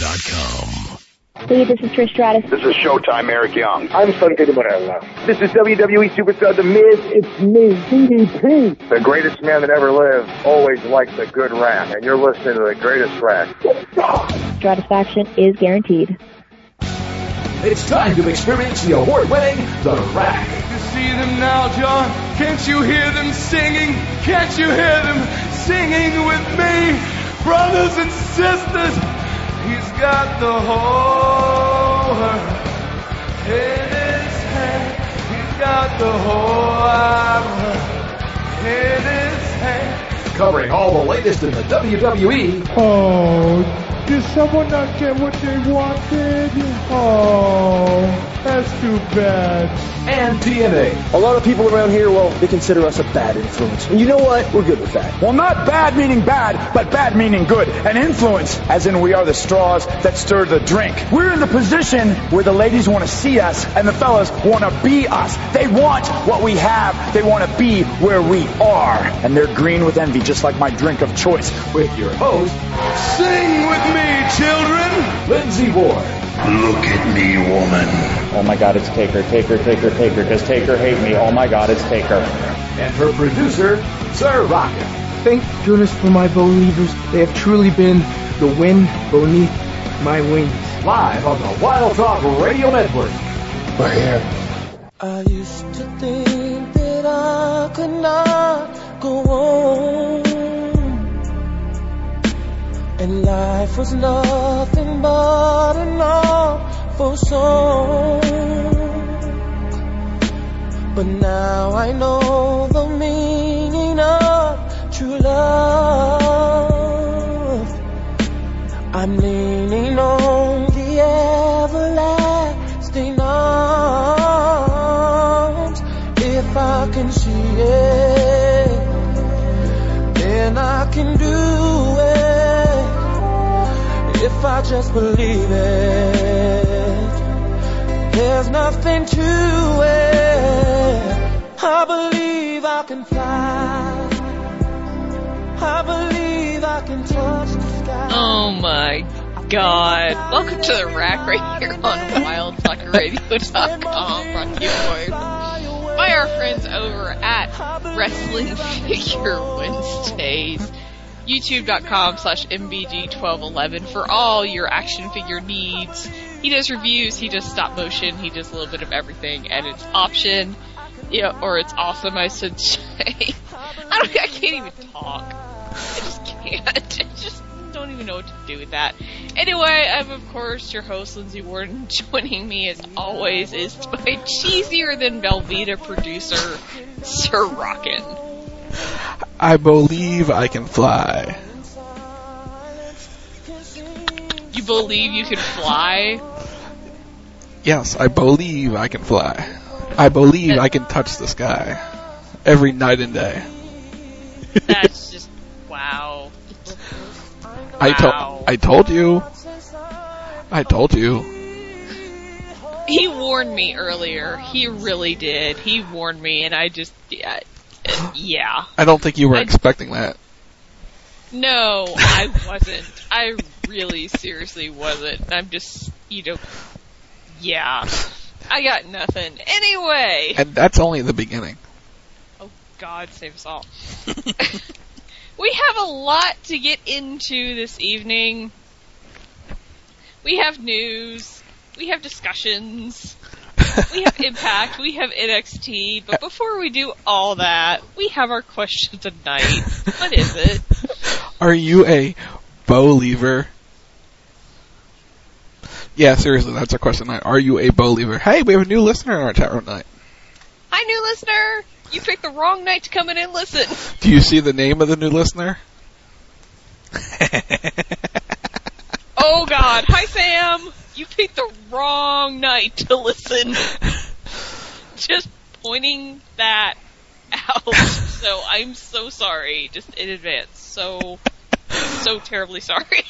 PWMaine.com. Hey, this is Trish Stratus. This is Showtime Eric Young. I'm Santiago Morella. This is WWE Superstar The Miz. It's me, DDP. The greatest man that ever lived always liked a good rap, and you're listening to the greatest rap. Stratisfaction is guaranteed. It's time to experience the award-winning The Rack. You see them now, John? Can't you hear them singing? Can't you hear them singing with me? Brothers and sisters, he's got the whole world in his hand. He's got the whole world in his hand. Covering all the latest in the WWE. Oh, did someone not get what they wanted? Oh, that's too bad. And TNA. A lot of people around here, well, they consider us a bad influence. And you know what? We're good with that. Well, not bad meaning bad, but bad meaning good. And influence, as in we are the straws that stir the drink. We're in the position where the ladies want to see us and the fellas want to be us. They want what we have. They want to be where we are. And they're green with envy, just like my drink of choice. With your host, Sing with me, children. Lindsay Ward. Look at me, woman. Oh my God, it's Taker. Does Taker hate me? Oh my God, it's Taker. And her producer, Sir Rocket. Thank goodness for my believers. They have truly been the wind beneath my wings. Live on the Wild Talk Radio Network. We're here. I used to think that I could not go on, and life was nothing but an awful song. But now I know the meaning of true love. I'm leaning on the everlasting arms. If I can see it, then I can do it. If I just believe it, there's nothing to it. I believe I can fly. I believe I can touch the sky. Oh my God. Welcome to The Rack right here on WildTalkRadio.com, brought to you by our friends over at Wrestling Figure Wednesdays. YouTube.com/MBG1211 for all your action figure needs. He does reviews, he does stop motion, he does a little bit of everything, and it's option, or it's awesome, I should say. I can't even talk. I just can't. I just don't even know what to do with that. Anyway, I'm of course your host, Lindsay Warden. Joining me as always is my cheesier than Velveeta producer, Sir Rockin'. I believe I can fly. You believe you can fly? Yes, I believe I can fly. I believe I can touch the sky every night and day. That's just, wow. I told you. He warned me earlier. He really did. He warned me, and I just, yeah. I don't think you were expecting that. No, I wasn't. I really seriously wasn't. I'm just, yeah. I got nothing. Anyway. And that's only the beginning. Oh, God save us all. We have a lot to get into this evening. We have news. We have discussions. We have Impact, we have NXT, but before we do all that, we have our question tonight. What is it? Are you a believer? Yeah, seriously, that's our question tonight. Are you a believer? Hey, we have a new listener in our chat room tonight. Hi, new listener! You picked the wrong night to come in and listen. Do you see the name of the new listener? Oh God, hi Sam! You picked the wrong night to listen. Just pointing that out. So I'm so sorry, just in advance. So terribly sorry.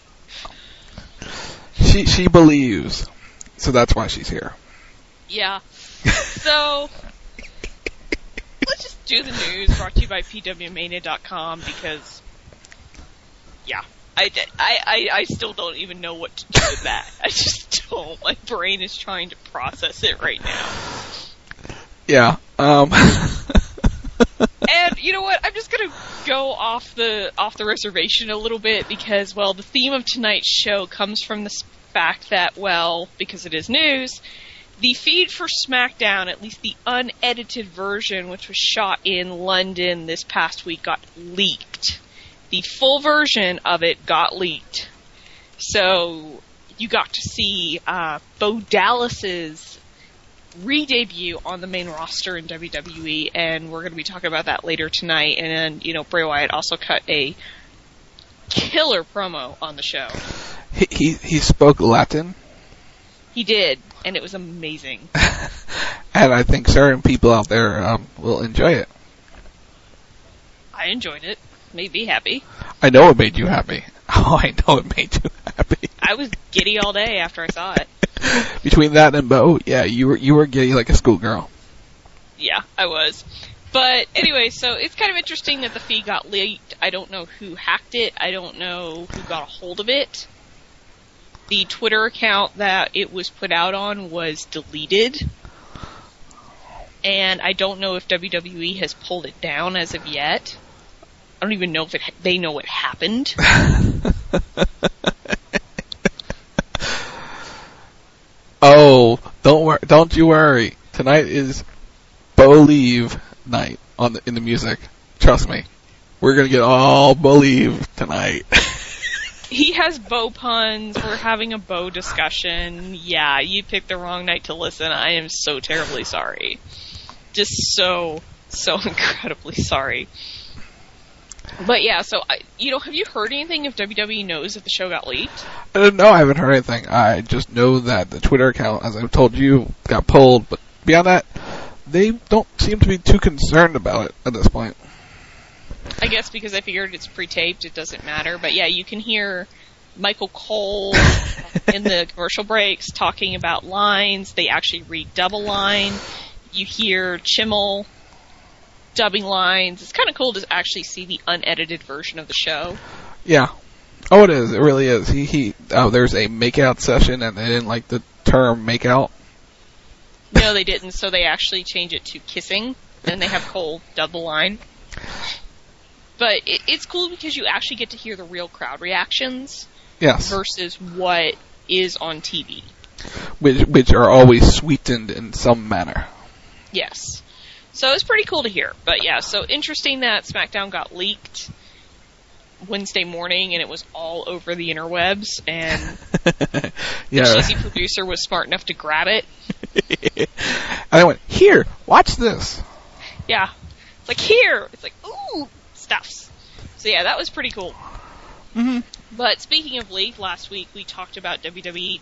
She believes, so that's why she's here. Yeah. So let's just do the news, brought to you by PWMania.com, because yeah. I still don't even know what to do with that. I just don't. My brain is trying to process it right now. Yeah. And you know what? I'm just gonna go off the reservation a little bit because, well, the theme of tonight's show comes from the fact that, well, because it is news, the feed for SmackDown, at least the unedited version, which was shot in London this past week, got leaked. The full version of it got leaked. So you got to see Bo Dallas's re-debut on the main roster in WWE, and we're going to be talking about that later tonight. And then, Bray Wyatt also cut a killer promo on the show. He spoke Latin? He did, and it was amazing. And I think certain people out there will enjoy it. I enjoyed it. Made me happy. I know it made you happy. Oh, I know it made you happy. I was giddy all day after I saw it. Between that and Bo, yeah, you were giddy like a schoolgirl. Yeah, I was. But anyway, so it's kind of interesting that the feed got leaked. I don't know who hacked it. I don't know who got a hold of it. The Twitter account that it was put out on was deleted. And I don't know if WWE has pulled it down as of yet. I don't even know if they know what happened. Oh, don't you worry. Tonight is Believe night in the music. Trust me. We're gonna get all Believe tonight. He has Bo puns. We're having a Bo discussion. Yeah, you picked the wrong night to listen. I am so terribly sorry. Just so incredibly sorry. But yeah, so, have you heard anything if WWE knows if the show got leaked? No, I haven't heard anything. I just know that the Twitter account, as I've told you, got pulled. But beyond that, they don't seem to be too concerned about it at this point. I guess because I figured it's pre-taped, it doesn't matter. But yeah, you can hear Michael Cole in the commercial breaks talking about lines. They actually read double line. You hear Chimmel dubbing lines. It's kind of cool to actually see the unedited version of the show. Yeah. Oh, it is. It really is. There's a makeout session, and they didn't like the term makeout. No, they didn't, so they actually changed it to kissing, and they have Cole dub the line. But it's cool because you actually get to hear the real crowd reactions. Yes. Versus what is on TV. Which are always sweetened in some manner. Yes. So it's pretty cool to hear. But yeah, so interesting that SmackDown got leaked Wednesday morning and it was all over the interwebs, and yeah. The cheesy producer was smart enough to grab it. And I went, here, watch this. Yeah. It's like, here! It's like, ooh, stuffs. So yeah, that was pretty cool. Mm-hmm. But speaking of leak, last week we talked about WWE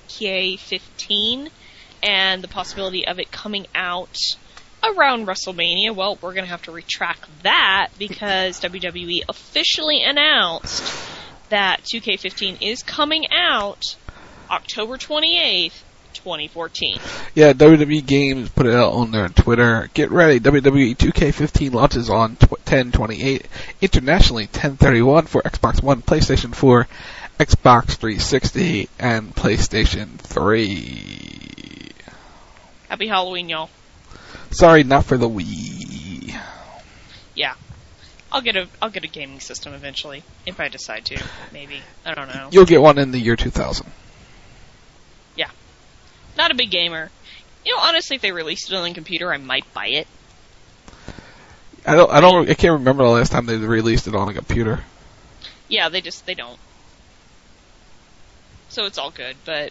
2K15 and the possibility of it coming out around WrestleMania. Well, we're going to have to retract that because WWE officially announced that 2K15 is coming out October 28th, 2014. Yeah, WWE Games put it out on their Twitter. Get ready, WWE 2K15 launches on 10/28, internationally 10/31 for Xbox One, PlayStation 4, Xbox 360, and PlayStation 3. Happy Halloween, y'all. Sorry, not for the Wii. Yeah. I'll get a gaming system eventually, if I decide to, maybe. I don't know. You'll get one in the year 2000. Yeah. Not a big gamer. Honestly, if they released it on the computer, I might buy it. I can't remember the last time they released it on a computer. Yeah, they don't. So it's all good, but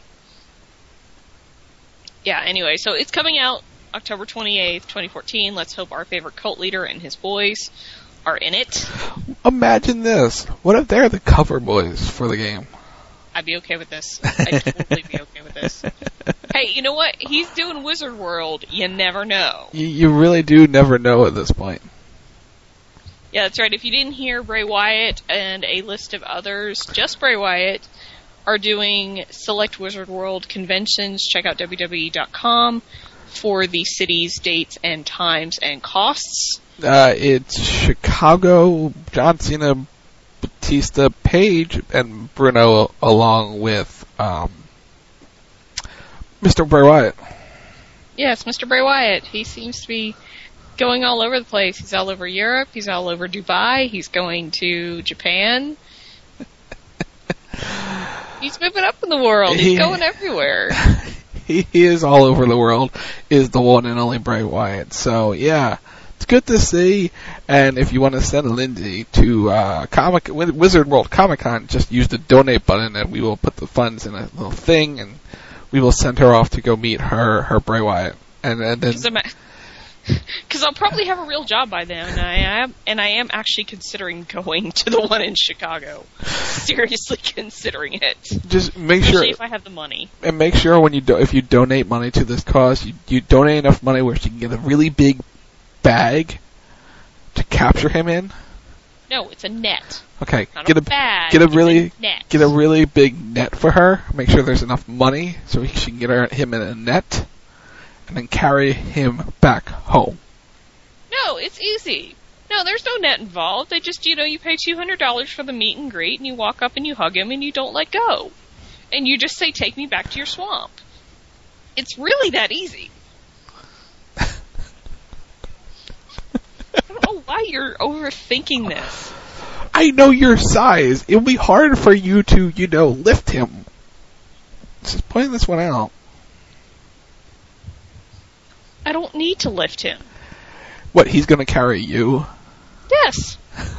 yeah, anyway, so it's coming out October 28th, 2014. Let's hope our favorite cult leader and his boys are in it. Imagine this. What if they're the cover boys for the game? I'd be okay with this. I'd totally be okay with this. Hey, you know what? He's doing Wizard World. You never know. You really do never know at this point. Yeah, that's right. If you didn't hear, Bray Wyatt and a list of others, just Bray Wyatt, are doing select Wizard World conventions. Check out WWE.com for the cities, dates, and times and costs. It's Chicago, John Cena, Batista, Paige, and Bruno along with Mr. Bray Wyatt. Yes, Mr. Bray Wyatt. He seems to be going all over the place. He's all over Europe. He's all over Dubai. He's going to Japan. He's moving up in the world. He's going everywhere. He is all over the world, is the one and only Bray Wyatt. So, yeah, it's good to see. And if you want to send Lindsay to Wizard World Comic Con, just use the donate button, and we will put the funds in a little thing, and we will send her off to go meet her Bray Wyatt. And then... Because I'll probably have a real job by then, and I am actually considering going to the one in Chicago. Seriously considering it. Just make Especially sure, if I have the money. And make sure when if you donate money to this cause, you donate enough money where she can get a really big bag to capture him in. No, it's a net. Okay, Not get a bag. Get a net. really big net for her. Make sure there's enough money so she can get him in a net. And then carry him back home. No, it's easy. No, there's no net involved. They just, you pay $200 for the meet and greet, and you walk up and you hug him, and you don't let go. And you just say, take me back to your swamp. It's really that easy. I don't know why you're overthinking this. I know your size. It'll be hard for you to, lift him. Just pointing this one out. I don't need to lift him. What, he's going to carry you? Yes.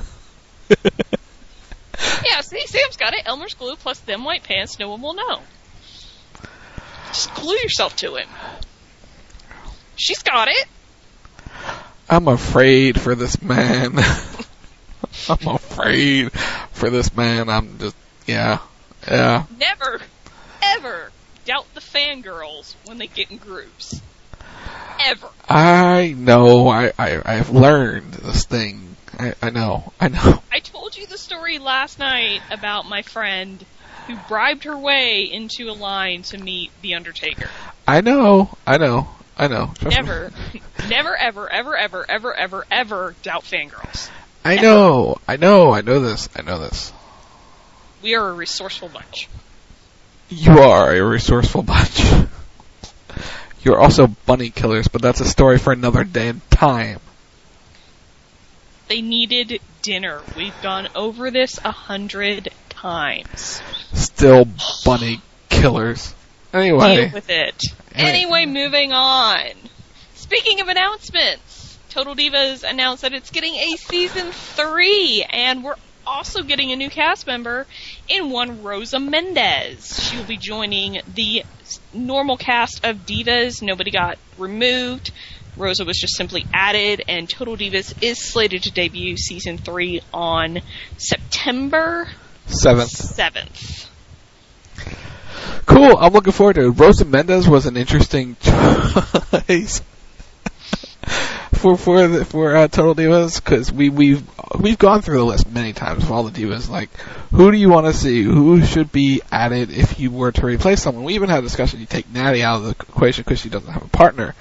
Yeah, see, Sam's got it. Elmer's glue plus them white pants, no one will know. Just glue yourself to him. She's got it. I'm afraid for this man. I'm afraid for this man. I'm just, yeah. Never, ever doubt the fangirls when they get in groups. Ever. I know. I've learned this thing. I know. I told you the story last night about my friend who bribed her way into a line to meet The Undertaker. I know. Never, ever doubt fangirls. I know this. We are a resourceful bunch. You are a resourceful bunch. You're also bunny killers, but that's a story for another day and time. They needed dinner. We've gone over this 100 times. Still bunny killers. Anyway. Deal with it. Anyway, moving on. Speaking of announcements, Total Divas announced that it's getting a season 3, and we're also getting a new cast member in one Rosa Mendez. She will be joining the normal cast of Divas. Nobody got removed. Rosa was just simply added, and Total Divas is slated to debut season 3 on September 7th. Cool, I'm looking forward to it. Rosa Mendez was an interesting choice for Total Divas, because we've gone through the list many times of all the divas. Like, who do you want to see? Who should be added if you were to replace someone? We even had a discussion. You take Natty out of the equation because she doesn't have a partner.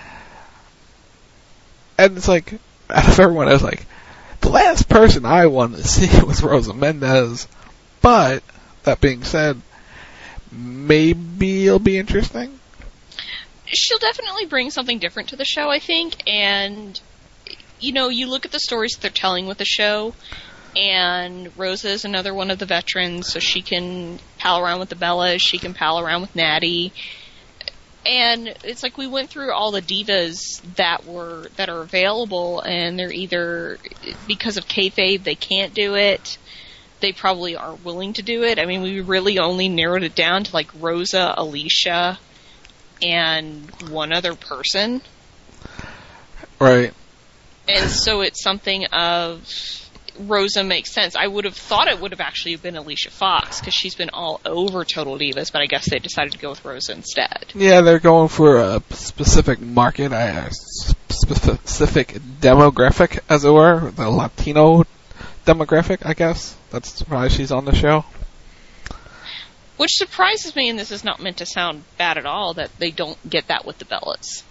And it's like, out of everyone, I was like, the last person I wanted to see was Rosa Mendez. But that being said, maybe it'll be interesting. She'll definitely bring something different to the show, I think, and, you look at the stories that they're telling with the show, and Rosa is another one of the veterans, so she can pal around with the Bellas, she can pal around with Natty, and it's like we went through all the divas that are available, and they're either, because of kayfabe, they can't do it, they probably aren't willing to do it. I mean, we really only narrowed it down to, like, Rosa, Alicia, and one other person. Right. And so it's something of Rosa makes sense. I would have thought it would have actually been Alicia Fox, because she's been all over Total Divas, but I guess they decided to go with Rosa instead. Yeah, they're going for a specific market, a specific demographic, as it were, the Latino demographic, I guess. That's why she's on the show. Which surprises me, and this is not meant to sound bad at all, that they don't get that with the Bellas.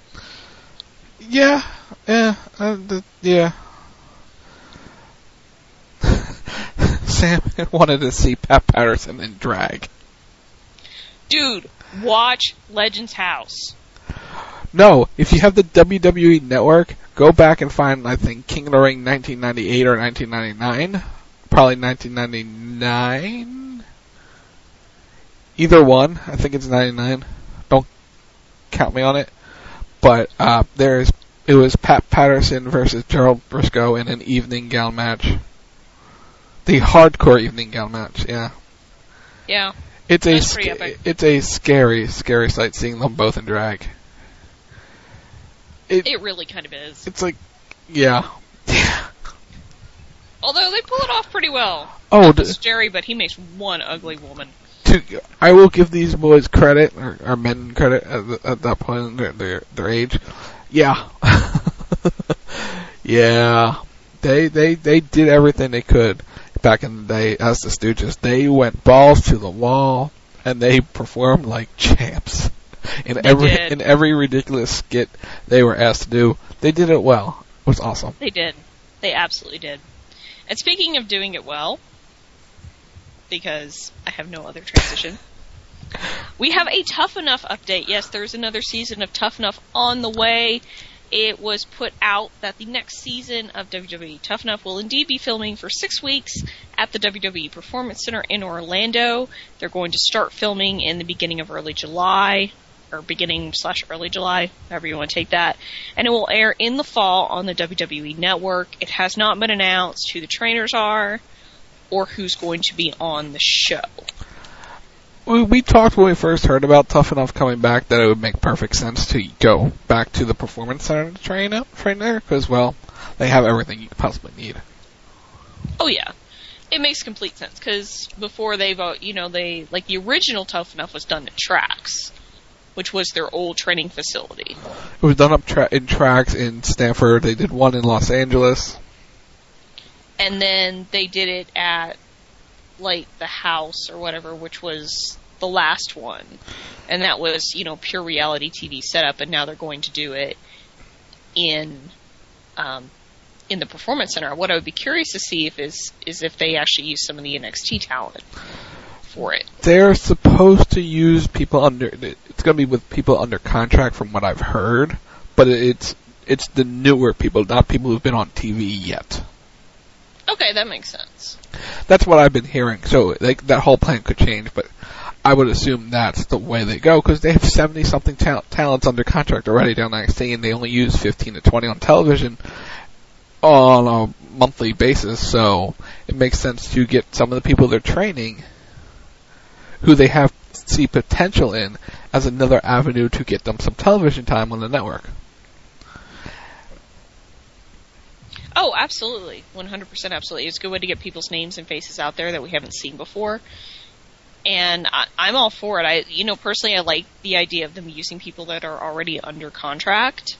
Yeah. Sam wanted to see Pat Patterson in drag. Dude, watch Legends House. No, if you have the WWE Network, go back and find, I think, King of the Ring 1998 or 1999. Probably 1999. Either one. I think it's 99. Don't count me on it. But it was Pat Patterson versus Gerald Briscoe in an evening gown match. The hardcore evening gown match, yeah. Yeah. It's pretty epic. it's a scary sight seeing them both in drag. It really kind of is. It's like, yeah. Although they pull it off pretty well. Oh, it's Jerry, but he makes one ugly woman. I will give these boys credit, or men credit at that point in their age. Yeah. Yeah. They did everything they could back in the day as the Stooges. They went balls to the wall, and they performed like champs. In every ridiculous skit they were asked to do, they did it well. It was awesome. They did. They absolutely did. And speaking of doing it well, because I have no other transition, we have a Tough Enough update. Yes, there's another season of Tough Enough on the way. It was put out that the next season of WWE Tough Enough will indeed be filming for 6 weeks at the WWE Performance Center in Orlando. They're going to start filming in the beginning of early July, or beginning/early July, however you want to take that. And it will air in the fall on the WWE Network. It has not been announced who the trainers are or who's going to be on the show. We talked when we first heard about Tough Enough coming back that it would make perfect sense to go back to the Performance Center to train there, because, well, they have everything you could possibly need. Oh, yeah. It makes complete sense, because before the original Tough Enough was done at Trax, which was their old training facility. It was done up in Trax in Stanford. They did one in Los Angeles. And then they did it at, the House or whatever, which was the last one. And that was, pure reality TV setup, and now they're going to do it in the Performance Center. What I would be curious to see is if they actually use some of the NXT talent for it. They're supposed to use people it's going to be with people under contract from what I've heard, but it's the newer people, not people who've been on TV yet. Okay, that makes sense. That's what I've been hearing. So that whole plan could change, but I would assume that's the way they go, because they have 70-something talents under contract already down NXT, and they only use 15 to 20 on television on a monthly basis, so it makes sense to get some of the people they're training who they see potential in as another avenue to get them some television time on the network. Oh, absolutely. 100% absolutely. It's a good way to get people's names and faces out there that we haven't seen before. And I'm all for it. Personally, I like the idea of them using people that are already under contract.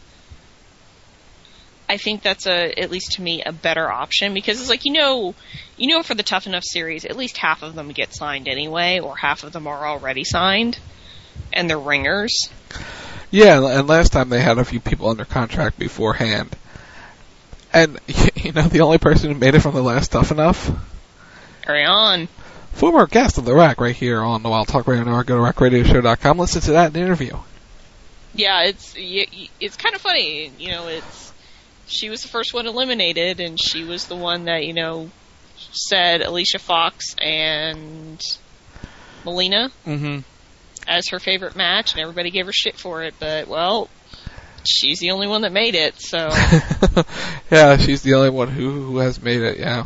I think that's at least to me, a better option, because it's like, for the Tough Enough series, at least half of them get signed anyway, or half of them are already signed, and they're ringers. Yeah, and last time they had a few people under contract beforehand. And, the only person who made it from the last Tough Enough? Carry on. Former guest of The Rack right here on the Wild Talk Radio Network. Go to rackradioshow.com. Listen to that interview. Yeah, it's kind of funny. She was the first one eliminated, and she was the one that, said Alicia Fox and Melina as her favorite match, and everybody gave her shit for it, but, well, she's the only one that made it, so. Yeah, she's the only one who has made it, yeah.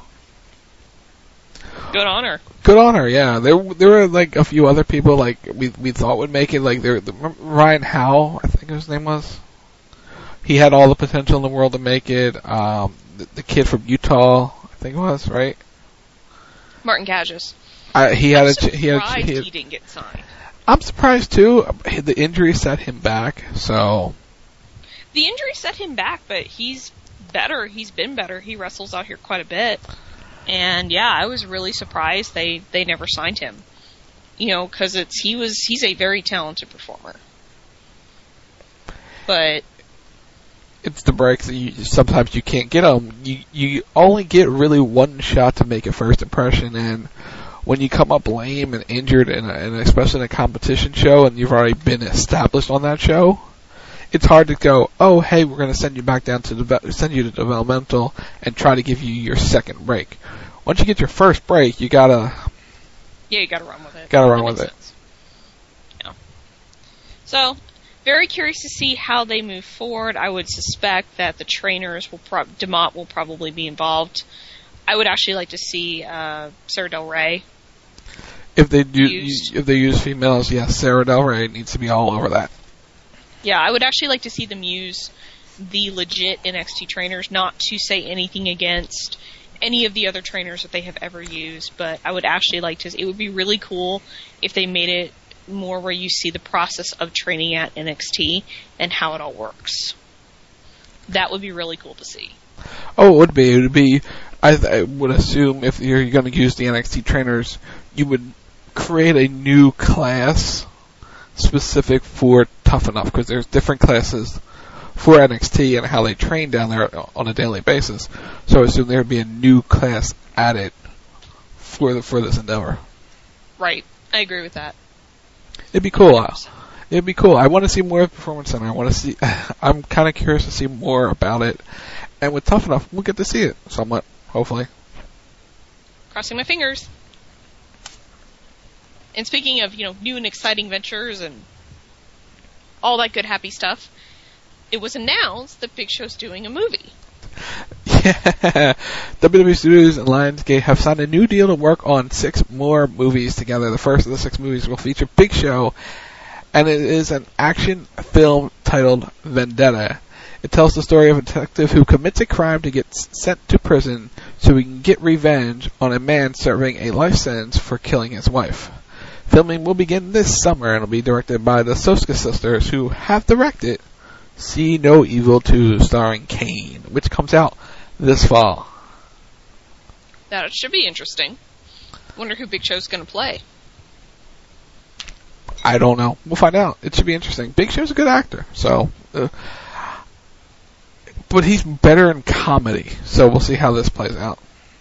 Good on her. Good on her, yeah. There were, a few other people, we thought would make it, Ryan Howe, I think his name was. He had all the potential in the world to make it. The kid from Utah, I think it was, right? Martin Gagis. He didn't get signed. I'm surprised too. The injury set him back, so. The injury set him back, but he's better. He's been better. He wrestles out here quite a bit. And yeah, I was really surprised they never signed him. Cause he's a very talented performer. But it's the breaks that sometimes you can't get them. You only get really one shot to make a first impression, and when you come up lame and injured, and especially in a competition show, and you've already been established on that show, it's hard to go, oh, hey, we're going to send you back down to send you to developmental and try to give you your second break. Once you get your first break, you gotta... Yeah, you gotta run with it. Gotta run with it. Yeah. So, very curious to see how they move forward. I would suspect that the trainers DeMott will probably be involved. I would actually like to see Sarah Del Rey. If they use females, yes, Sarah Del Rey needs to be all over that. Yeah, I would actually like to see them use the legit NXT trainers, not to say anything against any of the other trainers that they have ever used, but I would actually like to. It would be really cool if they made it more where you see the process of training at NXT and how it all works. That would be really cool to see. Oh, it would be. It would be. I would assume if you're going to use the NXT trainers, you would create a new class specific for Tough Enough, because there's different classes for NXT and how they train down there on a daily basis. So I assume there would be a new class added for this endeavor. Right. I agree with that. It'd be cool. It'd be cool. I want to see more of Performance Center. I'm kind of curious to see more about it. And with Tough Enough, we'll get to see it somewhat, hopefully. Crossing my fingers. And speaking of, new and exciting ventures and all that good happy stuff, it was announced that Big Show's doing a movie. Yeah. WWE Studios and Lionsgate have signed a new deal to work on 6 more movies together. The first of the 6 movies will feature Big Show, and it is an action film titled Vendetta. It tells the story of a detective who commits a crime to get sent to prison so he can get revenge on a man serving a life sentence for killing his wife. Filming will begin this summer and will be directed by the Soska sisters, who have directed See No Evil 2, starring Kane, which comes out this fall. That should be interesting. Wonder who Big Show's going to play. I don't know. We'll find out. It should be interesting. Big Show's a good actor, so... but he's better in comedy, so we'll see how this plays out.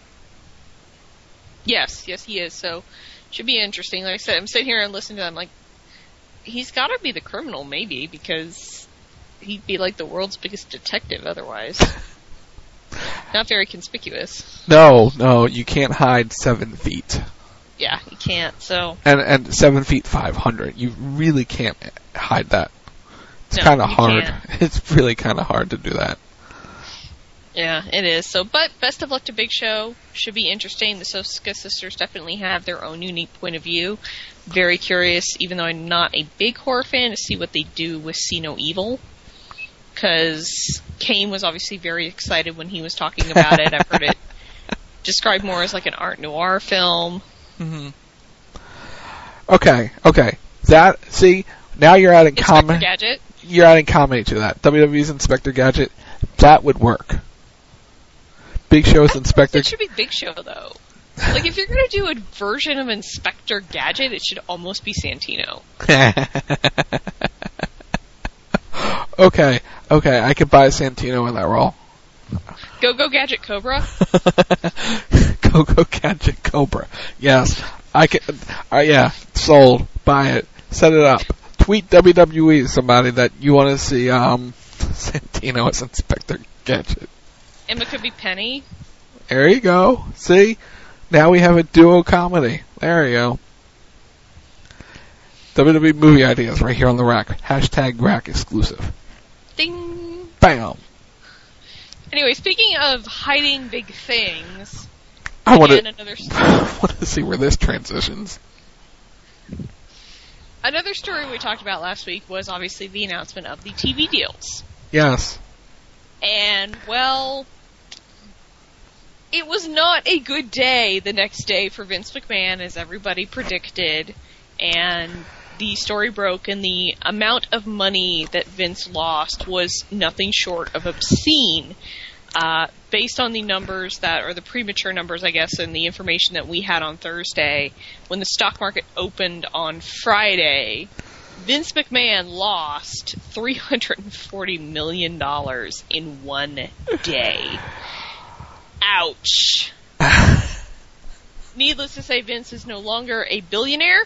Yes, he is, so should be interesting. Like I said, I'm sitting here and listening to them, like, he's got to be the criminal, maybe, because he'd be like the world's biggest detective otherwise. Not very conspicuous. No, you can't hide 7 feet. Yeah, you can't, so... And 7 feet 500. You really can't hide that. It's kind of hard. Can't. It's really kind of hard to do that. Yeah, it is. So, but best of luck to Big Show. Should be interesting. The Soska sisters definitely have their own unique point of view. Very curious, even though I'm not a big horror fan, to see what they do with See No Evil. Because Kane was obviously very excited when he was talking about it. I've heard it described more as like an art noir film. Mm-hmm. Okay. Now you're adding Inspector Gadget. You're adding comedy to that. WWE's Inspector Gadget. That would work. Big Show's Inspector... It should be Big Show, though. Like, if you're going to do a version of Inspector Gadget, it should almost be Santino. Okay, I could buy Santino in that role. Go Gadget Cobra? Go Gadget Cobra. Yes. I can... yeah, sold. Buy it. Set it up. Tweet WWE somebody that you want to see Santino as Inspector Gadget. Emma could be Penny. There you go. See? Now we have a duo comedy. There you go. WWE movie ideas right here on the rack. # rack exclusive. Ding! Bam! Anyway, speaking of hiding big things, I want to see where this transitions. Another story we talked about last week was obviously the announcement of the TV deals. Yes. And, well, it was not a good day the next day for Vince McMahon, as everybody predicted. And the story broke, and the amount of money that Vince lost was nothing short of obscene. Based on the numbers or the premature numbers, I guess, and the information that we had on Thursday, when the stock market opened on Friday, Vince McMahon lost $340 million in one day. Ouch. Needless to say, Vince is no longer a billionaire.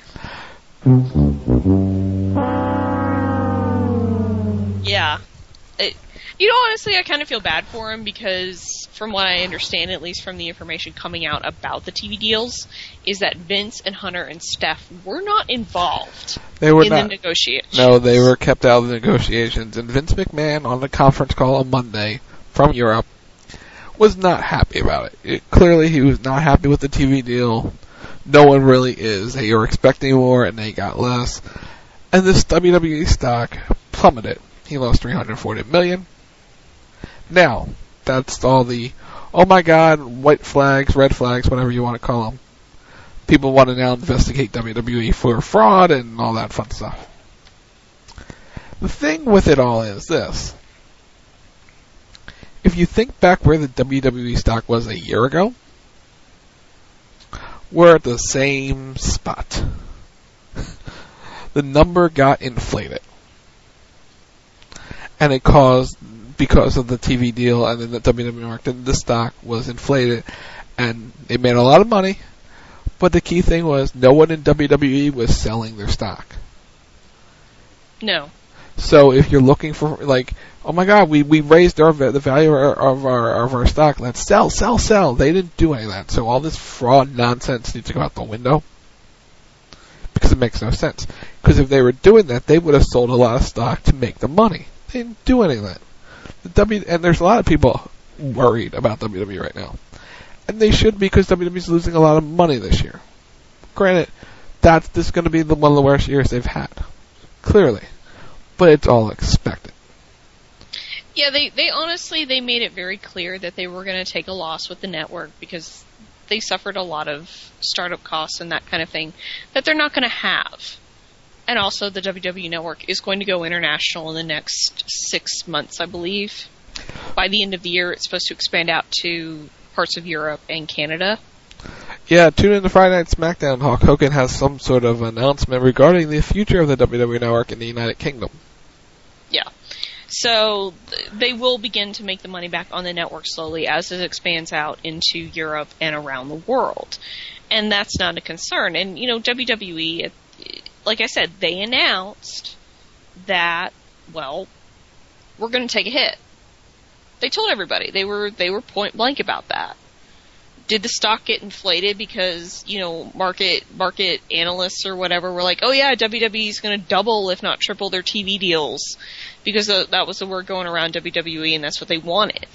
Yeah. Honestly, I kind of feel bad for him because, from what I understand, at least from the information coming out about the TV deals, is that Vince and Hunter and Steph were not involved the negotiations. No, they were kept out of the negotiations. And Vince McMahon, on the conference call on Monday from Europe, was not happy about it. Clearly, he was not happy with the TV deal. No one really is. They were expecting more, and they got less. And this WWE stock plummeted. He lost $340 million. Now, that's all the, oh my god, white flags, red flags, whatever you want to call them. People want to now investigate WWE for fraud and all that fun stuff. The thing with it all is this. If you think back where the WWE stock was a year ago, we're at the same spot. The number got inflated. And it caused, because of the TV deal and then the WWE market, the stock was inflated. And they made a lot of money. But the key thing was no one in WWE was selling their stock. No. So if you're looking for, like, oh my god, we raised the value of our stock, let's sell. They didn't do any of that. So all this fraud nonsense needs to go out the window. Because it makes no sense. Because if they were doing that, they would have sold a lot of stock to make the money. They didn't do any of that. And there's a lot of people worried about WWE right now. And they should be, because WWE's losing a lot of money this year. Granted, this is going to be one of the worst years they've had. Clearly. But it's all expected. Yeah, they honestly, they made it very clear that they were going to take a loss with the network because they suffered a lot of startup costs and that kind of thing that they're not going to have. And also, the WWE Network is going to go international in the next 6 months, I believe. By the end of the year, it's supposed to expand out to parts of Europe and Canada. Yeah, tune in to Friday Night SmackDown. Hulk Hogan has some sort of announcement regarding the future of the WWE Network in the United Kingdom. Yeah. So, they will begin to make the money back on the network slowly as it expands out into Europe and around the world. And that's not a concern. And, WWE, like I said, they announced that, well, we're going to take a hit. They told everybody. They were point blank about that. Did the stock get inflated because, market analysts or whatever were like, oh yeah, WWE's going to double, if not triple, their TV deals because that was the word going around WWE and that's what they wanted.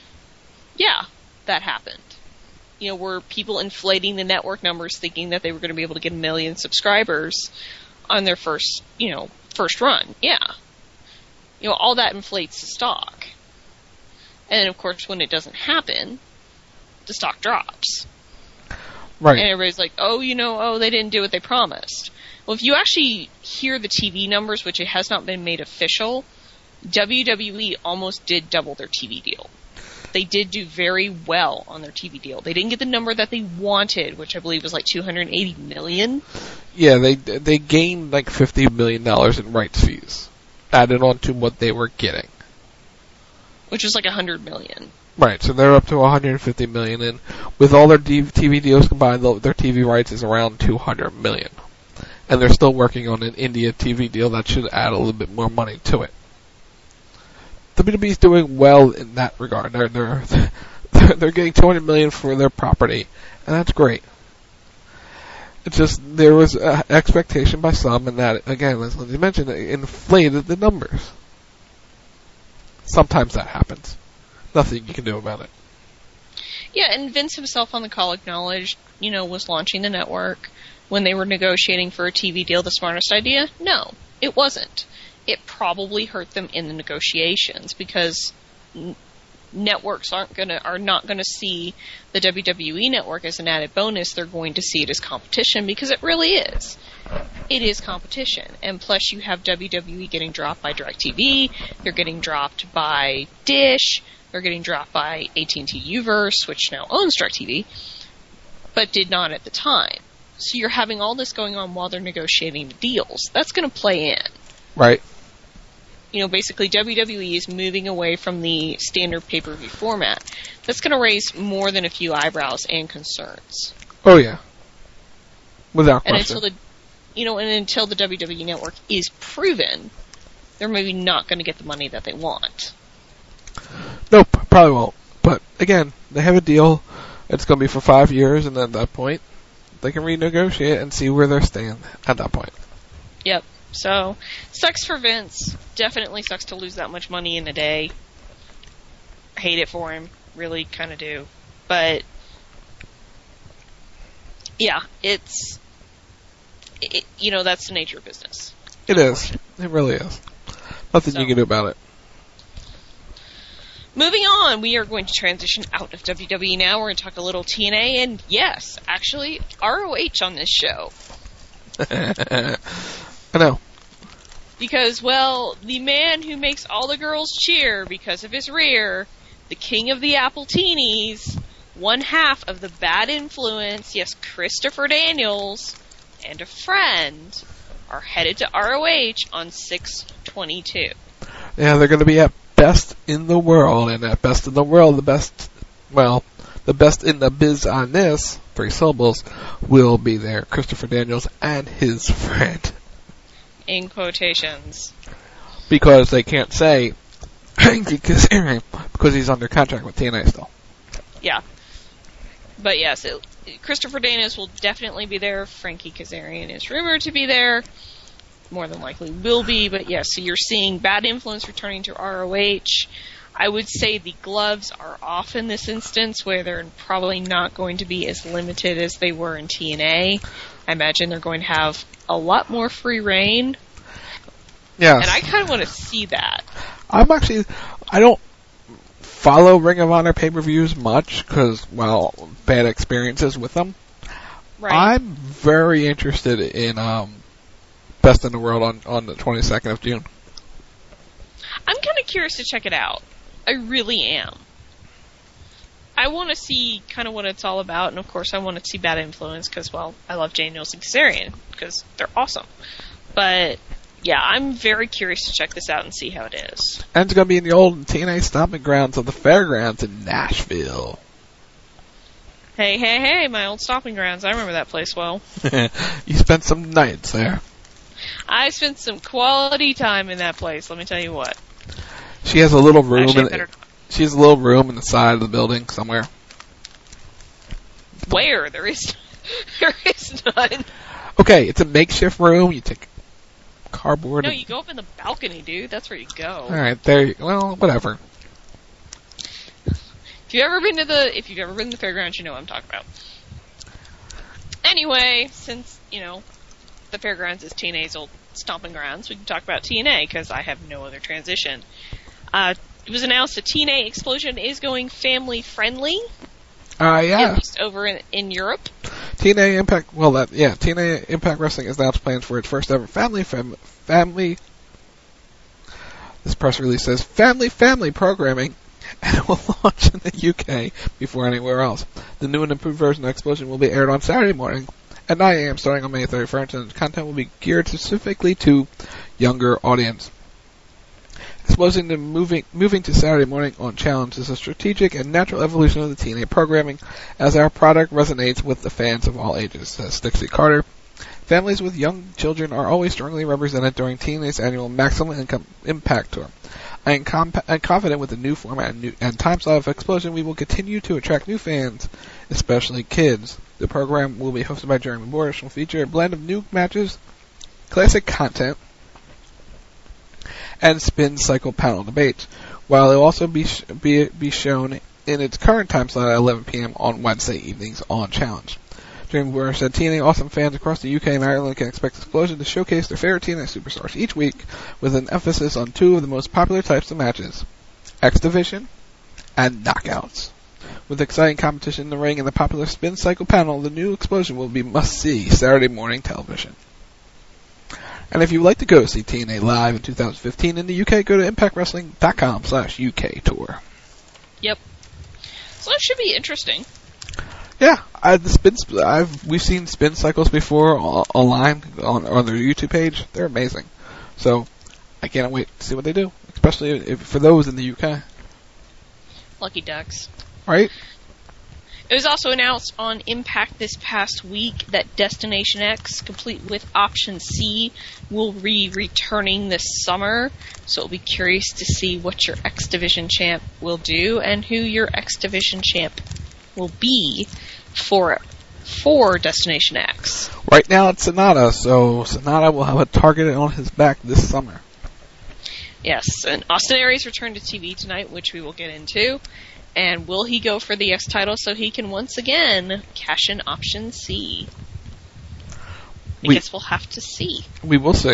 Yeah, that happened. Were people inflating the network numbers thinking that they were going to be able to get 1 million subscribers on their first run? Yeah. All that inflates the stock. And of course, when it doesn't happen, the stock drops. Right. And everybody's like, they didn't do what they promised. Well, if you actually hear the TV numbers, which it has not been made official, WWE almost did double their TV deal. They did do very well on their TV deal. They didn't get the number that they wanted, which I believe was like $280 million. Yeah, they gained like $50 million in rights fees, added on to what they were getting. Which was like $100 million. Right, so they're up to $150 million, and with all their TV deals combined, their TV rights is around $200 million. And they're still working on an India TV deal that should add a little bit more money to it. WWE's doing well in that regard. They're getting $200 million for their property, and that's great. It's just there was an expectation by some, and that, again, as Lindsay mentioned, it inflated the numbers. Sometimes that happens. Nothing you can do about it. Yeah, and Vince himself on the call acknowledged, was launching the network when they were negotiating for a TV deal the smartest idea? No, it wasn't. It probably hurt them in the negotiations because networks are not gonna see the WWE network as an added bonus. They're going to see it as competition because it really is. It is competition. And plus you have WWE getting dropped by DirecTV, they're getting dropped by Dish, they're getting dropped by AT&T Uverse, which now owns DirecTV, but did not at the time. So you're having all this going on while they're negotiating the deals. That's going to play in. Right. You know, basically WWE is moving away from the standard pay-per-view format. That's going to raise more than a few eyebrows and concerns. Oh yeah. Without question. And until the WWE Network is proven, they're maybe not going to get the money that they want. Nope, probably won't. But again, they have a deal. It's going to be for 5 years, and at that point, they can renegotiate and see where they're staying at that point. Yep. So, sucks for Vince. Definitely sucks to lose that much money in a day. I hate it for him. Really kind of do. But, yeah, that's the nature of business. It is. It really is. Nothing you can do about it. Moving on, we are going to transition out of WWE now. We're going to talk a little TNA, and yes, actually, ROH on this show. I know. Because, well, the man who makes all the girls cheer because of his rear, the king of the Appleteenis, one half of the Bad Influence, yes, Christopher Daniels, and a friend, are headed to ROH on 6/22. Yeah, they're going to be at Best in the World, and at Best in the World, the best in the biz on this, 3 syllables, will be there. Christopher Daniels and his friend. In quotations. Because they can't say Frankie Kazarian because he's under contract with TNA still. Yeah. But yes, Christopher Daniels will definitely be there. Frankie Kazarian is rumored to be there. More than likely will be, but yes, so you're seeing Bad Influence returning to ROH. I would say the gloves are off in this instance, where they're probably not going to be as limited as they were in TNA. I imagine they're going to have a lot more free reign. Yes. And I kind of want to see that. I don't follow Ring of Honor pay-per-views much, because, well, bad experiences with them. Right. I'm very interested in, Best in the World on the 22nd of June. I'm kind of curious to check it out. I really am. I want to see kind of what it's all about, and of course I want to see Bad Influence because, well, I love Daniels and Kazarian because they're awesome. But, yeah, I'm very curious to check this out and see how it is. And it's going to be in the old TNA stomping grounds of the Fairgrounds in Nashville. Hey, my old stomping grounds. I remember that place well. You spent some nights there. I spent some quality time in that place, let me tell you what. She has a little room. Actually, she has a little room in the side of the building somewhere. Where? There is none. Okay, it's a makeshift room. You take cardboard. No, you go up in the balcony, dude. That's where you go. All right, there. Well, whatever. If you've ever been to the fairgrounds, you know what I'm talking about. Anyway, since the fairgrounds is TNA's old stomping grounds, we can talk about TNA because I have no other transition. It was announced that TNA Explosion is going family friendly. Yeah. At least over in Europe. TNA Impact. Well, TNA Impact Wrestling has announced plans for its first ever family. This press release says family programming, and it will launch in the UK before anywhere else. The new and improved version of Explosion will be aired on Saturday morning at 9 a.m. starting on May 31st, and the content will be geared specifically to younger audience. Explosion to moving to Saturday morning on Challenge is a strategic and natural evolution of the TNA programming, as our product resonates with the fans of all ages, says Dixie Carter. Families with young children are always strongly represented during TNA's annual Maximum Impact Tour. I am confident with the new format and time slot of Explosion, we will continue to attract new fans, especially kids. The program will be hosted by Jeremy Borash and will feature a blend of new matches, classic content, and spin cycle panel debates, while it will also be shown in its current time slot at 11 p.m. on Wednesday evenings on Challenge. Jeremy Borash said TNA Awesome fans across the UK and Ireland can expect Explosion to showcase their favorite TNA superstars each week, with an emphasis on 2 of the most popular types of matches, X Division and Knockouts. With exciting competition in the ring and the popular spin cycle panel, the new Explosion will be must-see Saturday morning television. And if you would like to go see TNA live in 2015 in the UK, go to ImpactWrestling.com/UK tour. Yep. So that should be interesting. Yeah, we've seen spin cycles before online on their YouTube page. They're amazing. So I can't wait to see what they do, especially for those in the UK. Lucky ducks. Right? It was also announced on Impact this past week that Destination X, complete with Option C, will be returning this summer. So it'll be curious to see what your X Division champ will do and who your X Division champ will be for Destination X. Right now it's Sonata, so Sonata will have a target on his back this summer. Yes, and Austin Aries returned to TV tonight, which we will get into. And will he go for the X title so he can once again cash in Option C? I guess we'll have to see. We will see.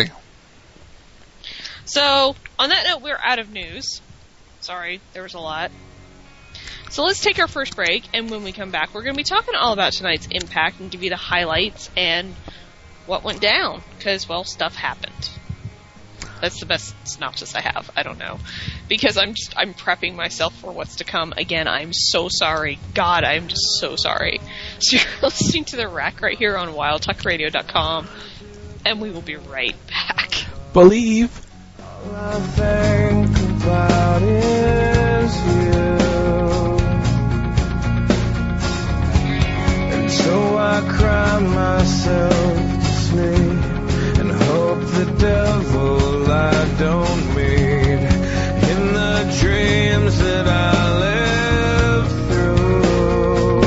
So, on that note, we're out of news. Sorry, there was a lot. So let's take our first break, and when we come back, we're going to be talking all about tonight's Impact and give you the highlights and what went down. Because, well, stuff happened. That's the best synopsis I have. I don't know. Because I'm prepping myself for what's to come. Again, I'm so sorry. God, I'm just so sorry. So you're listening to The Rack right here on WildTalkRadio.com. And we will be right back. Believe. All I think about is you. And so I cry myself to sleep and hope the devil I don't meet in the dreams that I live through.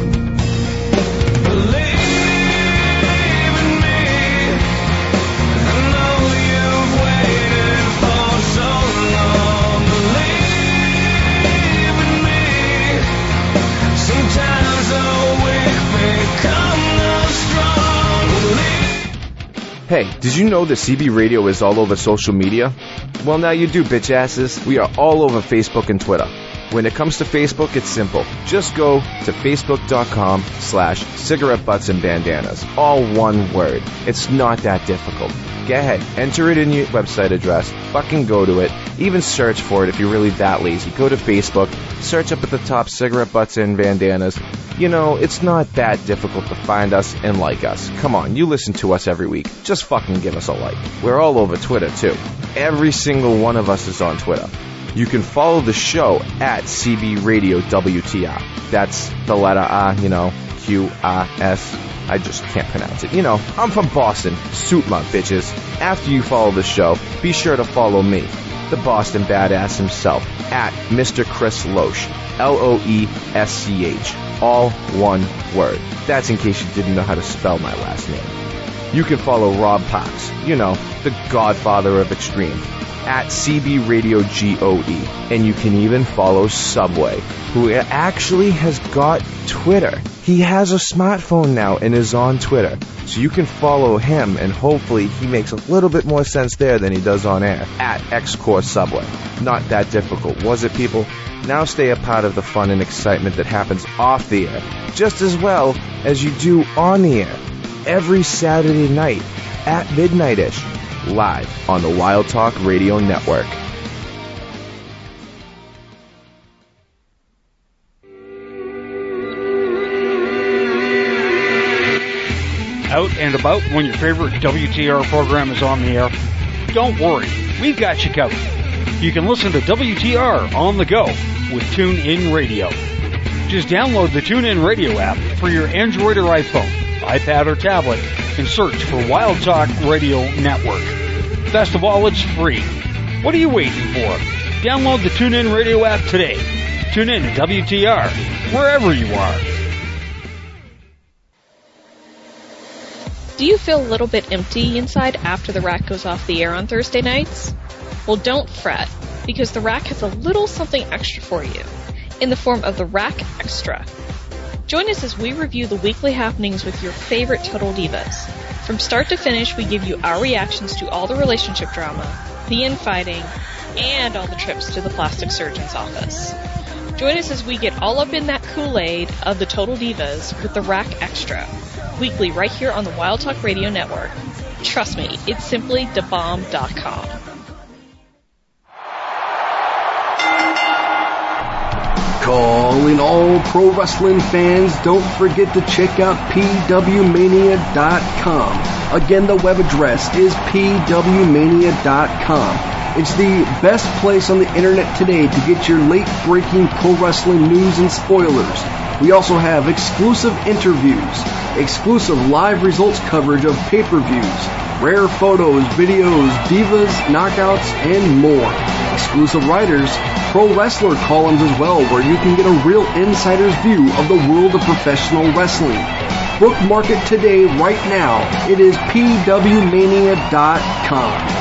Believe in me, I know you've waited for so long. Believe in me, sometimes the weak become the strong. Hey, did you know that CB Radio is all over social media? Well, now you do, bitch asses. We are all over Facebook and Twitter. When it comes to Facebook, it's simple. Just go to facebook.com/cigarette butts and bandanas. All one word. It's not that difficult. Go ahead, enter it in your website address, fucking go to it, even search for it if you're really that lazy. Go to Facebook, search up at the top Cigarette Butts and Bandanas. You know, it's not that difficult to find us and like us. Come on, you listen to us every week. Just fucking give us a like. We're all over Twitter, too. Every single one of us is on Twitter. You can follow the show at CB Radio WTR. That's the letter R, QRS. I just can't pronounce it. I'm from Boston. Suit my bitches. After you follow the show, be sure to follow me, the Boston badass himself, at Mr. Chris Loesch. LOESCH. All one word. That's in case you didn't know how to spell my last name. You can follow Rob Parks, the godfather of extreme, at CB Radio GOE. And you can even follow Subway, who actually has got Twitter. He has a smartphone now and is on Twitter. So you can follow him, and hopefully he makes a little bit more sense there than he does on air, at XCore Subway. Not that difficult, was it, people? Now stay a part of the fun and excitement that happens off the air, just as well as you do on the air, every Saturday night at midnight-ish, live on the Wild Talk Radio Network. Out and about when your favorite WTR program is on the air? Don't worry, we've got you covered. You can listen to WTR on the go with TuneIn Radio. Just download the TuneIn Radio app for your Android or iPhone, iPad or tablet, and search for Wild Talk Radio Network. Best of all, it's free. What are you waiting for? Download the TuneIn Radio app today. Tune in to WTR, wherever you are. Do you feel a little bit empty inside after The Rack goes off the air on Thursday nights? Well, don't fret, because The Rack has a little something extra for you, in the form of The Rack Extra. Join us as we review the weekly happenings with your favorite Total Divas. From start to finish, we give you our reactions to all the relationship drama, the infighting, and all the trips to the plastic surgeon's office. Join us as we get all up in that Kool-Aid of the Total Divas with The Rack Extra, weekly right here on the Wild Talk Radio Network. Trust me, it's simply DaBomb.com. Calling all pro wrestling fans, don't forget to check out pwmania.com. Again, the web address is pwmania.com. It's the best place on the internet today to get your late-breaking pro wrestling news and spoilers. We also have exclusive interviews, exclusive live results coverage of pay-per-views, rare photos, videos, divas, knockouts, and more. Exclusive writers, pro wrestler columns as well, where you can get a real insider's view of the world of professional wrestling. Bookmark it today, right now. It is pwmania.com.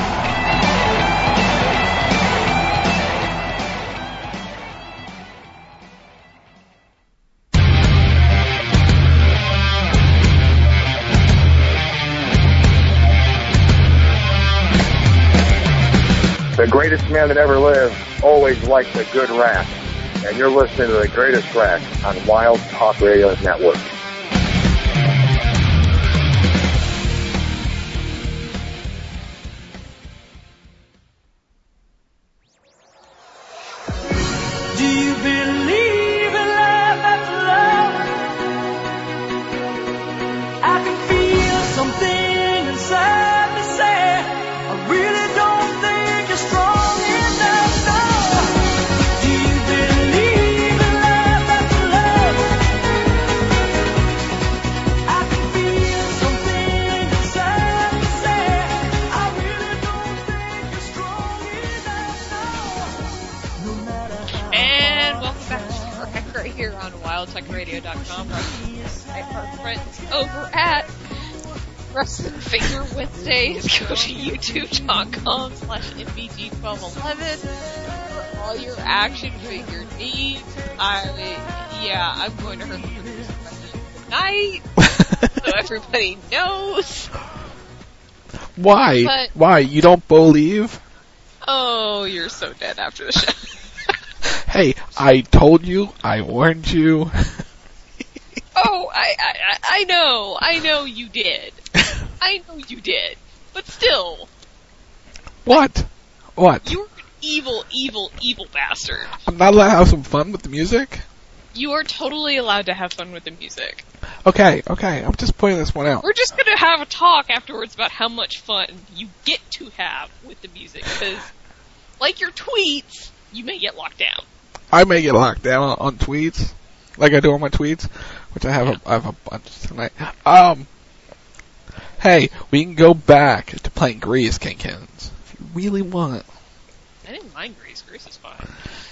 The greatest man that ever lived always liked a good rap. And you're listening to The Greatest Rap on Wild Talk Radio Network. Do you believe in love after love? I can feel something inside me say, I really don't think you're strong enough now. Do you believe in love after love? I can feel something inside me say, I really don't think you're strong enough now. No matter how. And welcome back to Correct right here on WildTalkRadio.com. Our friends over at Wrestling Figure Wednesdays. Go to YouTube.com/MVG1211 for all your action figure needs. I'm going to hurt the producer tonight, so everybody knows. Why? But, why? You don't believe? oh, you're so dead after the show. Hey, I told you. I warned you. Oh, I know you did. I know you did. But still. What? What? You're an evil, evil, evil bastard. I'm not allowed to have some fun with the music? You are totally allowed to have fun with the music. Okay, I'm just pointing this one out. We're just gonna have a talk afterwards about how much fun you get to have with the music, because, like your tweets, you may get locked down. I may get locked down on tweets, like I do on my tweets, which I have a bunch tonight. Hey, we can go back to playing Grease, Kinkins, if you really want. I didn't mind Grease. Grease is fine.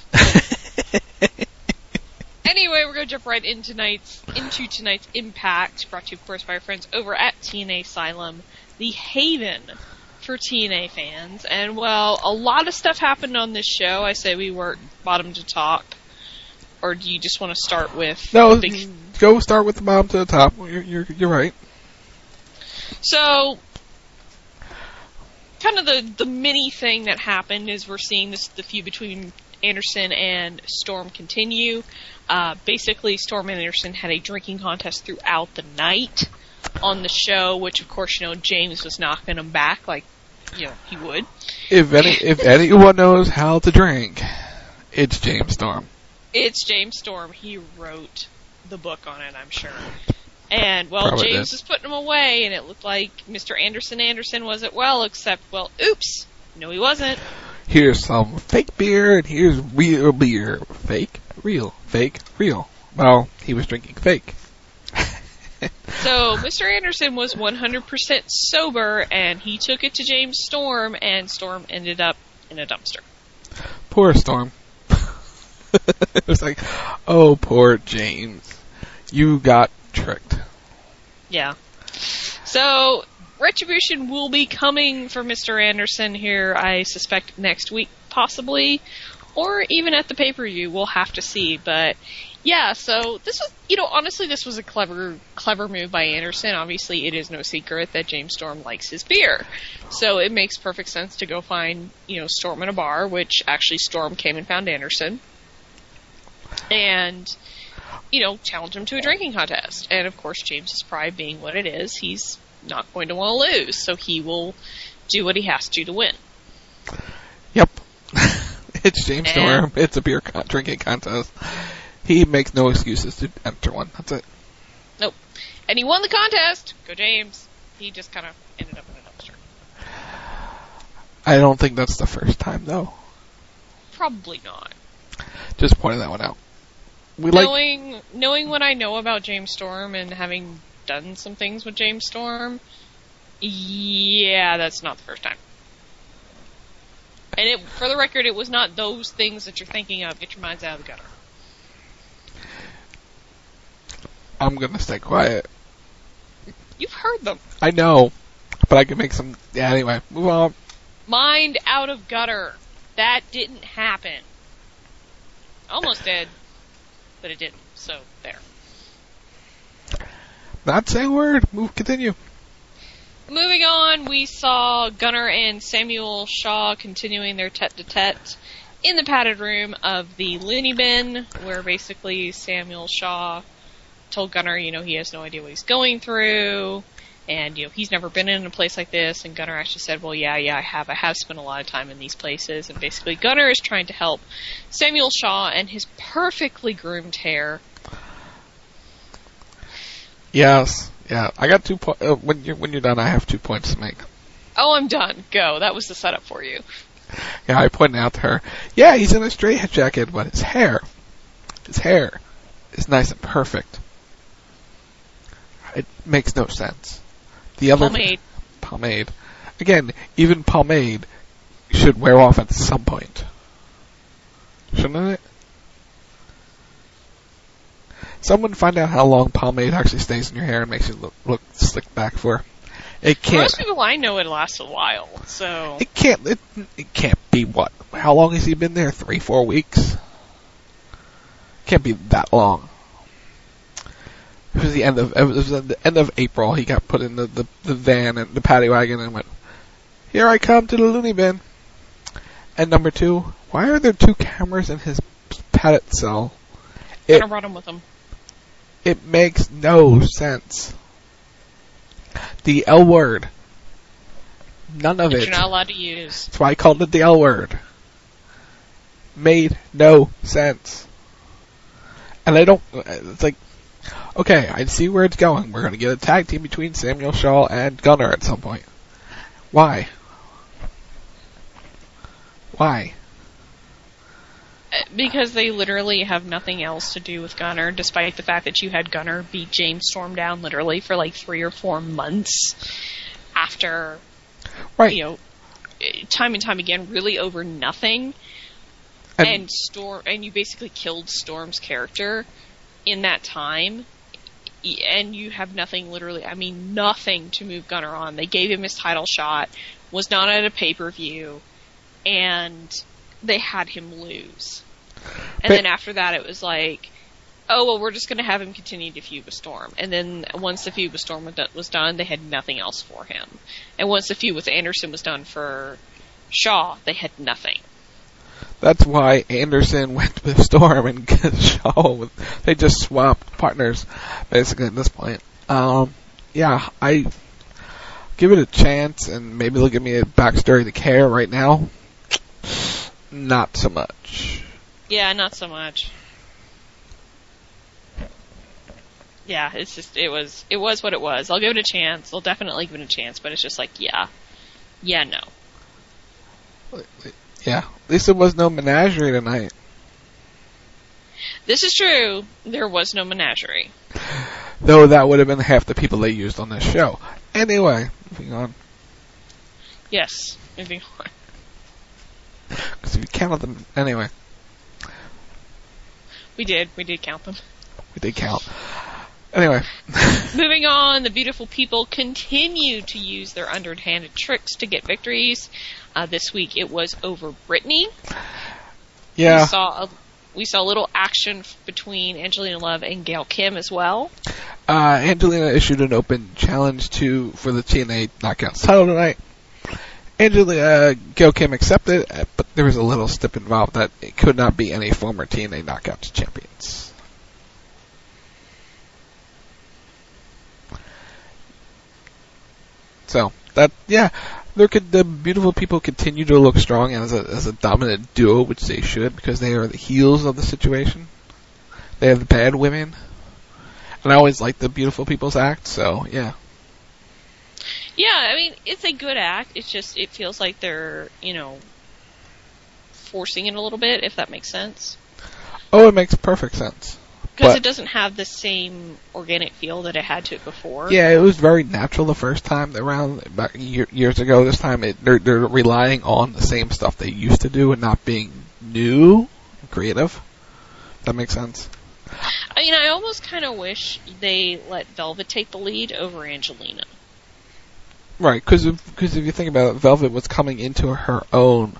Anyway, we're going to jump right into tonight's Impact, brought to you, of course, by our friends over at TNA Asylum, the haven for TNA fans. And, well, a lot of stuff happened on this show. I say we work bottom to top. Or do you just want to start with... No, go start with the bottom to the top. You're right. So, kind of the mini thing that happened is we're seeing the feud between Anderson and Storm continue. Basically, Storm and Anderson had a drinking contest throughout the night on the show, which, of course, James was knocking them back like, he would. If anyone knows how to drink, it's James Storm. It's James Storm. He wrote the book on it, I'm sure. And, well, Probably James was putting him away, and it looked like Mr. Anderson wasn't well, except, well, oops. No, he wasn't. Here's some fake beer, and here's real beer. Fake, real, fake, real. Well, he was drinking fake. So, Mr. Anderson was 100% sober, and he took it to James Storm, and Storm ended up in a dumpster. Poor Storm. It was like, oh, poor James. You got tricked. Yeah. So, retribution will be coming for Mr. Anderson here, I suspect, next week, possibly. Or even at the pay-per-view, we'll have to see. But, yeah, so this was, honestly, this was a clever move by Anderson. Obviously, it is no secret that James Storm likes his beer. So it makes perfect sense to go find, Storm in a bar, which actually Storm came and found Anderson. And, challenge him to a drinking contest. And, of course, James's pride being what it is, he's not going to want to lose. So he will do what he has to win. Yep. It's James Storm. It's a beer drinking contest. He makes no excuses to enter one. That's it. Nope. And he won the contest. Go James. He just kind of ended up in a dumpster. I don't think that's the first time, though. Probably not. Just pointing that one out. Knowing what I know about James Storm and having done some things with James Storm, yeah, that's not the first time. And for the record, it was not those things that you're thinking of. Get your minds out of the gutter. I'm gonna stay quiet. You've heard them. I know, but I can make some... Yeah, anyway, move on. Mind out of gutter. That didn't happen. Almost did, but it didn't. So, there. Not say a word. Continue. Moving on, we saw Gunnar and Samuel Shaw continuing their tete-a-tete in the padded room of the Looney Bin, where basically Samuel Shaw told Gunnar, he has no idea what he's going through, and, he's never been in a place like this, and Gunnar actually said, well, yeah, I have. I have spent a lot of time in these places, and basically Gunnar is trying to help Samuel Shaw and his perfectly groomed hair. Yes, yeah. I got 2 points. When you're done, I have 2 points to make. Oh, I'm done. Go. That was the setup for you. Yeah, I pointed out to her, yeah, he's in a straitjacket, but his hair is nice and perfect. It makes no sense. The other pomade. Again, even pomade should wear off at some point. Shouldn't it? Someone find out how long pomade actually stays in your hair and makes you look slick back for. It can't. Most people I know it lasts a while, so. It can't be what? How long has he been there? 3-4 weeks? Can't be that long. It was the end of April. He got put in the van and the paddy wagon and went, here I come to the Looney Bin. And number 2, why are there 2 cameras in his padded cell? I brought him with him. It makes no sense. The L word. None of it. You're not allowed to use. That's why I called it the L word. Made no sense. And it's like, okay, I see where it's going. We're going to get a tag team between Samuel Shaw and Gunnar at some point. Why? Why? Because they literally have nothing else to do with Gunnar, despite the fact that you had Gunnar beat James Storm down literally for like 3 or 4 months after, right. Time and time again, really over nothing. And you basically killed Storm's character in that time. And you have nothing nothing to move Gunnar on. They gave him his title shot, was not at a pay-per-view, and they had him lose. And then after that it was like, oh, well, we're just going to have him continue to feud with Storm. And then once the feud with Storm was done, they had nothing else for him. And once the feud with Anderson was done for Shaw, they had nothing. That's why Anderson went with Storm and Shaw. They just swapped partners, basically, at this point. Yeah, I give it a chance, and maybe they'll give me a backstory to care right now. Not so much. Yeah, not so much. Yeah, it's just, it was what it was. I'll give it a chance. I'll definitely give it a chance, but it's just like, no. Yeah, at least there was no menagerie tonight. This is true. There was no menagerie. Though that would have been half the people they used on this show. Anyway, moving on. Yes, moving on. Because if you counted them, anyway. We did count them. We did count. Anyway. Moving on, the beautiful people continue to use their underhanded tricks to get victories. This week it was over Brittany. Yeah. We saw a little action between Angelina Love and Gail Kim as well. Angelina issued an open challenge for the TNA Knockouts title tonight. Gail Kim accepted, but there was a little stip involved that it could not be any former TNA Knockouts champions. So the beautiful people continue to look strong as a dominant duo, which they should, because they are the heels of the situation. they have the bad women. And I always like the Beautiful People's Act, so, yeah. Yeah, I mean, it's a good act. It's just, it feels like they're, forcing it a little bit, if that makes sense. Oh, it makes perfect sense. Because it doesn't have the same organic feel that it had to it before. Yeah, it was very natural the first time around, about years ago. This time, they're relying on the same stuff they used to do and not being new, creative. That makes sense. I almost kind of wish they let Velvet take the lead over Angelina. Right, because if you think about it, Velvet was coming into her own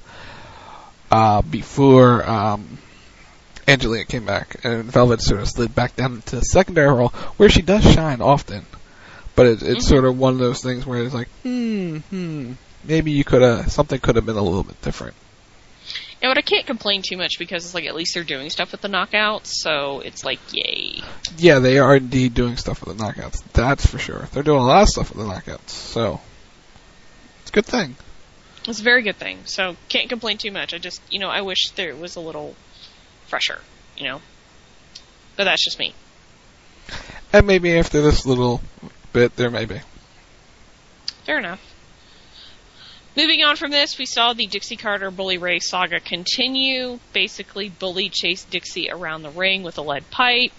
before Angelina came back, and Velvet sort of slid back down into the secondary role, where she does shine often. But it's sort of one of those things where it's like, maybe something could have been a little bit different. Yeah, but I can't complain too much because it's like at least they're doing stuff with the knockouts, so it's like, yay. Yeah, they are indeed doing stuff with the knockouts. That's for sure. They're doing a lot of stuff with the knockouts, so it's a good thing. It's a very good thing, so can't complain too much. I just, I wish there was a little fresher, But that's just me. And maybe after this little bit, there may be. Fair enough. Moving on from this, we saw the Dixie Carter-Bully Ray saga continue. Basically, Bully chased Dixie around the ring with a lead pipe.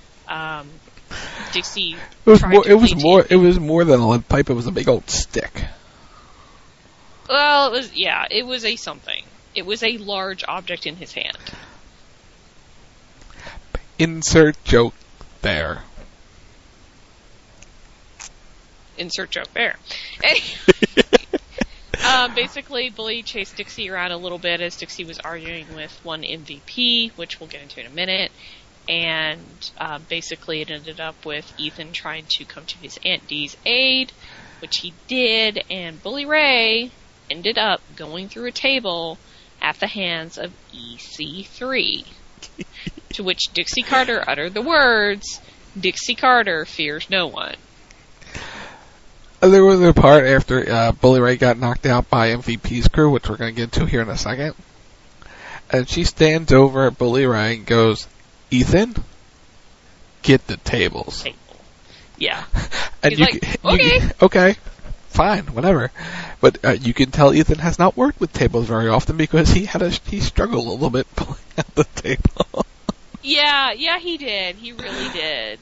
Dixie It was more than a lead pipe. It was a big old stick. Well, it was a something. It was a large object in his hand. Insert joke there. Insert joke there. Basically, Bully chased Dixie around a little bit as Dixie was arguing with one MVP, which we'll get into in a minute. And basically it ended up with Ethan trying to come to his Aunt Dee's aid, which he did, and Bully Ray ended up going through a table at the hands of EC3. To which Dixie Carter uttered the words, "Dixie Carter fears no one." There was a part after Bully Ray got knocked out by MVP's crew, which we're going to get to here in a second. And she stands over at Bully Ray and goes, "Ethan, get the tables." Yeah. And okay, fine, whatever. But you can tell Ethan has not worked with tables very often because he struggled a little bit pulling out the table. Yeah, he did. He really did.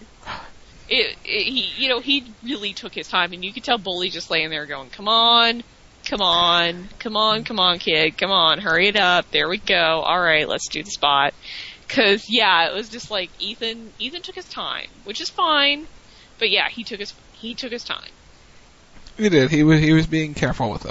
He really took his time, and you could tell Bully just laying there going, come on, kid, come on, hurry it up, there we go, alright, let's do the spot. Cause, it was just like, Ethan took his time, which is fine, but yeah, he took his time. He did, he was being careful with him.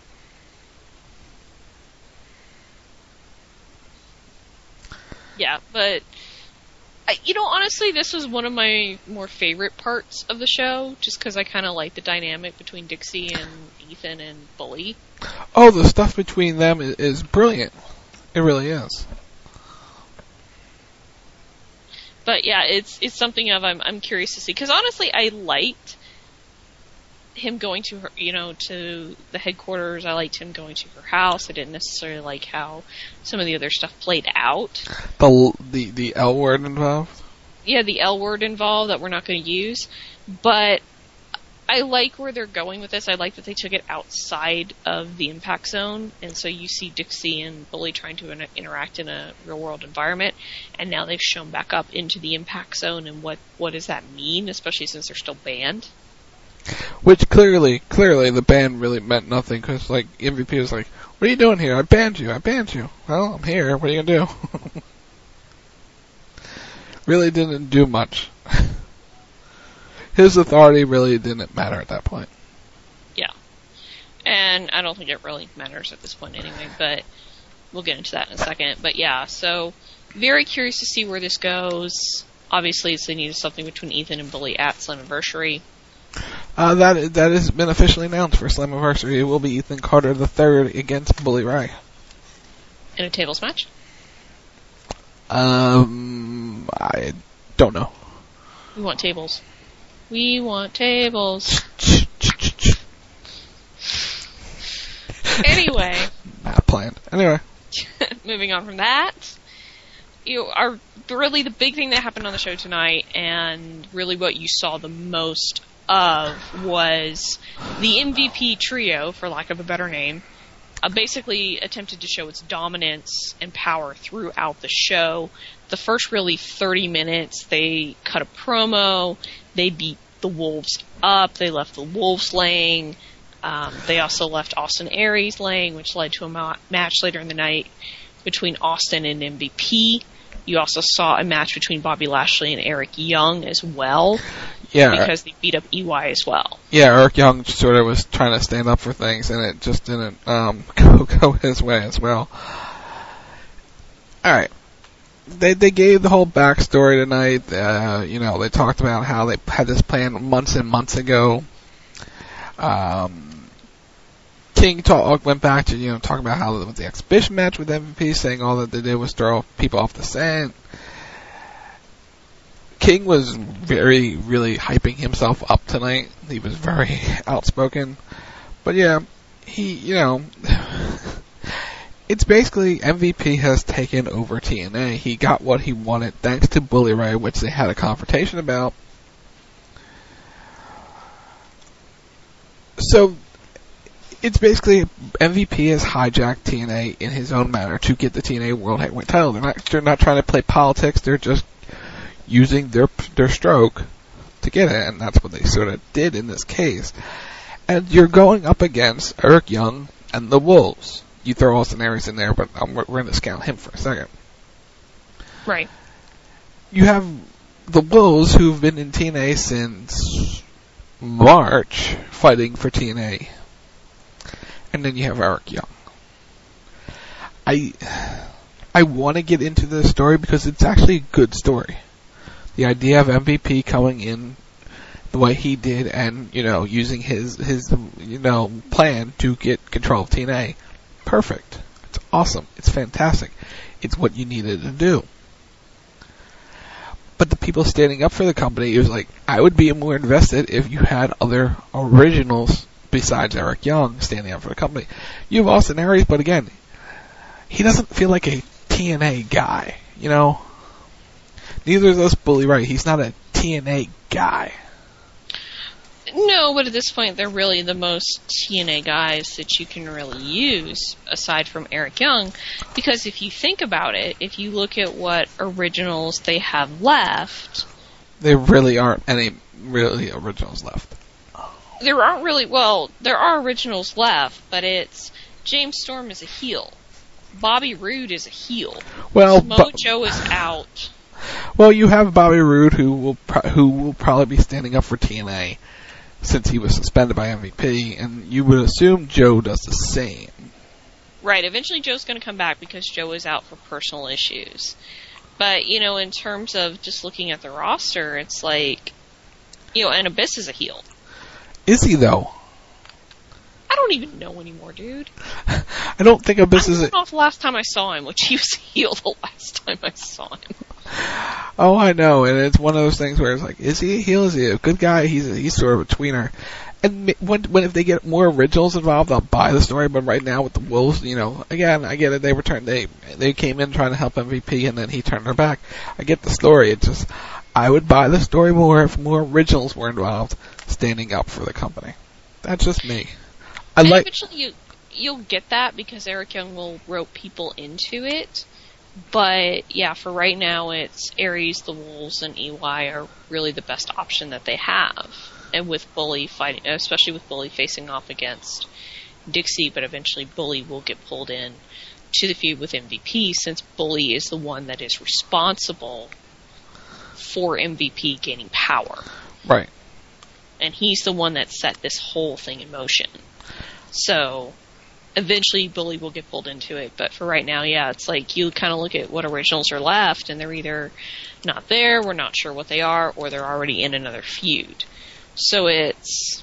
Yeah, but honestly, this was one of my more favorite parts of the show, just because I kind of like the dynamic between Dixie and Ethan and Bully. Oh, the stuff between them is brilliant. It really is. But yeah, it's something I'm curious to see, because honestly, I liked him going to her, to the headquarters. I liked him going to her house. I didn't necessarily like how some of the other stuff played out. The L word involved? Yeah, the L word involved that we're not going to use. But I like where they're going with this. I like that they took it outside of the impact zone. And so you see Dixie and Bully trying to interact in a real world environment. And now they've shown back up into the impact zone. And what does that mean, especially since they're still banned? Which clearly the ban really meant nothing, because MVP was like, "What are you doing here? I banned you. Well, I'm here. What are you gonna do?" Really didn't do much. His authority really didn't matter at that point. Yeah. And I don't think it really matters at this point anyway, but we'll get into that in a second. But yeah, so very curious to see where this goes. Obviously, they needed something between Ethan and Bully at Slammiversary. That has been officially announced for Slammiversary. It will be Ethan Carter III against Bully Ray. In a tables match? I don't know. We want tables. Anyway. Not planned. Anyway. Moving on from that. Our really the big thing that happened on the show tonight, and really what you saw the most of, was the MVP trio, for lack of a better name, basically attempted to show its dominance and power throughout the show. The first really 30 minutes, they cut a promo, they beat the Wolves up, they left the Wolves laying, they also left Austin Aries laying, which led to a match later in the night between Austin and MVP. You also saw a match between Bobby Lashley and Eric Young as well. Yeah. Because they beat up EY as well. Yeah, Eric Young sort of was trying to stand up for things, and it just didn't go his way as well. Alright. They gave the whole backstory tonight. They talked about how they had this plan months and months ago. King went back to, talking about how it was the exhibition match with MVP, saying all that they did was throw people off the set. King was really hyping himself up tonight. He was very outspoken. But yeah, it's basically MVP has taken over TNA. He got what he wanted thanks to Bully Ray, which they had a confrontation about. So, it's basically MVP has hijacked TNA in his own manner to get the TNA World Heavyweight title. They're not trying to play politics. They're just using their stroke to get it, and that's what they sort of did in this case. And you're going up against Eric Young and the Wolves. You throw Austin Aries in there, but we're going to discount him for a second. Right. You have the Wolves, who've been in TNA since March, fighting for TNA. And then you have Eric Young. I want to get into this story because it's actually a good story. The idea of MVP coming in the way he did and, using his plan to get control of TNA. Perfect. It's awesome. It's fantastic. It's what you needed to do. But the people standing up for the company, it was like, I would be more invested if you had other originals besides Eric Young standing up for the company. You have Austin Aries, but again, he doesn't feel like a TNA guy, Neither does Bully Ray. He's not a TNA guy. No, but at this point, they're really the most TNA guys that you can really use, aside from Eric Young, because if you think about it, if you look at what originals they have left... There really aren't any really originals left. There aren't really... Well, there are originals left, but it's... James Storm is a heel. Bobby Roode is a heel. Well, Mojo is out. Well, you have Bobby Roode, who will probably be standing up for TNA since he was suspended by MVP, and you would assume Joe does the same. Right. Eventually, Joe's going to come back because Joe is out for personal issues. But in terms of just looking at the roster, it's like, and Abyss is a heel. Is he though? I don't even know anymore, dude. I don't think Abyss is. I don't know the last time I saw him, which he was a heel the last time I saw him. Oh, I know, and it's one of those things where it's like, is he a heel? Is he a good guy? He's sort of a tweener. And when if they get more originals involved, I'll buy the story. But right now with the Wolves, again, I get it. They came in trying to help MVP, and then he turned their back. I get the story. It's just I would buy the story more if more originals were involved, standing up for the company. That's just me. Eventually you'll get that because Eric Young will rope people into it. But, yeah, for right now, it's Aries, the Wolves, and EY are really the best option that they have. And with Bully fighting, especially with Bully facing off against Dixie, but eventually Bully will get pulled in to the feud with MVP since Bully is the one that is responsible for MVP gaining power. Right. And he's the one that set this whole thing in motion. So... eventually, Bully will get pulled into it, but for right now, yeah, it's like you kind of look at what originals are left, and they're either not there, we're not sure what they are, or they're already in another feud. So it's...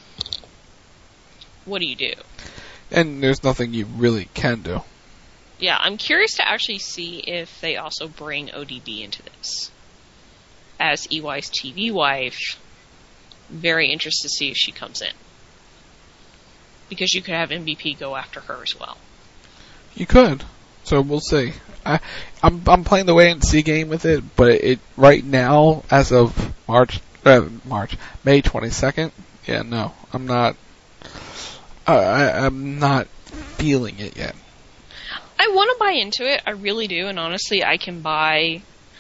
what do you do? And there's nothing you really can do. Yeah, I'm curious to actually see if they also bring ODB into this. As EY's TV wife, very interested to see if she comes in. Because you could have MVP go after her as well. You could. So we'll see. I'm playing the wait and see game with it, but it right now, as of May 22nd. Yeah, no, I'm not. I'm not feeling it yet. I want to buy into it. I really do, and honestly, I can buy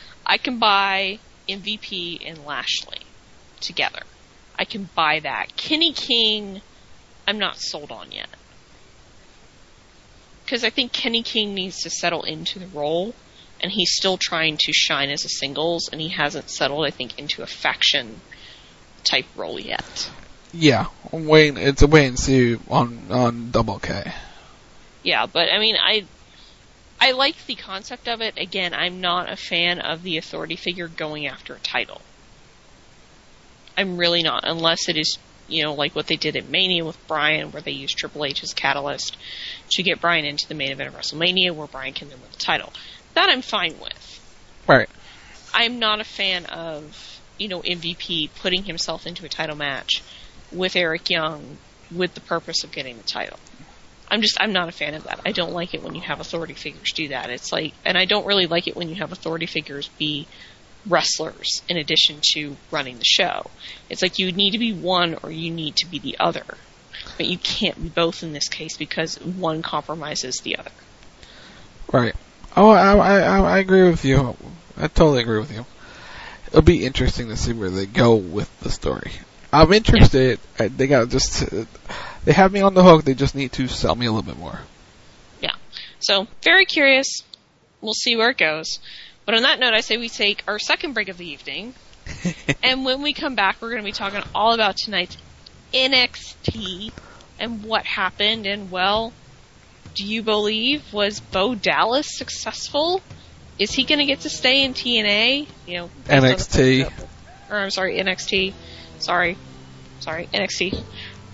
MVP and Lashley together. I can buy that. Kenny King, I'm not sold on yet. Because I think Kenny King needs to settle into the role, and he's still trying to shine as a singles, and he hasn't settled, I think, into a faction type role yet. Yeah, it's a wait and see on Double K. Yeah, but I mean, I like the concept of it. Again, I'm not a fan of the authority figure going after a title. I'm really not, unless it is, like what they did at Mania with Bryan, where they used Triple H as catalyst to get Bryan into the main event of WrestleMania, where Bryan can then win the title. That I'm fine with. Right. I'm not a fan of, MVP putting himself into a title match with Eric Young with the purpose of getting the title. I'm not a fan of that. I don't like it when you have authority figures do that. It's like, and I don't really like it when you have authority figures be wrestlers in addition to running the show. It's like you need to be one or you need to be the other. But you can't be both in this case because one compromises the other. Right. Oh, I agree with you. I totally agree with you. It'll be interesting to see where they go with the story. I'm interested. Yeah. They have me on the hook. They just need to sell me a little bit more. Yeah. So, very curious. We'll see where it goes. But on that note, I say we take our second break of the evening. And when we come back, we're going to be talking all about tonight's NXT and what happened. And, well, do you believe, was Bo Dallas successful? Is he going to get to stay in TNA? NXT. Or, I'm sorry, NXT. Sorry, NXT.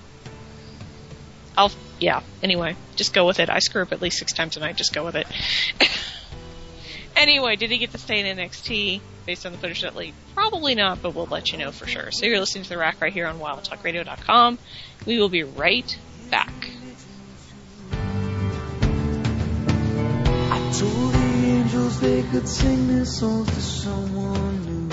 Anyway, just go with it. I screw up at least 6 times tonight, just go with it. Anyway, did he get to stay in NXT based on the footage that leaked? Probably not, but we'll let you know for sure. So you're listening to The Rack right here on WildTalkRadio.com. We will be right back. I told the angels they could sing this song to someone new.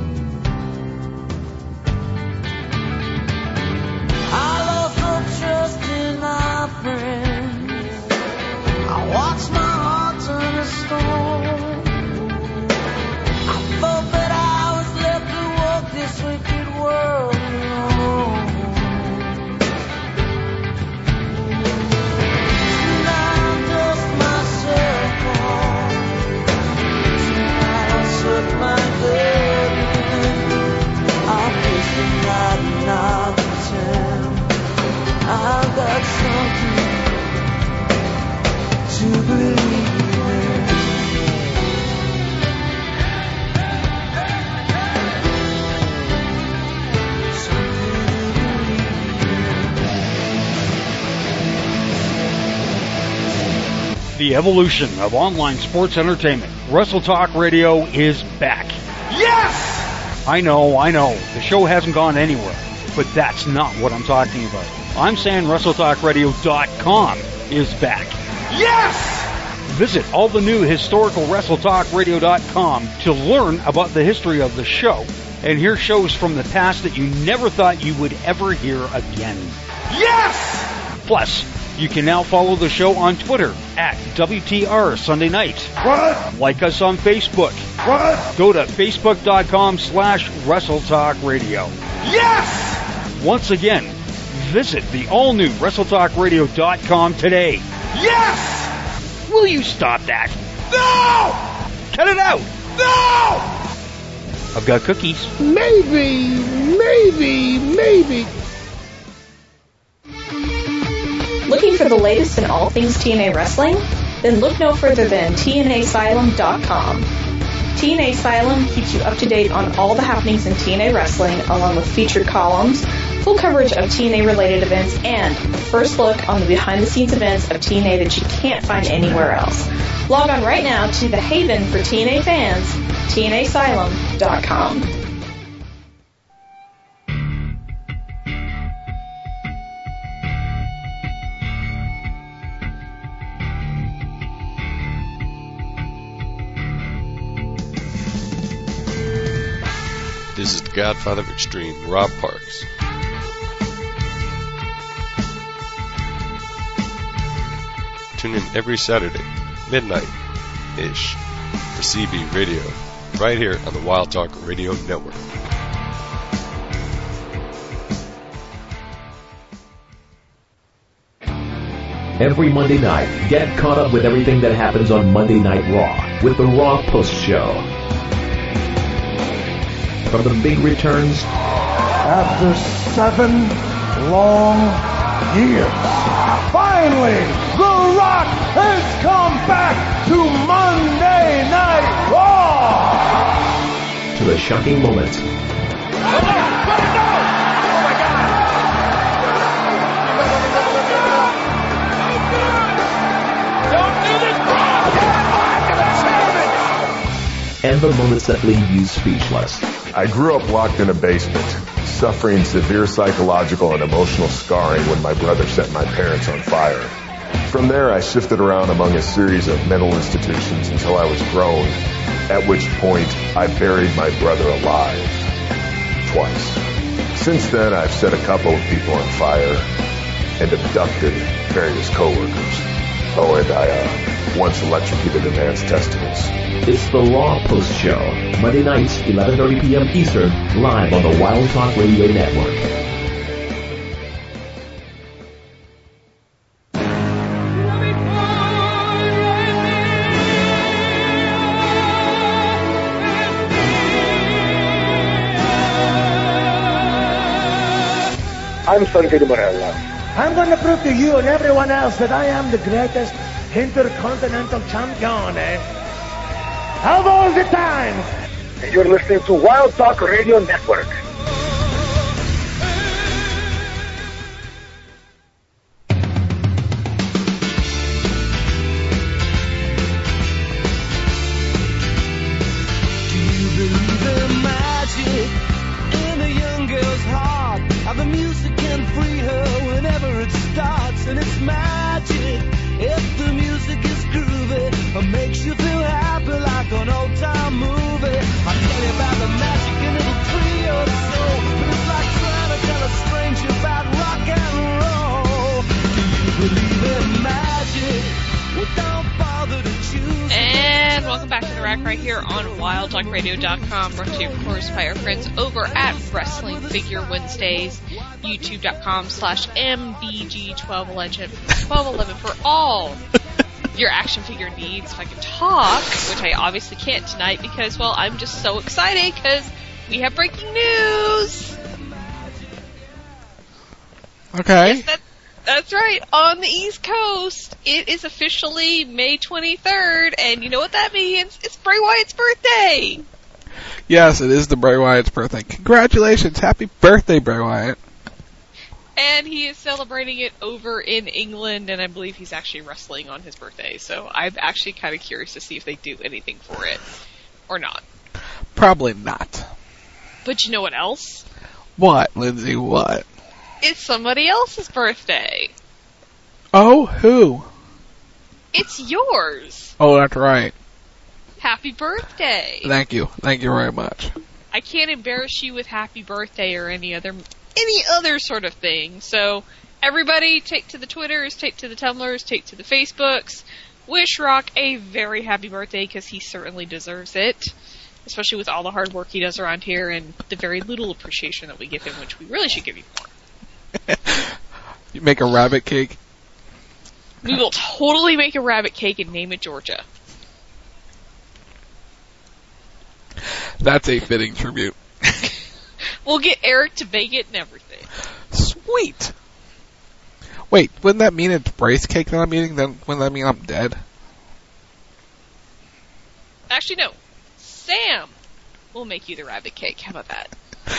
I lost no trust in my friends. I watched my heart turn to stone. I thought that I was left to walk this wicked world alone. Tonight I dust myself off. Tonight I suck my blood in. I kiss the night and I pretend I've got something to believe in. The evolution of online sports entertainment. Wrestle Talk Radio is back. Yes! I know. The show hasn't gone anywhere, but that's not what I'm talking about. I'm saying WrestleTalkRadio.com is back. Yes! Visit all the new historical WrestleTalkRadio.com to learn about the history of the show and hear shows from the past that you never thought you would ever hear again. Yes! Plus, you can now follow the show on Twitter at WTR Sunday Night. What? Like us on Facebook. What? Go to Facebook.com/WrestleTalkRadio. Yes! Once again, visit the all-new WrestleTalkRadio.com today. Yes! Will you stop that? No! Cut it out! No! I've got cookies. Maybe. Looking for the latest in all things TNA wrestling? Then look no further than TNAsylum.com. TNA Asylum keeps you up to date on all the happenings in TNA wrestling, along with featured columns, full coverage of TNA-related events, and a first look on the behind-the-scenes events of TNA that you can't find anywhere else. Log on right now to the haven for TNA fans, TNAsylum.com. Godfather of Extreme, Rob Parks. Tune in every Saturday, midnight-ish, for CB Radio, right here on the Wild Talk Radio Network. Every Monday night, get caught up with everything that happens on Monday Night Raw with the Raw Post Show. From the big returns, after 7 long years, finally, The Rock has come back to Monday Night Raw! To the shocking moments. And the moments that leave you speechless. I grew up locked in a basement, suffering severe psychological and emotional scarring when my brother set my parents on fire. From there, I shifted around among a series of mental institutions until I was grown, at which point I buried my brother alive. Twice. Since then, I've set a couple of people on fire and abducted various coworkers. Oh, and I once electrocuted a man's testicles. It's the Raw Post Show, Monday nights, 11:30 p.m. Eastern, live on the Wild Talk Radio Network. I'm Santino Morella. I'm going to prove to you and everyone else that I am the greatest intercontinental champion, of all the time. And you're listening to Wild Talk Radio Network. Do you believe in magic in a young girl's heart? How the music can free her whenever it starts, and it's magic if the music is groovy or makes you feel happy like an old-time movie. I'll tell you about the magic and it'll free your soul, but it's like trying to tell a stranger about rock and roll. Do you believe in magic? Well, don't bother to choose. And welcome back to The Rack right here on WildTalkRadio.com, brought to you, of course, by our friends over at Wrestling Figure Wednesdays, YouTube.com/MBG1211 for all your action figure needs. If I can talk, which I obviously can't tonight because, well, I'm just so excited because we have breaking news. Okay. Yes, that's right. On the East Coast, it is officially May 23rd, and you know what that means? It's Bray Wyatt's birthday. Yes, it is the Bray Wyatt's birthday. Congratulations. Happy birthday, Bray Wyatt. And he is celebrating it over in England, and I believe he's actually wrestling on his birthday. So I'm actually kind of curious to see if they do anything for it or not. Probably not. But you know what else? What, Lindsay? What? It's somebody else's birthday. Oh, who? It's yours. Oh, that's right. Happy birthday. Thank you. Thank you very much. I can't embarrass you with happy birthday or any other sort of thing. So everybody take to the Twitters, take to the Tumblrs, take to the Facebooks. Wish Rock a very happy birthday because he certainly deserves it. Especially with all the hard work he does around here and the very little appreciation that we give him, which we really should give you more. You make a rabbit cake? We will totally make a rabbit cake and name it Georgia. That's a fitting tribute. We'll get Eric to bake it and everything. Sweet. Wait, wouldn't that mean it's Bray's cake that I'm eating? Then wouldn't that mean I'm dead? Actually, no. Sam will make you the rabbit cake. How about that?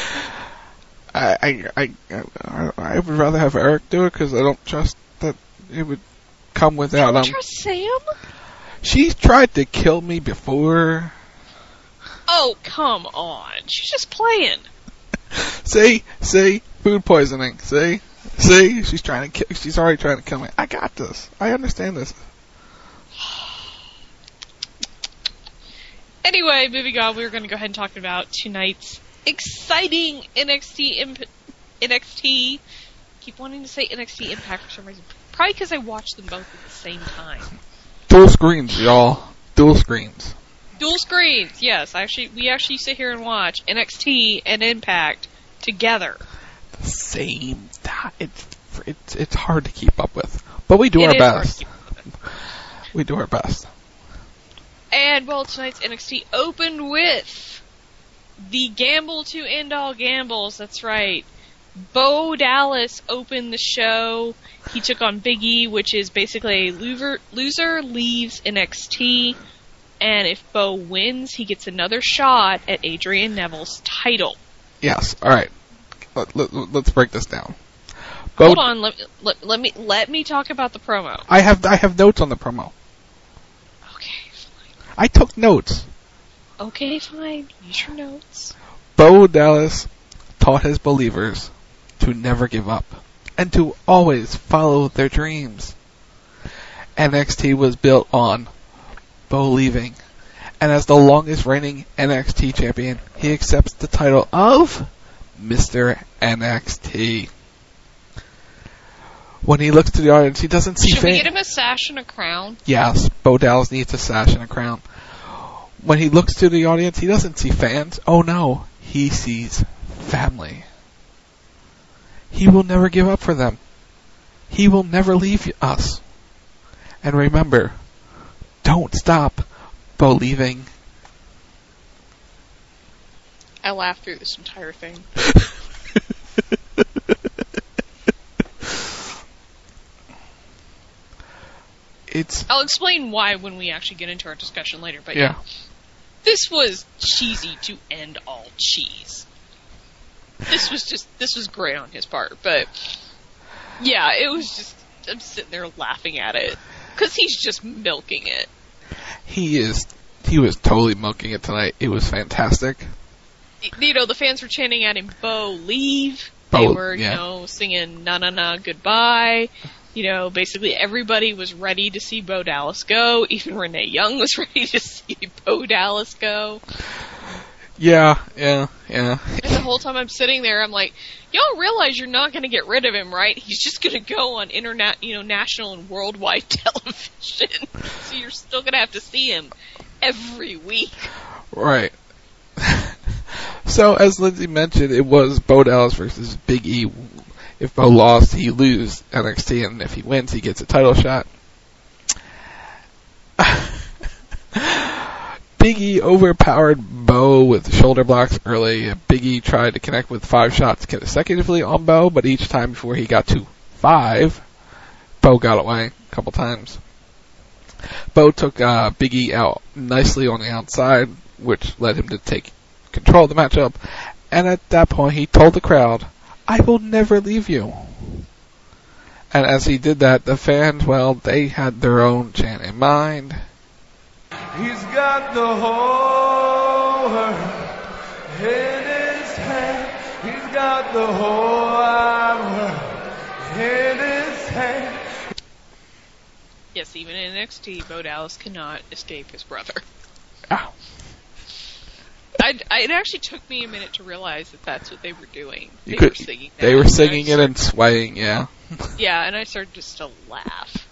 I would rather have Eric do it because I don't trust that it would come without him. You don't trust Sam? She's tried to kill me before. Oh, come on. She's just playing. See, food poisoning. See, she's already trying to kill me. I got this. I understand this. Anyway, moving on, we're going to go ahead and talk about tonight's exciting NXT. Keep wanting to say NXT Impact for some reason. Probably because I watched them both at the same time. Dual screens, y'all. Dual screens. Dual screens, yes. We actually sit here and watch NXT and Impact together. The same time. It's hard to keep up with, but we do our best. We do our best. And well, tonight's NXT opened with the gamble to end all gambles. That's right. Bo Dallas opened the show. He took on Big E, which is basically a loser leaves NXT. And if Bo wins, he gets another shot at Adrian Neville's title. Yes. All right. Let's break this down. Hold on. Let me talk about the promo. I have notes on the promo. Okay, fine. I took notes. Okay, fine. Use your notes. Bo Dallas taught his believers to never give up and to always follow their dreams. NXT was built on Bo leaving, and as the longest reigning NXT champion, he accepts the title of Mr. NXT. When he looks to the audience, he doesn't see fans. Should we get him a sash and a crown? Yes, Bo Dallas needs a sash and a crown. When he looks to the audience, he doesn't see fans. Oh no, he sees family. He will never give up for them. He will never leave us. And remember, don't stop believing. I laughed through this entire thing. I'll explain why when we actually get into our discussion later, but yeah. This was cheesy to end all cheese. This was great on his part, but yeah, it was just, I'm sitting there laughing at it, because he's just milking it. He was totally milking it tonight. It was fantastic. You know, the fans were chanting at him, Bo, leave. They were, singing na na na goodbye. You know, basically everybody was ready to see Bo Dallas go. Even Renee Young was ready to see Bo Dallas go. Yeah. And the whole time I'm sitting there, I'm like, y'all realize you're not going to get rid of him, right? He's just going to go on national and worldwide television. So you're still going to have to see him every week. Right. So, as Lindsay mentioned, it was Bo Dallas versus Big E. If Bo lost, he loses NXT, and if he wins, he gets a title shot. Big E overpowered Bo with shoulder blocks early. Big E tried to connect with 5 shots consecutively on Bo, but each time before he got to 5, Bo got away a couple times. Bo took Big E out nicely on the outside, which led him to take control of the matchup. And at that point, he told the crowd, I will never leave you. And as he did that, the fans, well, they had their own chant in mind. He's got the whole world in his hand. He's got the whole wide world in his hand. Yes, even in NXT, Bo Dallas cannot escape his brother. Ow. It actually took me a minute to realize that that's what they were doing. They were singing it and swaying, yeah. Yeah, and I started just to laugh.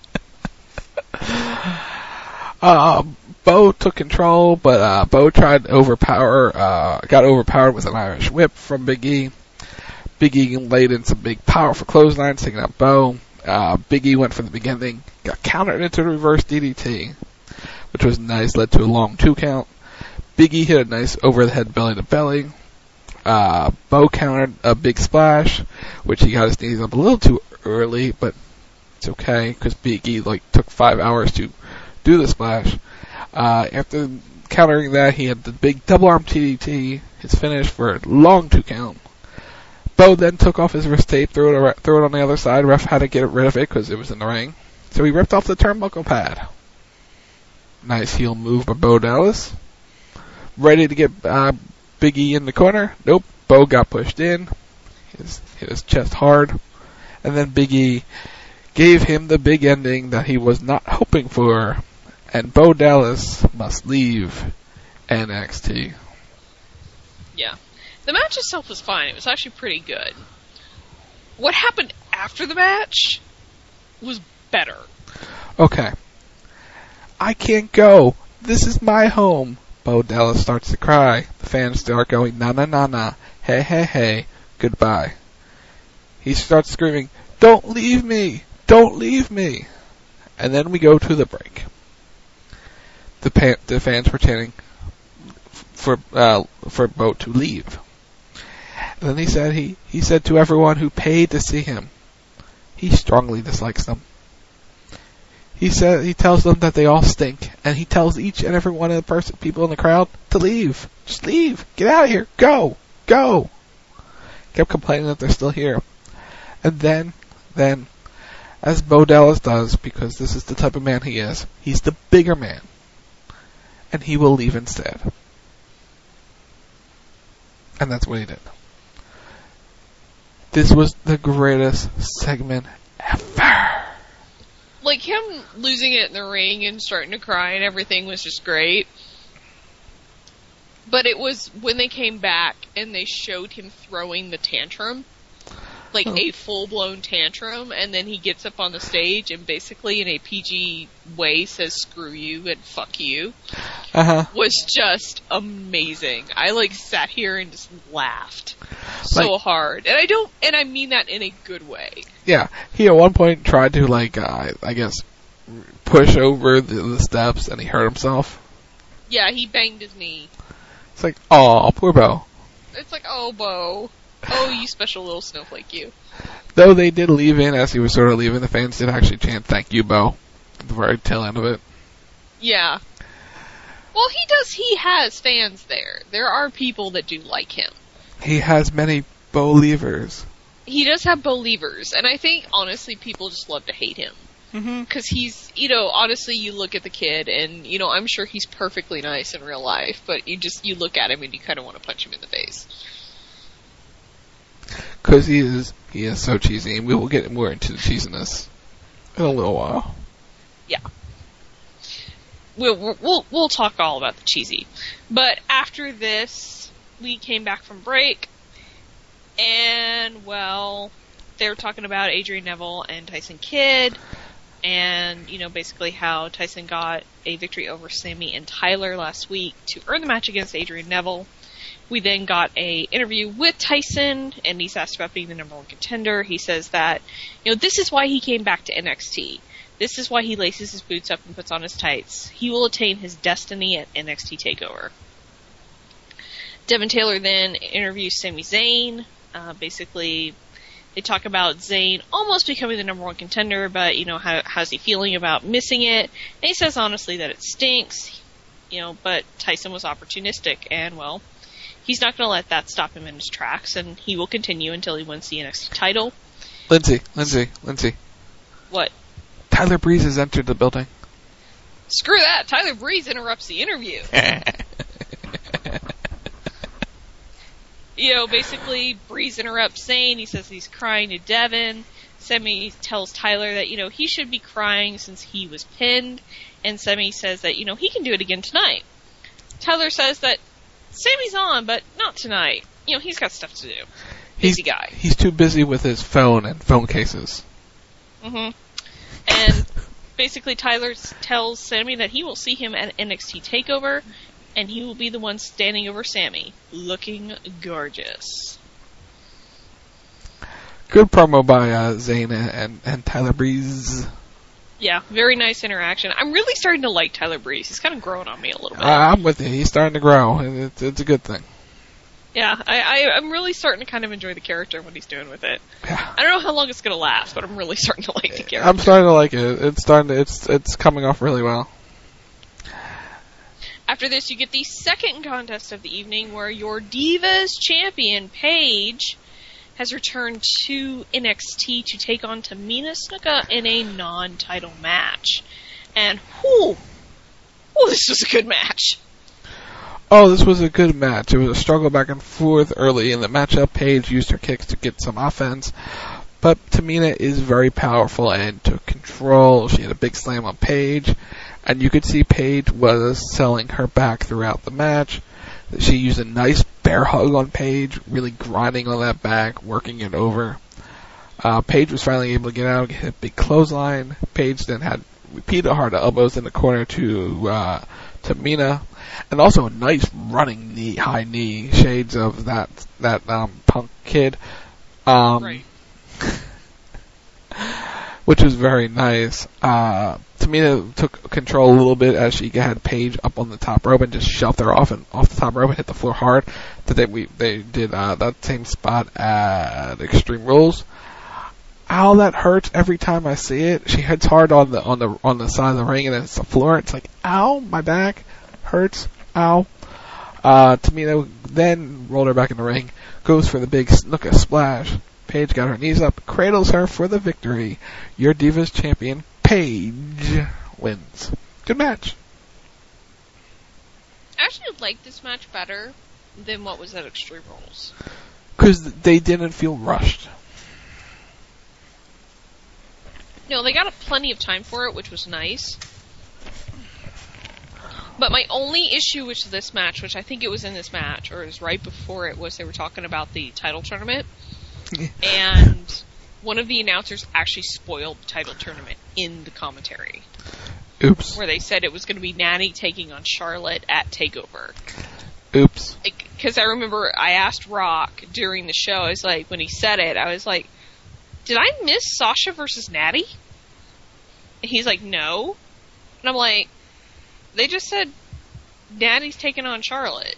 Bo took control, but Bo tried to got overpowered with an Irish whip from Big E. Big E laid in some big powerful clotheslines, taking out Bo. Big E went for the beginning, got countered into the reverse DDT, which was nice, led to a long 2 count. Big E hit a nice over-the-head belly-to-belly. Bo countered a big splash, which he got his knees up a little too early, but it's okay, because Big E took 5 hours to do the splash. After countering that, he had the big double-arm TDT, his finish for a long 2 count. Bo then took off his wrist tape, threw it on the other side. Ref had to get rid of it because it was in the ring. So he ripped off the turnbuckle pad. Nice heel move by Bo Dallas. Ready to get Big E in the corner. Nope. Bo got pushed in. Hit his chest hard. And then Big E gave him the big ending that he was not hoping for. And Bo Dallas must leave NXT. Yeah. The match itself was fine. It was actually pretty good. What happened after the match was better. Okay. I can't go. This is my home. Bo Dallas starts to cry. The fans start going, na na na na, hey hey hey, goodbye. He starts screaming, don't leave me, don't leave me. And then we go to the break. The fans were chanting for Bo to leave. And then he said to everyone who paid to see him, he strongly dislikes them. He tells them that they all stink, and he tells each and every one of the people in the crowd to leave. Just leave. Get out of here. Go. Go. Kept complaining that they're still here. And then, as Bo Dallas does, because this is the type of man he is, he's the bigger man. And he will leave instead. And that's what he did. This was the greatest segment ever. Like, him losing it in the ring and starting to cry and everything was just great. But it was when they came back and they showed him throwing the tantrum. Like, a full-blown tantrum, and then he gets up on the stage and basically in a PG way says screw you and fuck you. Was just amazing. I, sat here and just laughed so hard. And I mean that in a good way. Yeah, he at one point tried to, I guess, push over the steps, and he hurt himself. Yeah, he banged his knee. It's like, aw, poor Bo. It's like, oh, Bo. Oh, you special little snowflake, you. Though they did leave in, as he was sort of leaving, the fans did actually chant, thank you, Bo, at the very tail end of it. Yeah. Well, he has fans there. There are people that do like him. He has many Bo-leavers. He does have Bo-leavers, and I think, honestly, people just love to hate him. Because he's, honestly, you look at the kid, and, I'm sure he's perfectly nice in real life, but you look at him and you kind of want to punch him in the face. Because he is so cheesy, and we will get more into the cheesiness in a little while. Yeah. We'll talk all about the cheesy. But after this, we came back from break, and, well, they were talking about Adrian Neville and Tyson Kidd, and, basically how Tyson got a victory over Sammy and Tyler last week to earn the match against Adrian Neville. We then got a interview with Tyson, and he's asked about being the number one contender. He says that, this is why he came back to NXT. This is why he laces his boots up and puts on his tights. He will attain his destiny at NXT TakeOver. Devin Taylor then interviews Sami Zayn. Basically, they talk about Zayn almost becoming the number one contender, but, how's he feeling about missing it? And he says honestly that it stinks, but Tyson was opportunistic, and, well, he's not going to let that stop him in his tracks, and he will continue until he wins the NXT title. Lindsay. What? Tyler Breeze has entered the building. Screw that. Tyler Breeze interrupts the interview. Basically, Breeze interrupts Zayn. He says he's crying to Devin. Semi tells Tyler that, he should be crying since he was pinned. And Semi says that, he can do it again tonight. Tyler says that Sammy's on, but not tonight. He's got stuff to do. Busy guy. He's too busy with his phone and phone cases. And basically Tyler tells Sammy that he will see him at NXT TakeOver, and he will be the one standing over Sammy, looking gorgeous. Good promo by Zayn and Tyler Breeze. Yeah, very nice interaction. I'm really starting to like Tyler Breeze. He's kind of growing on me a little bit. I'm with you. He's starting to grow. It's a good thing. Yeah, I'm really starting to kind of enjoy the character and what he's doing with it. Yeah. I don't know how long it's going to last, but I'm really starting to like the character. I'm starting to like it. It's coming off really well. After this, you get the second contest of the evening where your Divas champion, Paige, has returned to NXT to take on Tamina Snuka in a non-title match. And, this was a good match. Oh, this was a good match. It was a struggle back and forth early in the matchup. Paige used her kicks to get some offense. But Tamina is very powerful and took control. She had a big slam on Paige. And you could see Paige was selling her back throughout the match. She used a nice bear hug on Paige, really grinding on that back, working it over. Paige was finally able to get out, hit a big clothesline. Paige then had repeated hard elbows in the corner to Tamina, and also a nice running knee, high knee, shades of that Punk kid. Right. Which was very nice. Tamina took control a little bit as she had Paige up on the top rope and just shoved her off the top rope and hit the floor hard. They did that same spot at Extreme Rules. Ow, that hurts every time I see it. She hits hard on the side of the ring and it's the floor. It's like, ow, my back hurts. Ow. Tamina then rolled her back in the ring, goes for the big Snuka splash. Paige got her knees up, cradles her for the victory. Your Divas champion, Paige, wins. Good match. I actually like this match better than what was at Extreme Rules. Because they didn't feel rushed. No, they got plenty of time for it, which was nice. But my only issue with this match, which I think it was in this match, or it was right before it, was they were talking about the title tournament. And one of the announcers actually spoiled the title tournament in the commentary. Oops. Where they said it was going to be Natty taking on Charlotte at TakeOver. Oops. Because I remember I asked Rock during the show, I was like, when he said it, I was like, did I miss Sasha versus Natty? And he's like, no. And I'm like, they just said Natty's taking on Charlotte.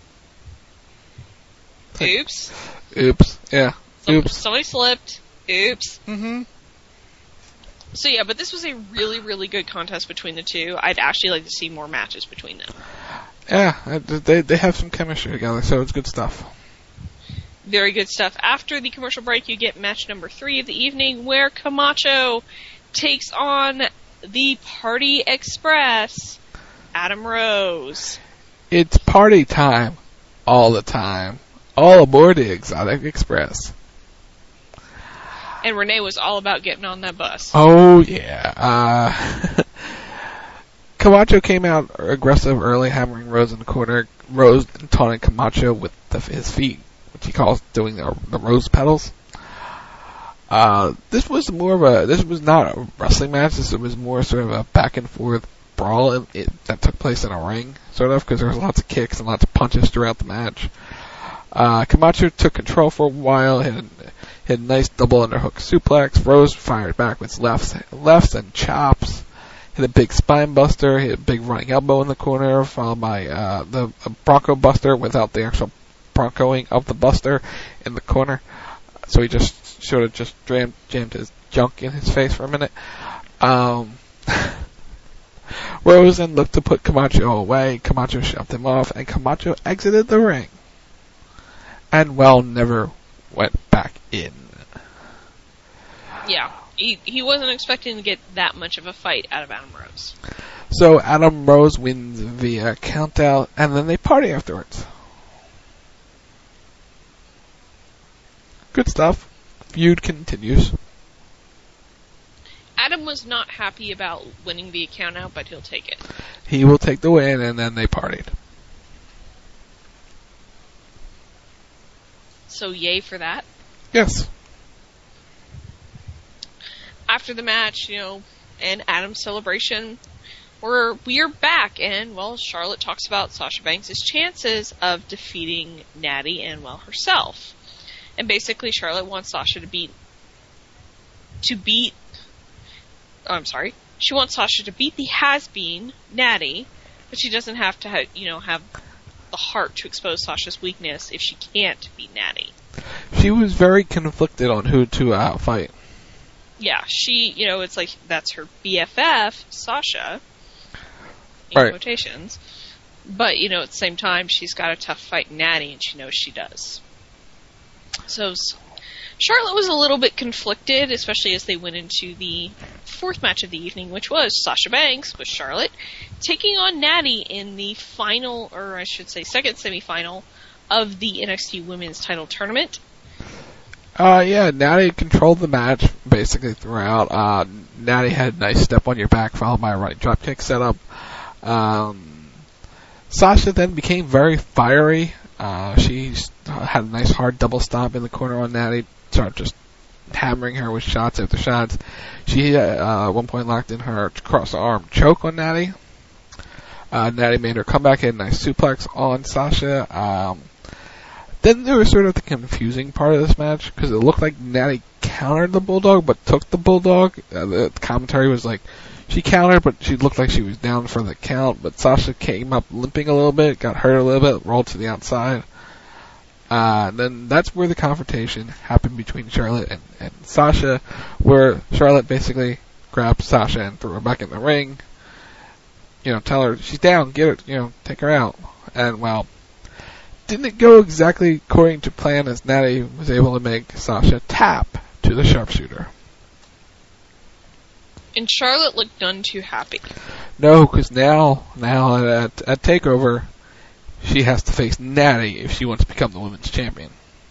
Oops. Oops. Yeah. Oops. Somebody slipped. Oops. Mm-hmm. So yeah, but this was a really, really good contest between the two. I'd actually like to see more matches between them. Yeah, they have some chemistry together, so it's good stuff. Very good stuff. After the commercial break, you get match number 3 of the evening, where Camacho takes on the Party Express, Adam Rose. It's party time all the time. All aboard the Exotic Express. And Renee was all about getting on that bus. Oh, yeah. Camacho came out aggressive early, hammering Rose in the corner. Rose taunting Camacho with his feet, which he calls doing the Rose pedals. This was not a wrestling match. This was more sort of a back and forth brawl that took place in a ring, sort of, because there was lots of kicks and lots of punches throughout the match. Camacho took control for a while, hit a nice double underhook suplex. Rose fired back with lefts and chops. Hit a big spine buster, hit a big running elbow in the corner, followed by the Bronco buster without the actual Broncoing of the buster in the corner. So he just sort of just jammed his junk in his face for a minute. Rose then looked to put Camacho away. Camacho shoved him off, and Camacho exited the ring. And, well, never went back in. Yeah, he wasn't expecting to get that much of a fight out of Adam Rose. So Adam Rose wins via countout, and then they party afterwards. Good stuff. Feud continues. Adam was not happy about winning via countout, but he'll take it. He will take the win, and then they partied. So yay for that. Yes. After the match, and Adam's celebration, we're back, and, well, Charlotte talks about Sasha Banks' herself of defeating Natty and, well, herself. And basically Charlotte wants Sasha she wants Sasha to beat the has-been, Natty, but she doesn't have to have the heart to expose Sasha's weakness if she can't beat Natty. She was very conflicted on who to fight. Yeah, she, it's like that's her BFF, Sasha, in right. quotations. But, at the same time, she's got a tough fight in Natty, and she knows she does. So, Charlotte was a little bit conflicted, especially as they went into the 4th match of the evening, which was Sasha Banks with Charlotte, taking on Natty in the final, or I should say second semifinal, of the NXT Women's Title Tournament. Yeah, Natty controlled the match basically throughout. Natty had a nice step on your back followed by a running dropkick setup. Sasha then became very fiery. She had a nice hard double stomp in the corner on Natty, started just hammering her with shots after shots. She at one point locked in her cross-arm choke on Natty. Natty made her comeback, hit a nice suplex on Sasha. Then there was sort of the confusing part of this match, because it looked like Natty countered the Bulldog, but took the Bulldog. The commentary was like, she countered, but she looked like she was down for the count, but Sasha came up limping a little bit, got hurt a little bit, rolled to the outside. Then that's where the confrontation happened between Charlotte and Sasha, where Charlotte basically grabbed Sasha and threw her back in the ring. Tell her she's down, get her, take her out. And well, didn't it go exactly according to plan, as Natty was able to make Sasha tap to the sharpshooter. And Charlotte looked none too happy. No, because now at TakeOver, she has to face Natty if she wants to become the women's champion.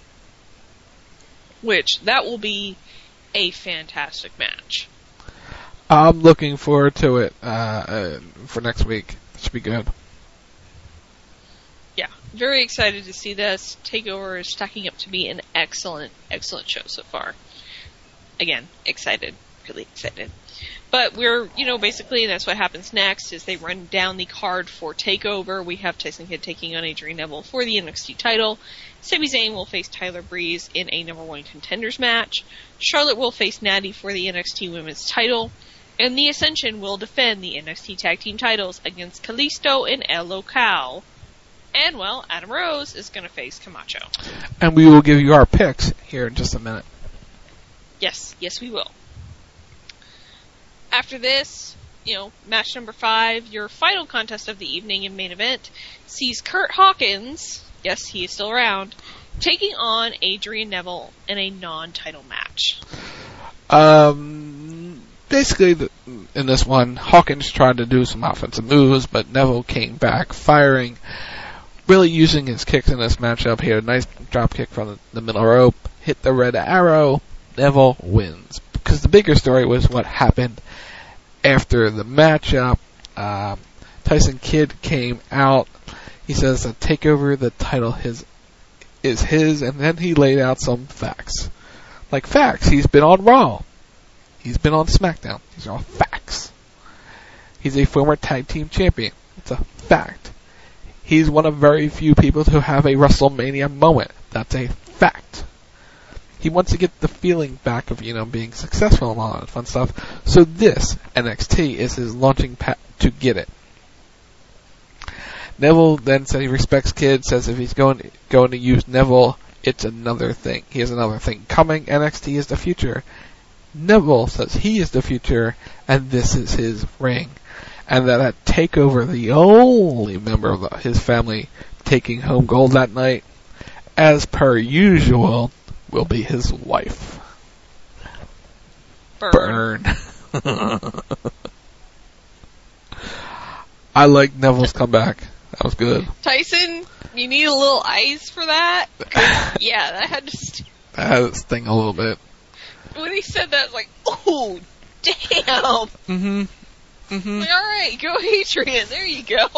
Which, that will be a fantastic match. I'm looking forward to it for next week. It should be good. Yeah, very excited to see this. TakeOver is stacking up to be an excellent, excellent show so far. Again, excited. Really excited. But we're, basically that's what happens next, is they run down the card for TakeOver. We have Tyson Kidd taking on Adrian Neville for the NXT title. Sami Zayn will face Tyler Breeze in a number 1 contenders match. Charlotte will face Natty for the NXT women's title. And the Ascension will defend the NXT tag team titles against Kalisto and El Local. And, well, Adam Rose is going to face Camacho. And we will give you our picks here in just a minute. Yes, we will. After this, match number 5, your final contest of the evening and main event, sees Kurt Hawkins, yes, he is still around, taking on Adrian Neville in a non-title match. Basically, in this one, Hawkins tried to do some offensive moves, but Neville came back firing, really using his kicks in this matchup. He had a nice drop kick from the middle rope, hit the red arrow, Neville wins. Because the bigger story was what happened after the matchup. Tyson Kidd came out. He says that TakeOver, the title is his, and then he laid out some facts. Like facts, he's been on Raw. He's been on SmackDown. These are all facts. He's a former tag team champion. It's a fact. He's one of very few people who have a WrestleMania moment. That's a fact. He wants to get the feeling back of, being successful and all that fun stuff. So this, NXT, is his launching pad to get it. Neville then said he respects Kidd, says if he's going to use Neville, it's another thing. He has another thing coming. NXT is the future. Neville says he is the future, and this is his ring. And that at TakeOver, the only member of his family taking home gold that night, as per usual, will be his wife. Burn. I like Neville's comeback. That was good. Tyson, you need a little ice for that? Yeah, that had to That had to sting a little bit. When he said that, I was like, oh, damn. Like, alright, go Adrian, there you go.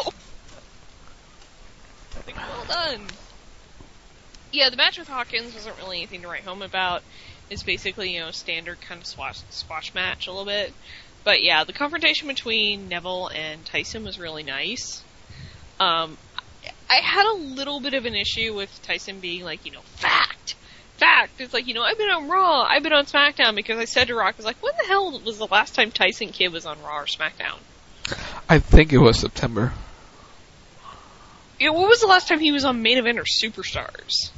Like, well done. Yeah, the match with Hawkins wasn't really anything to write home about. It's basically, standard kind of squash match a little bit. But yeah, the confrontation between Neville and Tyson was really nice. I had a little bit of an issue with Tyson being like, fact. It's like, I've been on Raw, I've been on SmackDown, because I said to Rock, I was like, when the hell was the last time Tyson Kidd was on Raw or SmackDown? I think it was September. Yeah, what was the last time he was on Main Event or Superstars?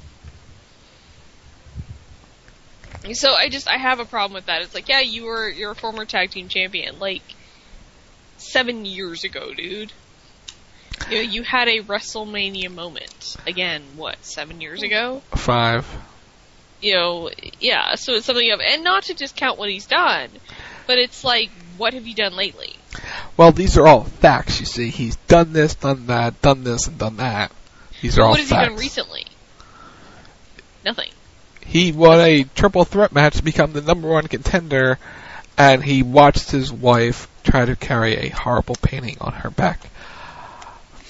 So I have a problem with that. It's like, yeah, you're a former tag team champion, like 7 years ago, dude. You had a WrestleMania moment. Again, 7 years ago? 5. Yeah, so it's something of, and not to discount what he's done, but it's like, what have you done lately? Well, these are all facts, you see. He's done this, done that, done this, and done that. These are all facts. What has he done recently? Nothing. He won a triple threat match to become the number 1 contender, and he watched his wife try to carry a horrible painting on her back.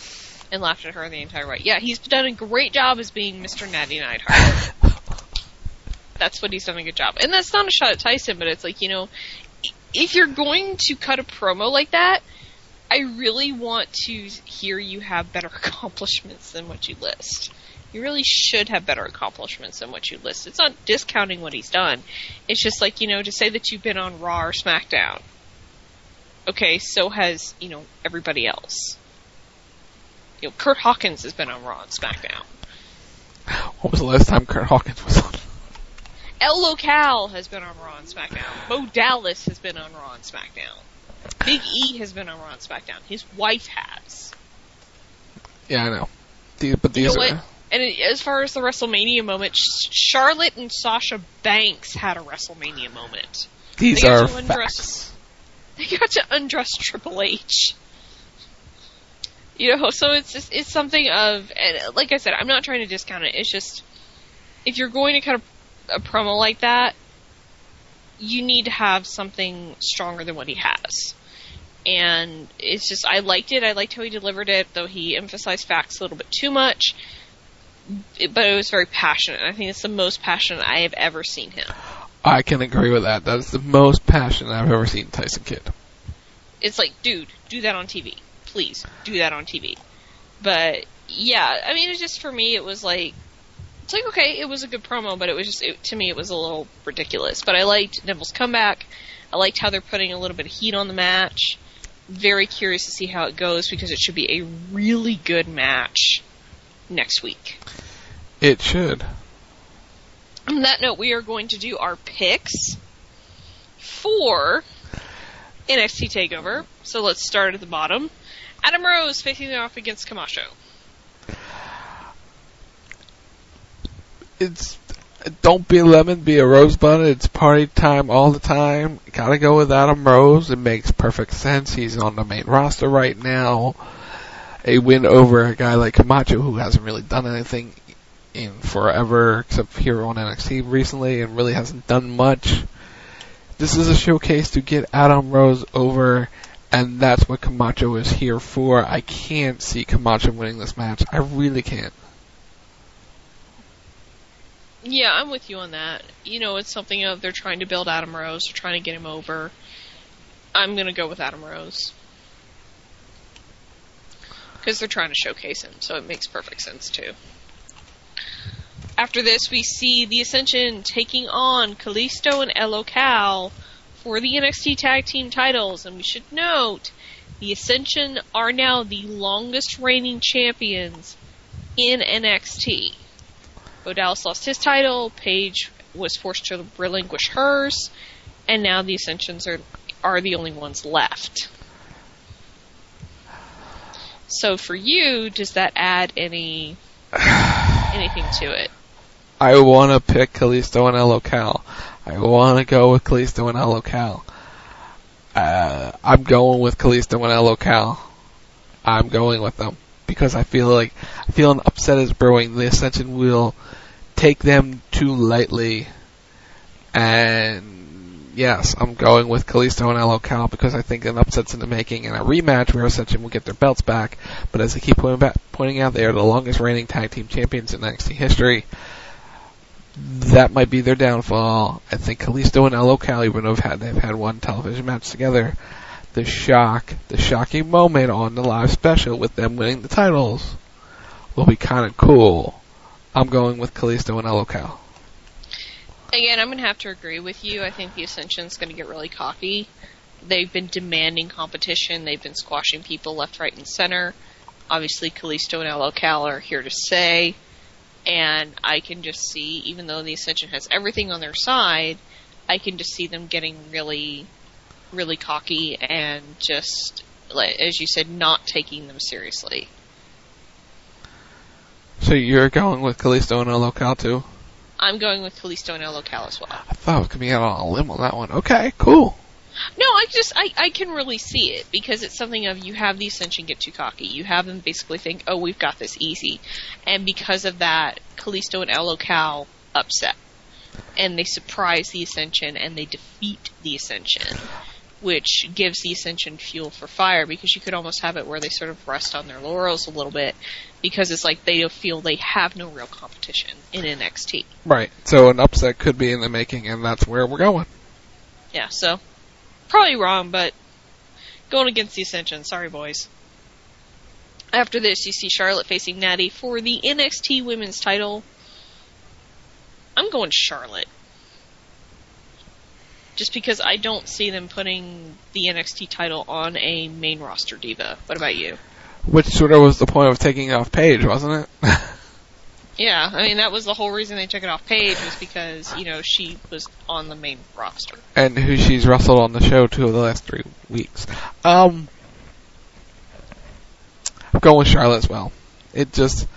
and laughed at her the entire way. Yeah, he's done a great job as being Mr. Natty Neidhart. That's what he's done a good job. And that's not a shot at Tyson, but it's like, you know, if you're going to cut a promo like that, I really want to hear you have better accomplishments than what you list. You really should have better accomplishments than what you list. It's not discounting what he's done. It's just like, you know, to say that you've been on Raw or SmackDown. Okay, so has, you know, everybody else. You know, Kurt Hawkins has been on Raw and SmackDown. What was the last time Kurt Hawkins was on? El Local has been on Raw and SmackDown. Bo Dallas has been on Raw and SmackDown. Big E has been on Raw and SmackDown. His wife has. Yeah, I know. But these are... And as far as the WrestleMania moment, Charlotte and Sasha Banks had a WrestleMania moment. These are facts. They got to undress Triple H. You know, so it's something of, and like I said, I'm not trying to discount it. It's just, if you're going to cut a promo like that, you need to have something stronger than what he has. And it's just, I liked it. I liked how he delivered it, though he emphasized facts a little bit too much. But it was very passionate. I think it's the most passionate I have ever seen him. I can agree with that. That is the most passionate I've ever seen Tyson Kidd. It's like, dude, do that on TV. Please, do that on TV. But, yeah, I mean, it's just, for me, it was like, it's like, okay, it was a good promo, but it was just, to me, it was a little ridiculous. But I liked Neville's comeback. I liked how they're putting a little bit of heat on the match. Very curious to see how it goes, because it should be a really good match next week. It should. On that note, we are going to do our picks for NXT TakeOver. So let's start at the bottom. Adam Rose facing off against Camacho. It's don't be a lemon, be a rosebud. It's party time all the time. Gotta go with Adam Rose. It makes perfect sense. He's on the main roster right now. A win over a guy like Camacho, who hasn't really done anything in forever, except here on NXT recently, and really hasn't done much. This is a showcase to get Adam Rose over, and that's what Camacho is here for. I can't see Camacho winning this match. I really can't. Yeah, I'm with you on that. You know, it's something of they're trying to build Adam Rose, they're trying to get him over. I'm gonna go with Adam Rose. Because they're trying to showcase him, so it makes perfect sense too. After this, we see the Ascension taking on Kalisto and El Local for the NXT Tag Team titles. And we should note, the Ascension are now the longest reigning champions in NXT. Bo Dallas lost his title, Paige was forced to relinquish hers, and now the Ascensions are the only ones left. So for you, does that add anything to it? I want to pick Kalisto and El Local. I want to go with Kalisto and El Local. I'm going with Kalisto and El Local. I'm going with them because I feel an upset is brewing. The Ascension will take them too lightly, and yes, I'm going with Kalisto and El Local because I think an upset's in the making, and a rematch where Ascension will get their belts back. But as I keep pointing out, they are the longest reigning tag team champions in NXT history. That might be their downfall. I think Kalisto and El Local, even though they've had one television match together, the shocking moment on the live special with them winning the titles will be kind of cool. I'm going with Kalisto and El Local. Again, I'm going to have to agree with you. I think the Ascension's going to get really cocky. They've been demanding competition. They've been squashing people left, right, and center. Obviously, Kalisto and El Local are here to stay. And I can just see, even though the Ascension has everything on their side, I can just see them getting really, really cocky and just, as you said, not taking them seriously. So you're going with Kalisto and El Local too? I'm going with Kalisto and El Local as well. I thought I was coming out on a limb on that one. Okay, cool. No, I can really see it, because it's something of, you have the Ascension get too cocky. You have them basically think, oh, we've got this easy. And because of that, Kalisto and El Local upset. And they surprise the Ascension, and they defeat the Ascension. which gives the Ascension fuel for fire, because you could almost have it where they sort of rest on their laurels a little bit, because it's like they feel they have no real competition in NXT. Right. So an upset could be in the making, and that's where we're going. Yeah, so probably wrong, but going against the Ascension. Sorry, boys. After this, you see Charlotte facing Natty for the NXT Women's title. I'm going Charlotte. Just because I don't see them putting the NXT title on a main roster diva. What about you? Which sort of was the point of taking it off Paige, wasn't it? Yeah, I mean, that was the whole reason they took it off Paige, was because, you know, she was on the main roster. And who she's wrestled on the show 2 of the last 3 weeks. I'm going with Charlotte as well. It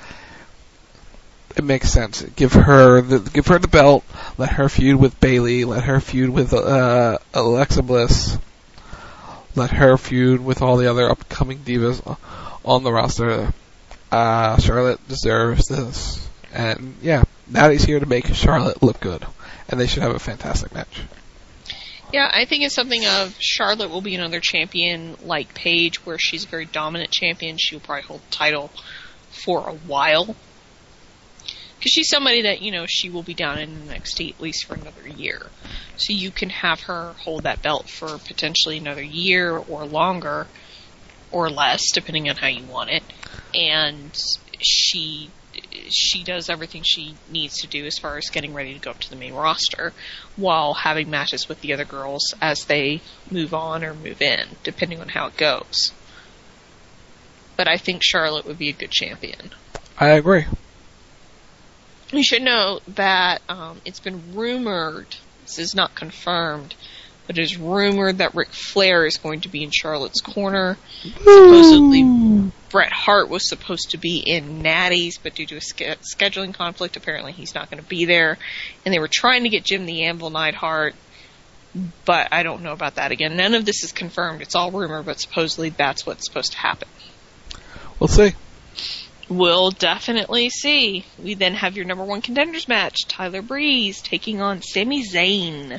makes sense. Give her the belt. Let her feud with Bayley. Let her feud with Alexa Bliss. Let her feud with all the other upcoming divas on the roster. Charlotte deserves this. And yeah, Natty's here to make Charlotte look good. And they should have a fantastic match. Yeah, I think it's something of Charlotte will be another champion like Paige, where she's a very dominant champion. She'll probably hold the title for a while. Because she's somebody that, you know, she will be down in NXT at least for another year. So you can have her hold that belt for potentially another year or longer, or less, depending on how you want it. And she does everything she needs to do as far as getting ready to go up to the main roster, while having matches with the other girls as they move on or move in, depending on how it goes. But I think Charlotte would be a good champion. I agree. You should know that it's been rumored, this is not confirmed, but it is rumored that Ric Flair is going to be in Charlotte's corner. Supposedly, Bret Hart was supposed to be in Natty's, but due to a scheduling conflict, apparently he's not going to be there. And they were trying to get Jim the Anvil Neidhart, but I don't know about that again. None of this is confirmed. It's all rumor, but supposedly that's what's supposed to happen. We'll see. We'll definitely see. We then have your number 1 contenders match, Tyler Breeze taking on Sami Zayn.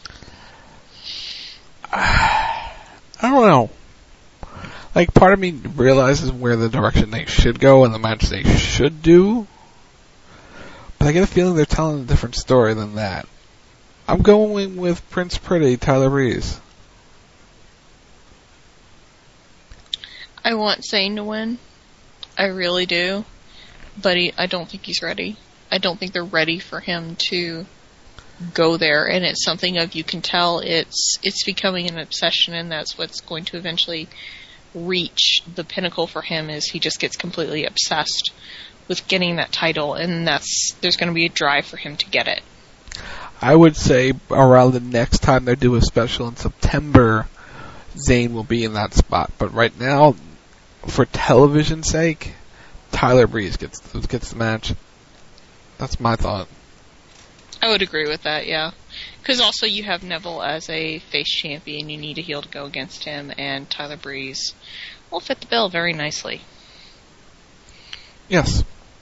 I don't know. Like, part of me realizes where the direction they should go and the match they should do, but I get a feeling they're telling a different story than that. I'm going with Prince Pretty, Tyler Breeze. I want Zayn to win. I really do. But I don't think he's ready. I don't think they're ready for him to go there, and it's something of, you can tell it's becoming an obsession, and that's what's going to eventually reach the pinnacle for him, is he just gets completely obsessed with getting that title, and there's going to be a drive for him to get it. I would say around the next time they do a special in September, Zayn will be in that spot. But right now, for television's sake, Tyler Breeze gets the match. That's my thought. I would agree with that, yeah. Because also you have Neville as a face champion. You need a heel to go against him, and Tyler Breeze will fit the bill very nicely. Yes.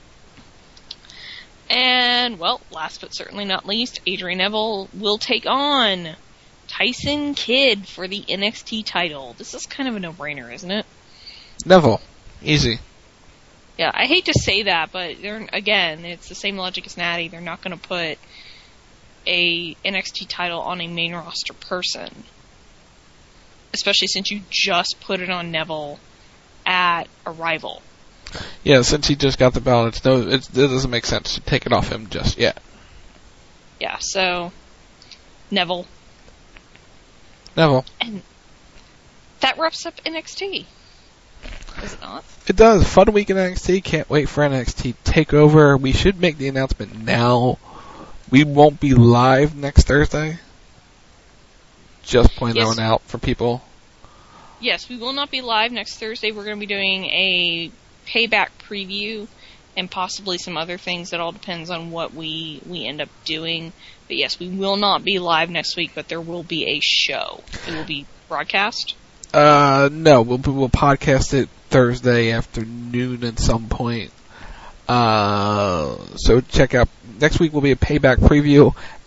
And, well, last but certainly not least, Adrian Neville will take on Tyson Kidd for the NXT title. This is kind of a no-brainer, isn't it? Neville. Easy. Yeah, I hate to say that, but again, it's the same logic as Natty. They're not going to put a NXT title on a main roster person, especially since you just put it on Neville at Arrival. Yeah, since he just got the belt, it doesn't make sense to take it off him just yet. Yeah, so Neville. And that wraps up NXT. Does it not? It does. Fun week in NXT. Can't wait for NXT TakeOver. We should make the announcement now. We won't be live next Thursday. Just point that one out for people. Yes, we will not be live next Thursday. We're going to be doing a Payback preview and possibly some other things. It all depends on what we end up doing. But yes, we will not be live next week, but there will be a show. It will be broadcast. No, we'll podcast it Thursday afternoon at some point. So check out, next week will be a Payback preview,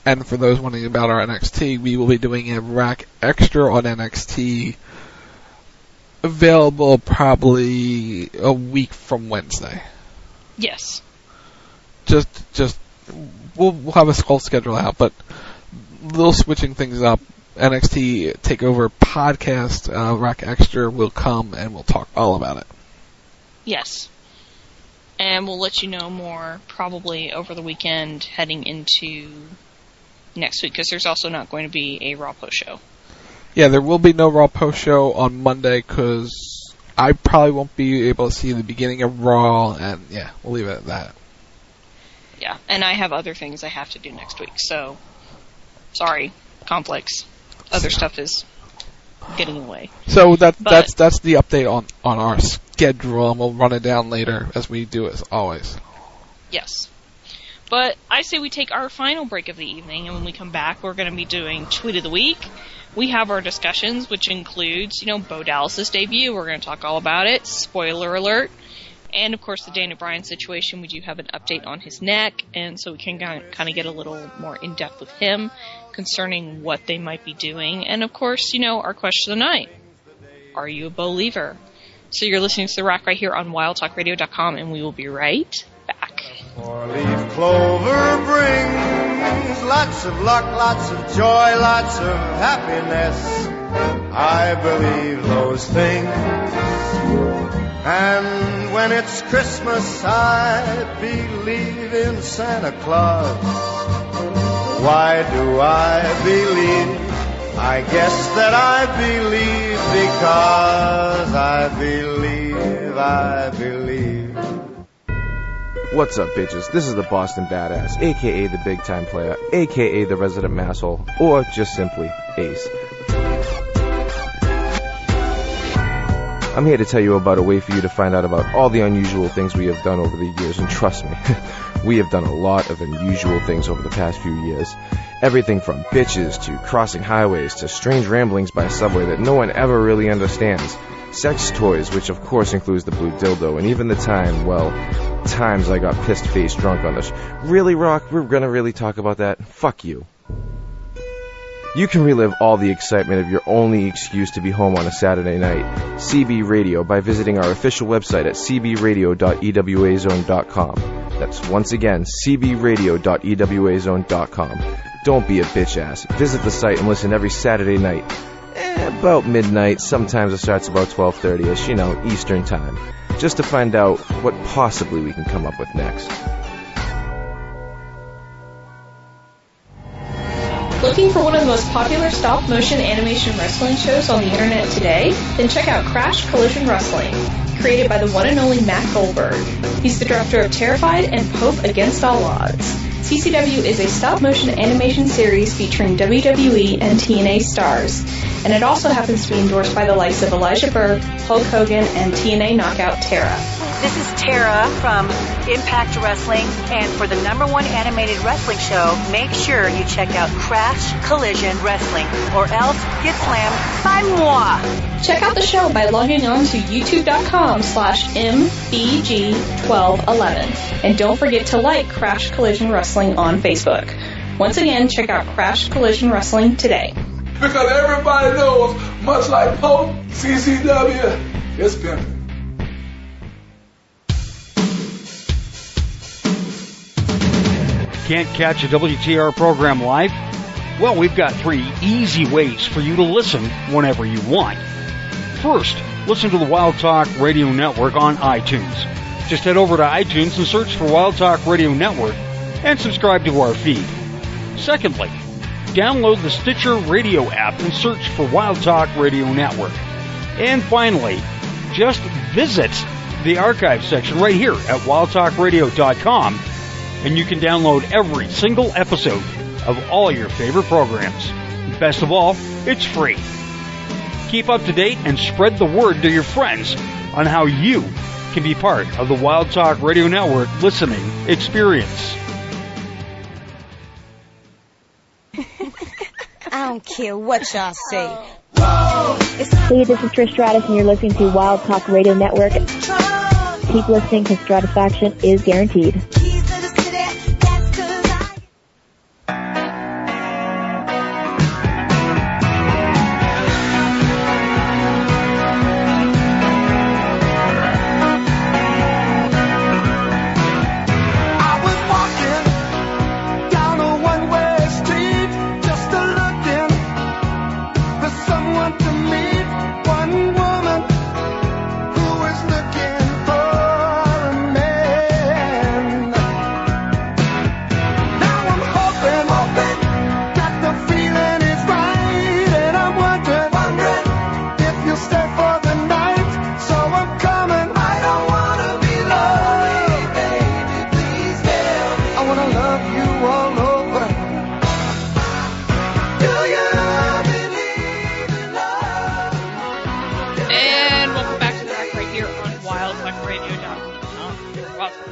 And for those wondering about our NXT, we will be doing a Rack Extra on NXT, available probably a week from Wednesday. Yes. Just we'll have a whole schedule out, but a little switching things up. NXT TakeOver podcast, Rack Extra will come and we'll talk all about it. Yes. And we'll let you know more probably over the weekend heading into next week, because there's also not going to be a Raw post show. Yeah, there will be no Raw post show on Monday because I probably won't be able to see the beginning of Raw, and yeah, we'll leave it at that. Yeah, and I have other things I have to do next week, so sorry, conflicts. Other stuff is getting away. So that's the update on our schedule, and we'll run it down later as we do as always. Yes. But I say we take our final break of the evening, and when we come back, we're going to be doing Tweet of the Week. We have our discussions, which includes, Bo Dallas' debut. We're going to talk all about it. Spoiler alert. And, of course, the Daniel Bryan situation. We do have an update on his neck, and so we can kind of get a little more in-depth with him concerning what they might be doing. And, of course, our question of the night. Are you a believer? So you're listening to The Rack right here on WildTalkRadio.com, and we will be right back. Four-leaf clover brings lots of luck, lots of joy, lots of happiness. I believe those things. And when it's Christmas, I believe in Santa Claus. Why do I believe? I guess that I believe because I believe. What's up, bitches? This is the Boston Badass, a.k.a. the Big Time Player, a.k.a. the Resident Masshole, or just simply Ace. I'm here to tell you about a way for you to find out about all the unusual things we have done over the years, and trust me, we have done a lot of unusual things over the past few years. Everything from bitches to crossing highways to strange ramblings by subway that no one ever really understands. Sex toys, which of course includes the blue dildo, and even the times I got pissed-faced drunk on this. Really, Rock? We're gonna really talk about that? Fuck you. You can relive all the excitement of your only excuse to be home on a Saturday night, CB Radio, by visiting our official website at cbradio.ewazone.com. That's once again, cbradio.ewazone.com. Don't be a bitch ass. Visit the site and listen every Saturday night. About midnight, sometimes it starts about 12:30ish, Eastern time, just to find out what possibly we can come up with next. Looking for one of the most popular stop-motion animation wrestling shows on the internet today? Then check out Crash Collision Wrestling, created by the one and only Matt Goldberg. He's the director of Terrified and Pope Against All Odds. CCW is a stop-motion animation series featuring WWE and TNA stars, and it also happens to be endorsed by the likes of Elijah Burke, Hulk Hogan, and TNA knockout Tara. This is Tara from Impact Wrestling, and for the #1 animated wrestling show, make sure you check out Crash Collision Wrestling, or else get slammed by moi. Check out the show by logging on to youtube.com/mbg1211, and don't forget to like Crash Collision Wrestling on Facebook. Once again, check out Crash Collision Wrestling today. Because everybody knows, much like Pope, CCW is pimping. Can't catch a WTR program live? Well, we've got 3 easy ways for you to listen whenever you want. First, listen to the Wild Talk Radio Network on iTunes. Just head over to iTunes and search for Wild Talk Radio Network and subscribe to our feed. Secondly, download the Stitcher Radio app and search for Wild Talk Radio Network. And finally, just visit the archive section right here at wildtalkradio.com, and you can download every single episode of all your favorite programs. Best of all, it's free. Keep up to date and spread the word to your friends on how you can be part of the Wild Talk Radio Network listening experience. I don't care what y'all say. Hey, this is Trish Stratus, and you're listening to Wild Talk Radio Network. Keep listening, because Stratisfaction is guaranteed.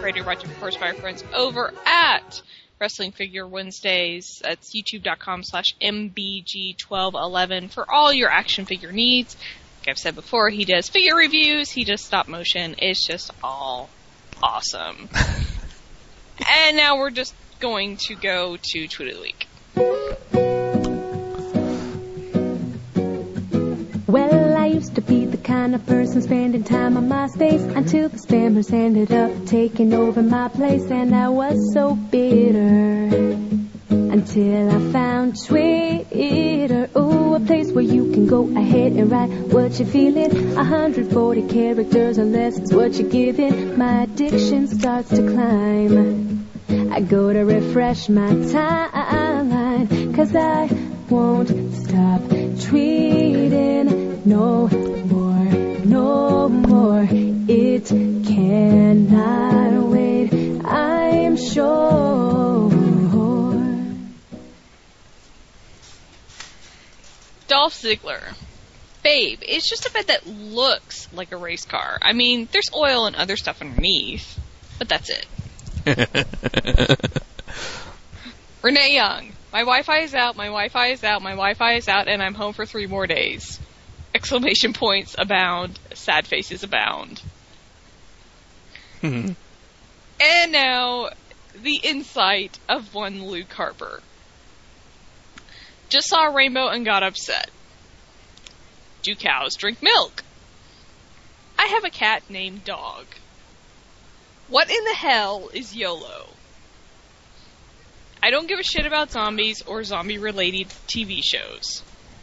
Radio, brought to you, of course, by our friends over at Wrestling Figure Wednesdays. That's youtube.com/MBG1211 for all your action figure needs. Like I've said before, he does figure reviews, he does stop motion. It's just all awesome. And now we're just going to go to Tweet of the Week. Well, I used to be the kind of person spending time on MySpace until the spammers ended up taking over my place, and I was so bitter until I found Twitter. Oh, a place where you can go ahead and write what you're feeling. 140 characters or less is what you're giving. My addiction starts to climb. I go to refresh my timeline, 'cause I won't stop tweeting no more, no more. It cannot wait, I am sure. Dolph Ziggler. Babe, it's just a bed that looks like a race car. I mean, there's oil and other stuff underneath, but that's it. Renee Young. My Wi-Fi is out, my Wi-Fi is out, my Wi-Fi is out, and I'm home for 3 more days. Exclamation points abound. Sad faces abound. And now, the insight of one Luke Harper. Just saw a rainbow and got upset. Do cows drink milk? I have a cat named Dog. What in the hell is YOLO? I don't give a shit about zombies or zombie-related TV shows.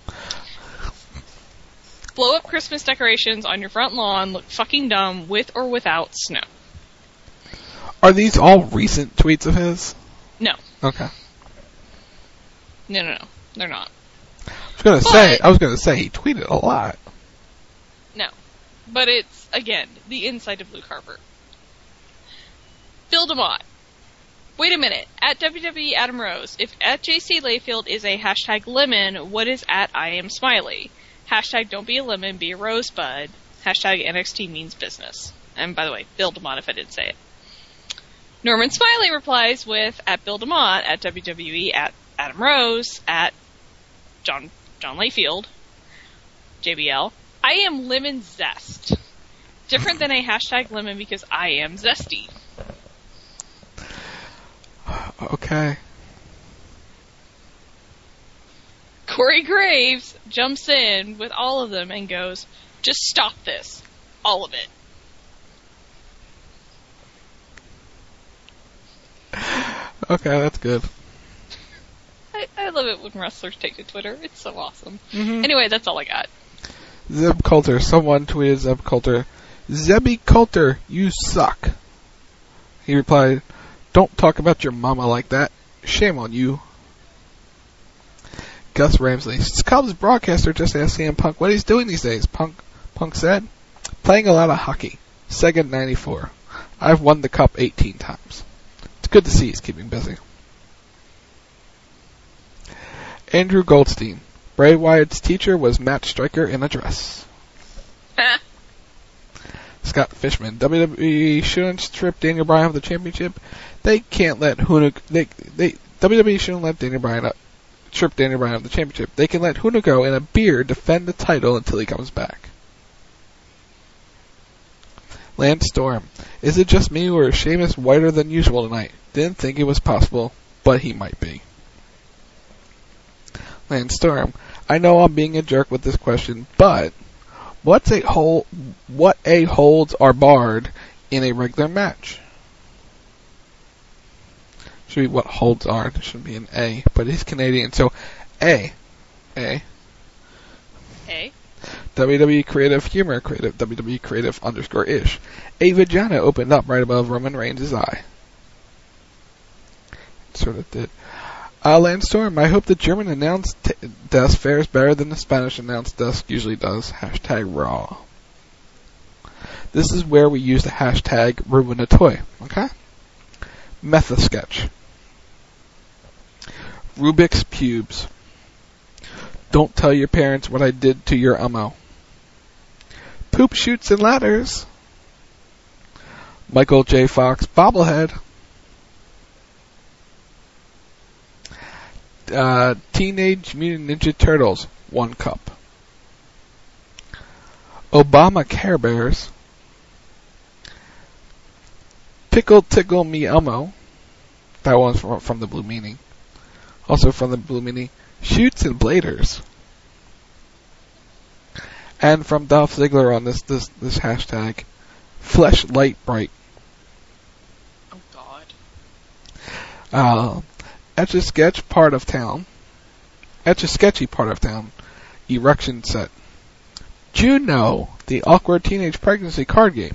Blow up Christmas decorations on your front lawn look fucking dumb with or without snow. Are these all recent tweets of his? No. Okay. No. They're not. I was gonna say he tweeted a lot. No. But it's, again, the insight of Luke Harper. Bill DeMott. Wait a minute. At WWE Adam Rose, if at JC Layfield is a hashtag lemon, what is at I am Smiley? Hashtag don't be a lemon, be a rosebud. Hashtag NXT means business. And by the way, Bill DeMott if I didn't say it. Norman Smiley replies with at Bill DeMott, at WWE, at Adam Rose, at John Layfield, JBL. I am lemon zest. Different than a hashtag lemon because I am zesty. Okay. Corey Graves jumps in with all of them and goes, just stop this. All of it. Okay, that's good. I love it when wrestlers take to Twitter. It's so awesome. Anyway, that's all I got. Zeb Coulter. Someone tweeted Zeb Coulter. Zebby Coulter, you suck. He replied, don't talk about your mama like that. Shame on you. Gus Ramsley. Cubs broadcaster just asked CM Punk what he's doing these days. Punk said, playing a lot of hockey. Sega 94. I've won the cup 18 times. It's good to see he's keeping busy. Andrew Goldstein. Bray Wyatt's teacher was Matt Striker in a dress. Scott Fishman. WWE shouldn't strip Daniel Bryan of the championship. They can't let WWE shouldn't let Daniel Bryan strip Daniel Bryan of the championship. They can let Hunigo in a beard defend the title until he comes back. Lance Storm. Is it just me or is Sheamus whiter than usual tonight? Didn't think it was possible, but he might be. Lance Storm. I know I'm being a jerk with this question, but what a holds are barred in a regular match? Should be what holds are. There shouldn't be an A, but he's Canadian, so A. WWE Creative Humor Creative WWE Creative _ish. A vagina opened up right above Roman Reigns' eye. Sort of did. Lance Storm, I hope the German announced desk fares better than the Spanish announced desk usually does. Hashtag raw. This is where we use the hashtag ruin a toy. Okay? Metha-sketch. Rubik's pubes. Don't tell your parents what I did to your ummo. Poop chutes and ladders. Michael J. Fox bobblehead. Teenage Mutant Ninja Turtles 1 cup. Obama Care Bears. Pickle Tickle Me Elmo. That one's from the Blue Meanie. Also from the Blue Meanie, Shoots and Bladers. And from Dolph Ziggler on this hashtag, Flesh Light Bright. Oh God. Etch a Sketch Part of Town. Etch a Sketchy Part of Town. Erection Set. Juno, the awkward teenage pregnancy card game.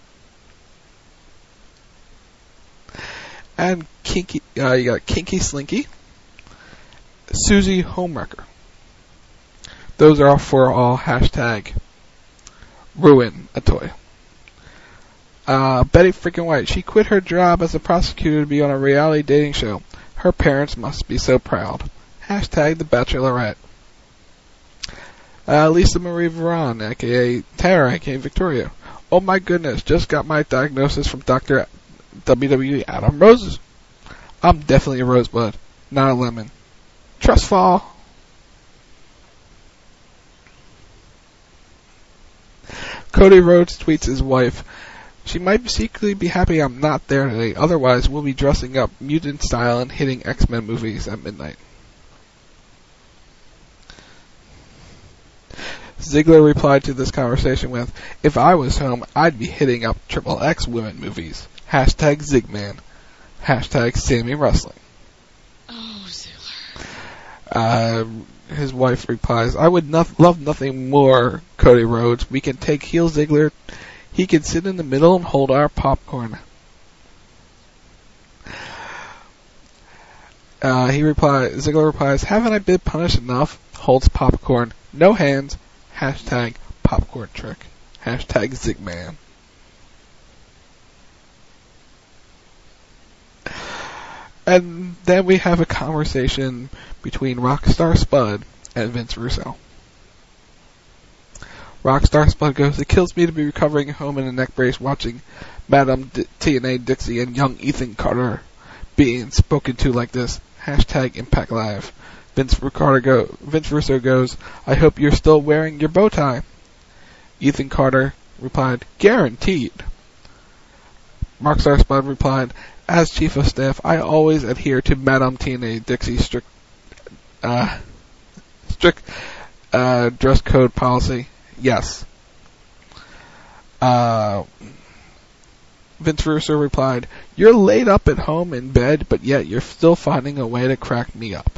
And Kinky, you got Kinky Slinky. Susie Homewrecker. Those are for all hashtag ruin a toy. Betty freaking White. She quit her job as a prosecutor to be on a reality dating show. Her parents must be so proud. Hashtag The Bachelorette. Lisa Marie Varon, aka Tara, aka Victoria. Oh my goodness, just got my diagnosis from Dr. WWE Adam Rose. I'm definitely a rosebud, not a lemon. Trust fall. Cody Rhodes tweets his wife, she might secretly be happy I'm not there today, otherwise we'll be dressing up mutant style and hitting X-Men movies at midnight. Ziggler replied to this conversation with, if I was home, I'd be hitting up XXX women movies. Hashtag Zigman. Hashtag Sammy Wrestling. Oh, Ziggler. His wife replies, I would love nothing more, Cody Rhodes. We can take heel Ziggler. He can sit in the middle and hold our popcorn. Ziggler replies, haven't I been punished enough? Holds popcorn. No hands. Hashtag popcorn trick. Hashtag Zigman. And then we have a conversation between Rockstar Spud and Vince Russo. Rockstar Spud goes, it kills me to be recovering home in a neck brace watching Madame TNA Dixie and young Ethan Carter being spoken to like this. Hashtag Impact Live. Vince Russo goes, I hope you're still wearing your bow tie. Ethan Carter replied, guaranteed. Rockstar Spud replied, as Chief of Staff, I always adhere to Madame TNA Dixie's strict dress code policy. Yes. Vince Russo replied, you're laid up at home in bed, but yet you're still finding a way to crack me up.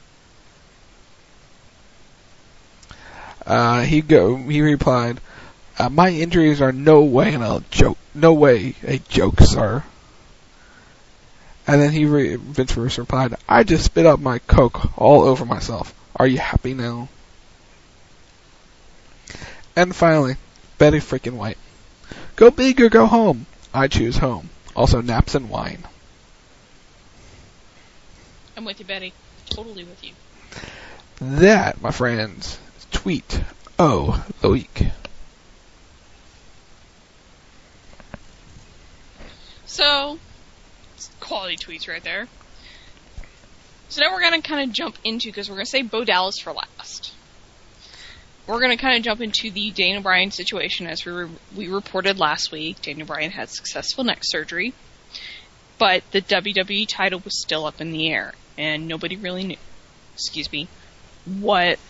He replied, my injuries are no way a joke, sir. And then Vince Russo replied, I just spit out my Coke all over myself. Are you happy now? And finally, Betty freaking White. Go big or go home. I choose home. Also naps and wine. I'm with you, Betty. Totally with you. That, my friends, is Tweet O the Week. So, quality tweets right there. So now we're going to kind of jump into, because we're going to say Bo Dallas for last. We're going to kind of jump into the Daniel Bryan situation. As we reported last week, Daniel Bryan had successful neck surgery, but the WWE title was still up in the air, and nobody really knew, what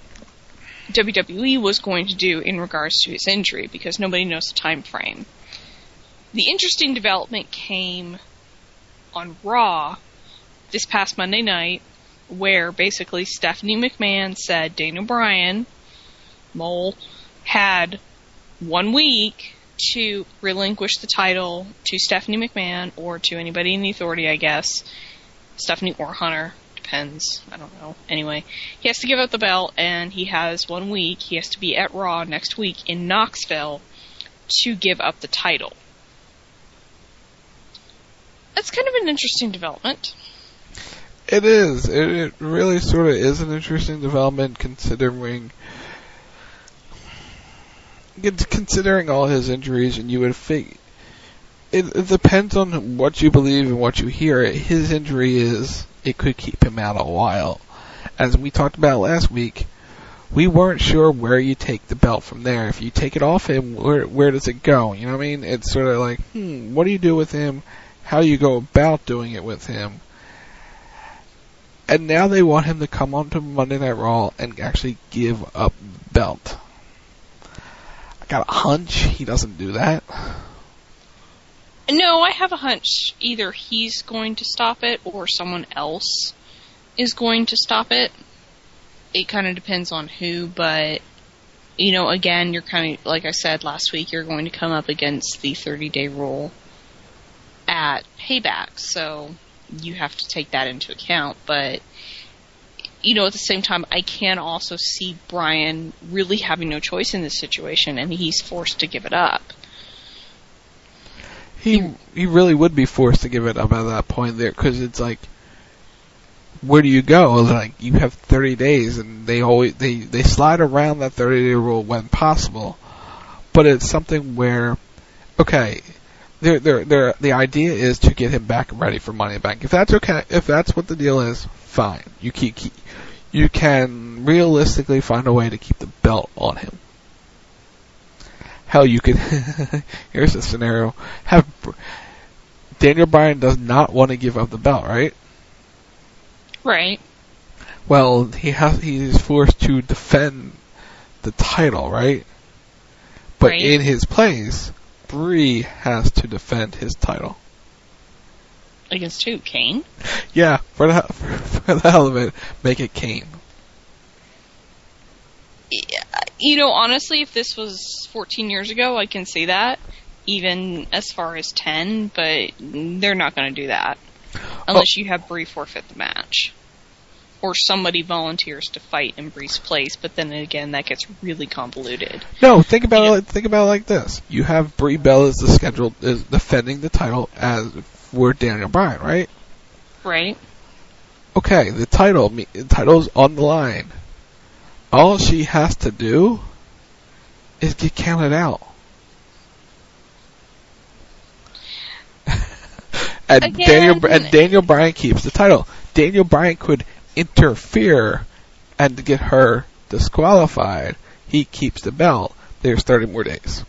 WWE was going to do in regards to his injury, because nobody knows the time frame. The interesting development came on Raw this past Monday night, where basically Stephanie McMahon said Daniel Bryan, Mole, had 1 week to relinquish the title to Stephanie McMahon or to anybody in the authority, I guess. Stephanie or Hunter, depends. I don't know. Anyway, he has to give up the belt, and he has 1 week. He has to be at Raw next week in Knoxville to give up the title. That's kind of an interesting development. It is. It really sort of is an interesting development, considering all his injuries, and you would It depends on what you believe and what you hear. His injury it could keep him out a while. As we talked about last week, we weren't sure where you take the belt from there. If you take it off him, where does it go? You know what I mean? It's sort of like, what do you do with him? How you go about doing it with him? And now they want him to come onto Monday Night Raw and actually give up the belt. I got a hunch he doesn't do that. No, I have a hunch either he's going to stop it or someone else is going to stop it. It kind of depends on who, but, again, you're kind of, like I said last week, you're going to come up against the 30-day rule at Payback, so you have to take that into account. But, at the same time, I can also see Bryan really having no choice in this situation, and he's forced to give it up. He really would be forced to give it up at that point there, because it's like, where do you go? Like, you have 30 days, and they slide around that 30-day rule when possible. But it's something where, okay, the idea is to get him back ready for Money in the Bank. If that's okay, if that's what the deal is, fine. You can realistically find a way to keep the belt on him. Hell, you could. Here's a scenario: Daniel Bryan does not want to give up the belt, right? Right. Well, he's forced to defend the title, right? But right. In his place, Bree has to defend his title. Against who? Kane? Yeah, for the hell of it, make it Kane. Honestly, if this was 14 years ago, I can see that. Even as far as 10, but they're not going to do that. Unless you have Bree forfeit the match. Or somebody volunteers to fight in Bree's place, but then again, that gets really convoluted. No, think about it like this. You have Brie Bella is defending the title as for Daniel Bryan, right? Right. Okay, the title's on the line. All she has to do is get counted out. And Daniel Bryan keeps the title. Daniel Bryan could interfere and to get her disqualified. He keeps the belt. There's 30 more days.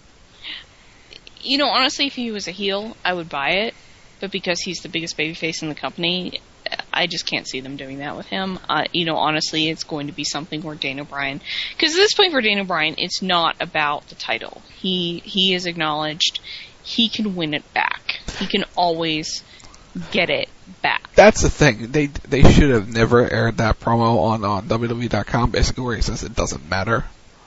Honestly, if he was a heel, I would buy it. But because he's the biggest babyface in the company, I just can't see them doing that with him. Honestly, it's going to be something where Daniel Bryan... Because at this point for Daniel Bryan, it's not about the title. He is acknowledged. He can win it back. He can always get it back. That's the thing. They should have never aired that promo on WWE.com, basically where he says it doesn't matter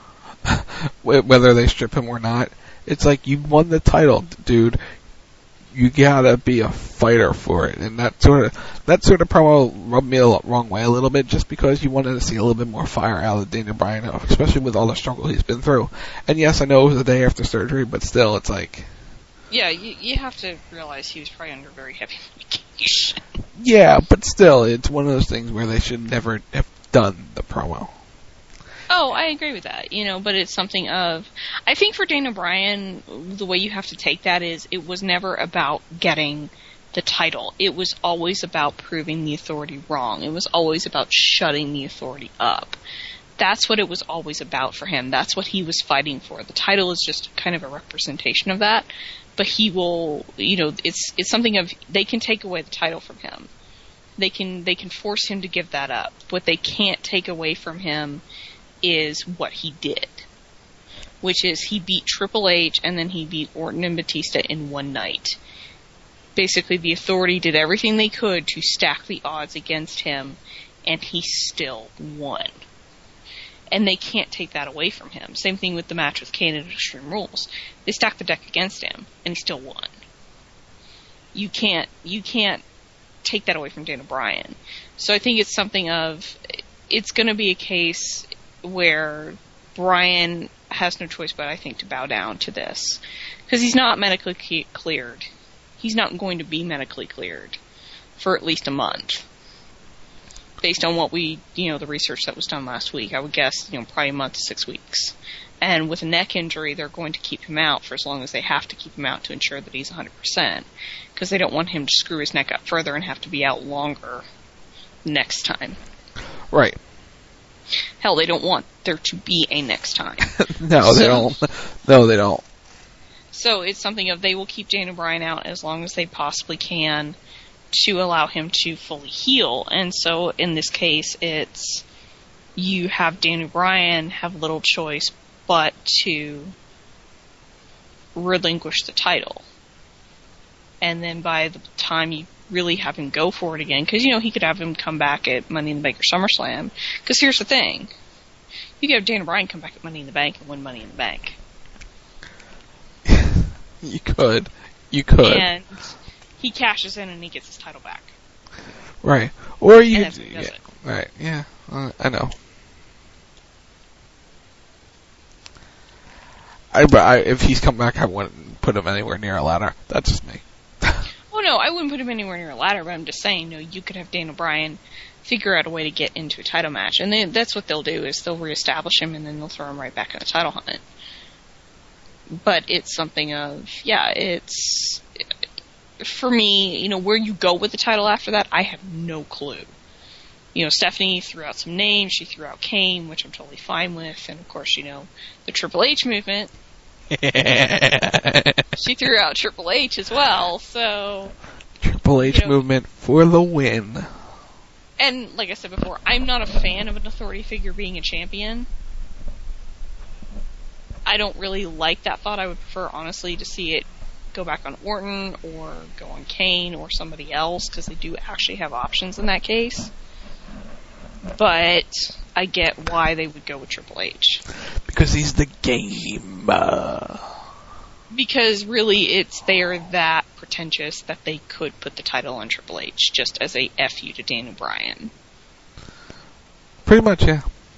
whether they strip him or not. It's like, you won the title, dude. You gotta be a fighter for it. And that sort of promo rubbed me the wrong way a little bit, just because you wanted to see a little bit more fire out of Daniel Bryan, especially with all the struggle he's been through. And yes, I know it was the day after surgery, but still, it's like... Yeah, you have to realize he was probably under very heavy medication. Yeah, but still, it's one of those things where they should never have done the promo. Oh, I agree with that, but it's something of... I think for Daniel Bryan, the way you have to take that is, it was never about getting the title. It was always about proving the Authority wrong. It was always about shutting the Authority up. That's what it was always about for him. That's what he was fighting for. The title is just kind of a representation of that. But he will, it's something of, they can take away the title from him. They can force him to give that up. What they can't take away from him is what he did. Which is, he beat Triple H and then he beat Orton and Batista in one night. Basically, the Authority did everything they could to stack the odds against him, and he still won. And they can't take that away from him. Same thing with the match with Kane at Extreme Rules. They stacked the deck against him, and he still won. You can't take that away from Daniel Bryan. So I think it's something of, it's going to be a case where Bryan has no choice but, I think, to bow down to this. Because he's not medically cleared. He's not going to be medically cleared for at least a month. based on what the research that was done last week, I would guess, probably a month to 6 weeks. And with a neck injury, they're going to keep him out for as long as they have to keep him out to ensure that he's 100%. Because they don't want him to screw his neck up further and have to be out longer next time. Right. Hell, they don't want there to be a next time. No, they don't. No, they don't. So it's something of they will keep Daniel Bryan out as long as they possibly can to allow him to fully heal. And so in this case, it's you have Daniel Bryan have little choice but to relinquish the title. And then by the time you really have him go for it again, because, he could have him come back at Money in the Bank or SummerSlam. Because here's the thing. You could have Daniel Bryan come back at Money in the Bank and win Money in the Bank. You could. And he cashes in and he gets his title back. Right. Or you... And that's what he does it. Right, yeah. I know. If he's come back, I wouldn't put him anywhere near a ladder. That's just me. Well, no, I wouldn't put him anywhere near a ladder, but I'm just saying, you could have Daniel Bryan figure out a way to get into a title match. And then that's what they'll do, is they'll reestablish him and then they'll throw him right back in the title hunt. But it's something of, it's... For me, where you go with the title after that, I have no clue. Stephanie threw out some names. She threw out Kane, which I'm totally fine with. And, of course, the Triple H movement. She threw out Triple H as well, so... Triple H movement for the win. And, like I said before, I'm not a fan of an authority figure being a champion. I don't really like that thought. I would prefer, honestly, to see it go back on Orton or go on Kane or somebody else, because they do actually have options in that case. But I get why they would go with Triple H. Because he's the game. Because really, they are that pretentious that they could put the title on Triple H just as a F you to Daniel Bryan. Pretty much, yeah.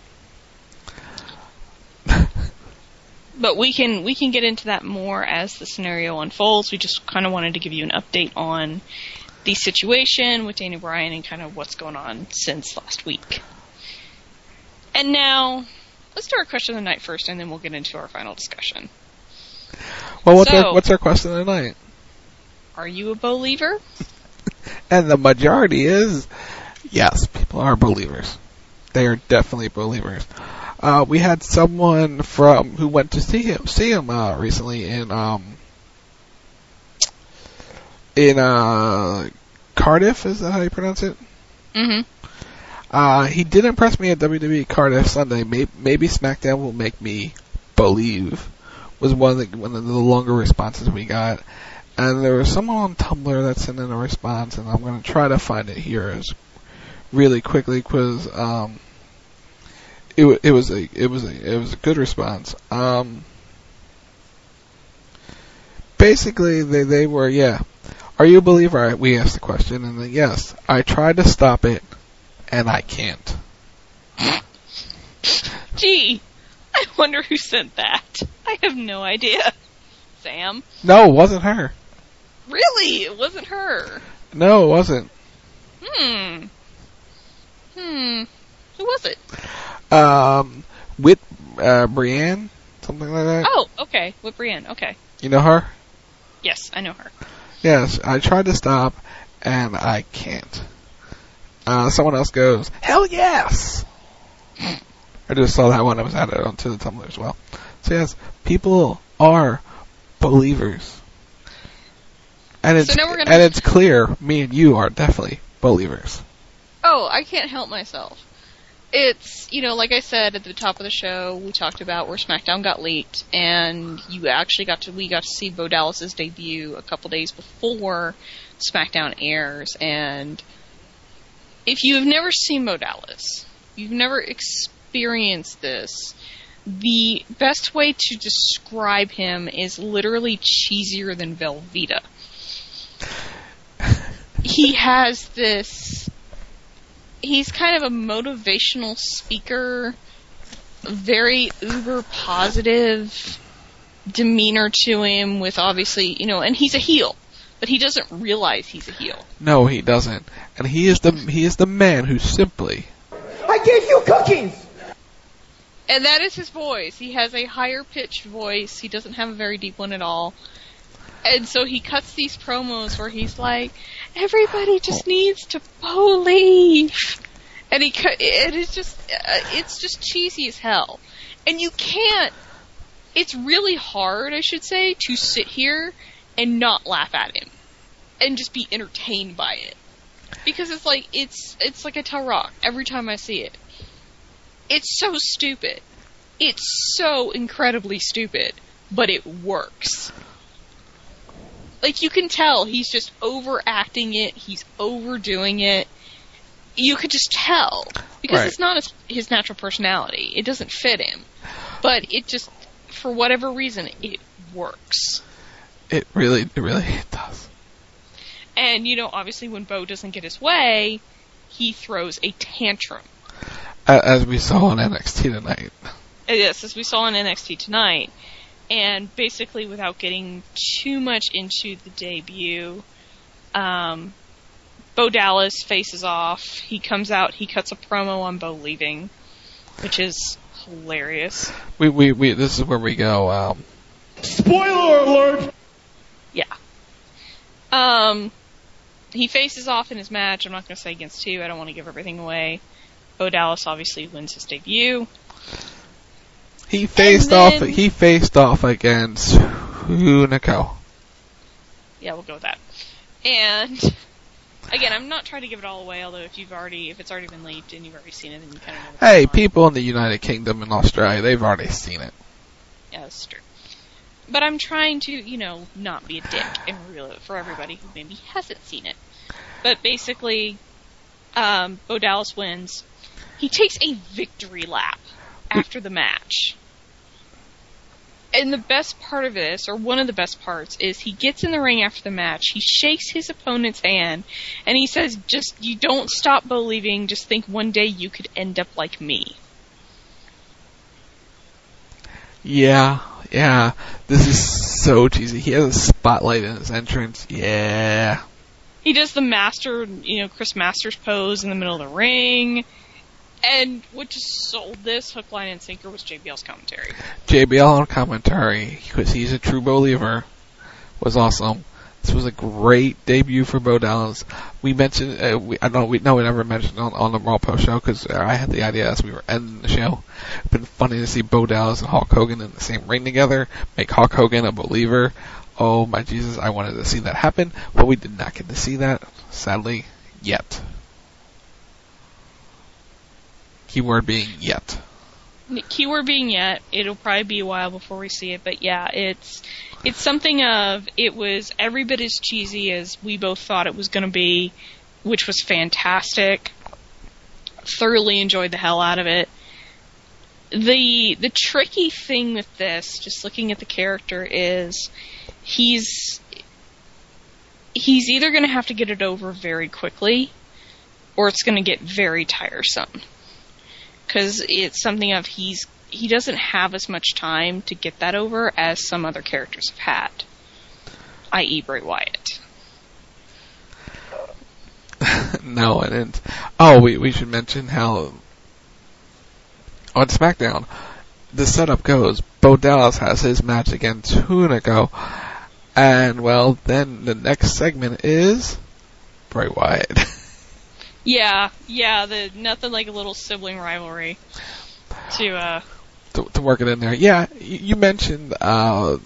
But we can get into that more as the scenario unfolds. We just kind of wanted to give you an update on the situation with Daniel Bryan and kind of what's going on since last week. And now, let's do our question of the night first, and then we'll get into our final discussion. Well, what's our question of the night? Are you a believer? And the majority is, yes, people are believers. They are definitely believers. We had someone who went to see him recently in Cardiff. Is that how you pronounce it? Mm-hmm. He did impress me at WWE Cardiff Sunday. Maybe SmackDown will make me believe. Was one of the longer responses we got, and there was someone on Tumblr that sent in a response, and I'm going to try to find it here really quickly because it was a good response. Basically, they were, are you a believer? We asked the question, and then, yes, I tried to stop it, and I can't. Gee, I wonder who sent that. I have no idea. Sam? No, it wasn't her. Really? It wasn't her? No, it wasn't. Who was it? With Brienne? Something like that? Oh, okay. With Brienne, okay. You know her? Yes, I know her. Yes, I tried to stop, and I can't. Someone else goes, hell yes! I just saw that one. I was added onto the Tumblr as well. So yes, people are believers. And it's clear, me and you are definitely believers. Oh, I can't help myself. It's, like I said at the top of the show, we talked about where SmackDown got leaked, and we got to see Bo Dallas' debut a couple days before SmackDown airs, and if you have never seen Bo Dallas, you've never experienced this, the best way to describe him is literally cheesier than Velveeta. He has this... He's kind of a motivational speaker, very uber positive demeanor to him with obviously, and he's a heel. but he doesn't realize he's a heel. No, he doesn't. And he is the man who simply... I gave you cookies! And that is his voice. He has a higher pitched voice. He doesn't have a very deep one at all. And so he cuts these promos where he's like, everybody just needs to believe. And it's just cheesy as hell. And you can't, it's really hard, I should say, to sit here and not laugh at him. And just be entertained by it. Because it's like I tell Rock every time I see it. It's so stupid. It's so incredibly stupid. But it works. Like, you can tell he's just overacting it. He's overdoing it. You could just tell. Because It's not his natural personality. It doesn't fit him. But it just, for whatever reason, it works. It really does. And, obviously when Bo doesn't get his way, he throws a tantrum. As we saw on NXT tonight. Yes, as we saw on NXT tonight. And basically, without getting too much into the debut, Bo Dallas faces off. He comes out, he cuts a promo on Bo leaving, which is hilarious. We this is where we go, Spoiler alert! Yeah. He faces off in his match. I'm not going to say against who. I don't want to give everything away. Bo Dallas obviously wins his debut. He faced off against Hunico. Yeah, we'll go with that. And again, I'm not trying to give it all away, although if it's already been leaked and you've already seen it, then you kind of know what's Hey, going on. people in the United Kingdom and Australia, they've already seen it. Yeah, that's true. But I'm trying to, not be a dick and reel it for everybody who maybe hasn't seen it. But basically, Bo Dallas wins. He takes a victory lap after the match. And the best part of this, or one of the best parts, is he gets in the ring after the match, he shakes his opponent's hand, and he says, you don't stop believing, just think one day you could end up like me. Yeah. This is so cheesy. He has a spotlight in his entrance. Yeah. He does the Chris Masters pose in the middle of the ring. And what just sold this hook, line, and sinker was JBL's commentary. JBL on commentary, because he's a true believer, was awesome. This was a great debut for Bo Dallas. We mentioned, we never mentioned on the Raw Post show, because I had the idea as we were ending the show. It's been funny to see Bo Dallas and Hulk Hogan in the same ring together, make Hulk Hogan a believer. Oh my Jesus, I wanted to see that happen, but we did not get to see that, sadly, yet. Keyword being yet. Keyword being yet. It'll probably be a while before we see it, but yeah, it's something of, it was every bit as cheesy as we both thought it was going to be, which was fantastic. Thoroughly enjoyed the hell out of it. The tricky thing with this, just looking at the character, is he's either going to have to get it over very quickly, or it's going to get very tiresome. Because it's something of he doesn't have as much time to get that over as some other characters have had, i.e. Bray Wyatt. No, I didn't. Oh, we should mention how on SmackDown the setup goes. Bo Dallas has his match against Hunico, and well, then the next segment is Bray Wyatt. Yeah, nothing like a little sibling rivalry to work it in there. Yeah, you mentioned, I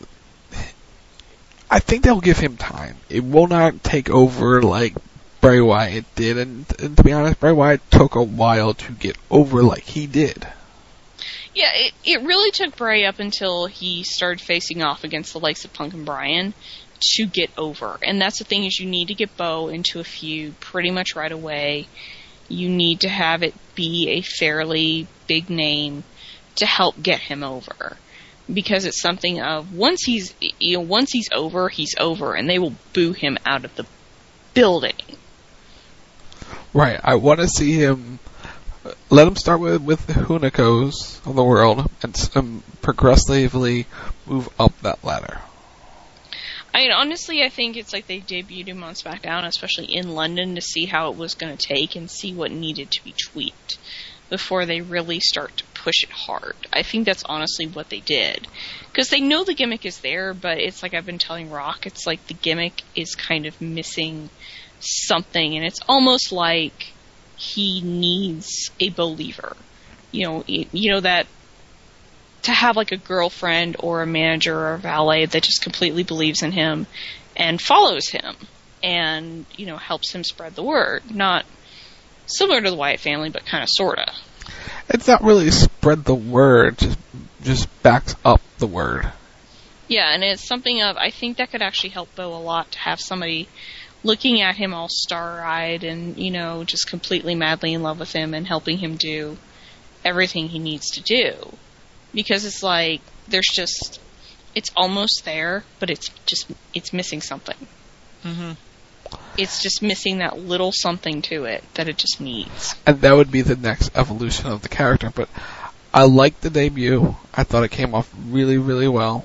think they'll give him time. It will not take over like Bray Wyatt did, and to be honest, Bray Wyatt took a while to get over like he did. Yeah, it really took Bray up until he started facing off against the likes of Punk and Bryan to get over. And that's the thing, is you need to get Bo into a feud pretty much right away. You need to have it be a fairly big name to help get him over. Because it's something of, once he's over, he's over, and they will boo him out of the building. Right, I want to see him, let him start with the Hunicos of the world, and progressively move up that ladder. I mean, honestly, I think it's like they debuted him on SmackDown, especially in London, to see how it was going to take and see what needed to be tweaked before they really start to push it hard. I think that's honestly what they did. Because they know the gimmick is there, but it's like I've been telling Rock, it's like the gimmick is kind of missing something, and it's almost like he needs a believer. You know that to have like a girlfriend or a manager or a valet that just completely believes in him and follows him and, helps him spread the word. Not similar to the Wyatt family, but kind of sorta. It's not really spread the word, just backs up the word. Yeah, and it's something of, I think that could actually help Bo a lot to have somebody looking at him all star-eyed and, just completely madly in love with him and helping him do everything he needs to do. Because it's like, it's almost there, but it's missing something. Mm-hmm. It's just missing that little something to it that it just needs. And that would be the next evolution of the character, but I liked the debut. I thought it came off really, really well.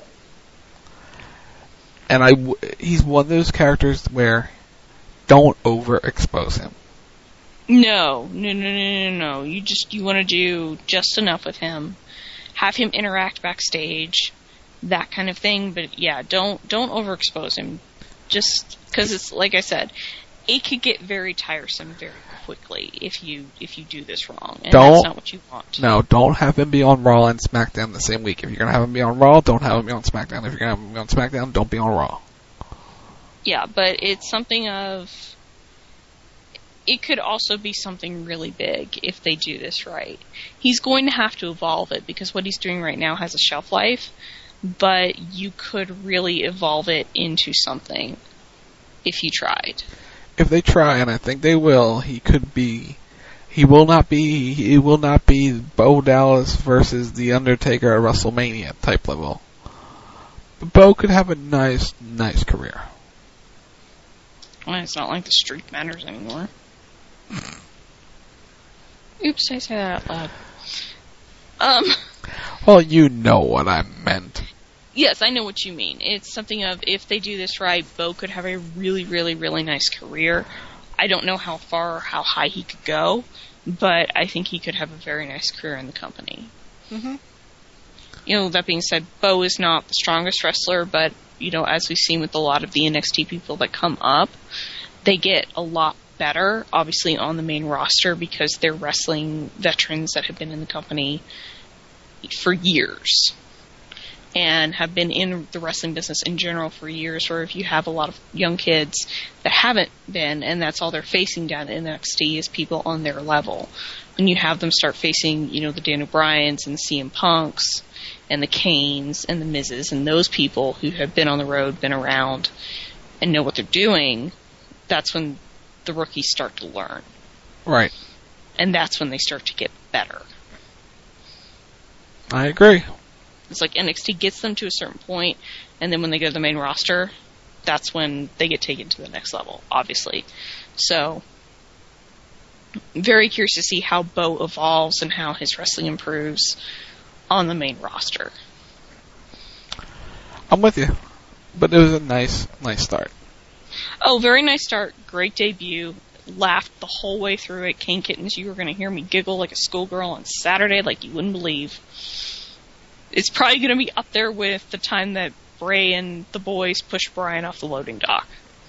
And he's one of those characters where don't overexpose him. No. You want to do just enough with him. Have him interact backstage, that kind of thing. But yeah, don't overexpose him. Just because it's, like I said, it could get very tiresome very quickly if you do this wrong. And that's not what you want. No, don't have him be on Raw and SmackDown the same week. If you're going to have him be on Raw, don't have him be on SmackDown. If you're going to have him be on SmackDown, don't be on Raw. Yeah, but it's something of... It could also be something really big if they do this right. He's going to have to evolve it because what he's doing right now has a shelf life, but you could really evolve it into something if you tried. If they try, and I think they will, he will not be Bo Dallas versus The Undertaker at WrestleMania type level. But Bo could have a nice career. Well, it's not like the streak matters anymore. Oops, I said that out loud. Well, you know what I meant. Yes, I know what you mean. It's something of, if they do this right, Bo could have a really, really, really nice career. I don't know how far or how high he could go, but I think he could have a very nice career in the company. Mm-hmm. That being said, Bo is not the strongest wrestler, but, as we've seen with a lot of the NXT people that come up, they get a lot better, obviously, on the main roster because they're wrestling veterans that have been in the company for years and have been in the wrestling business in general for years, or if you have a lot of young kids that haven't been, and that's all they're facing down in NXT is people on their level. When you have them start facing, the Dan O'Briens and the CM Punks and the Kanes and the Mizes and those people who have been on the road, been around, and know what they're doing, that's when the rookies start to learn. Right. And that's when they start to get better. I agree. It's like NXT gets them to a certain point, and then when they go to the main roster, that's when they get taken to the next level, obviously. So, very curious to see how Bo evolves and how his wrestling improves on the main roster. I'm with you. But it was a nice start. Oh, very nice start. Great debut. Laughed the whole way through it. Kane Kittens, you were going to hear me giggle like a schoolgirl on Saturday like you wouldn't believe. It's probably going to be up there with the time that Bray and the boys pushed Brian off the loading dock.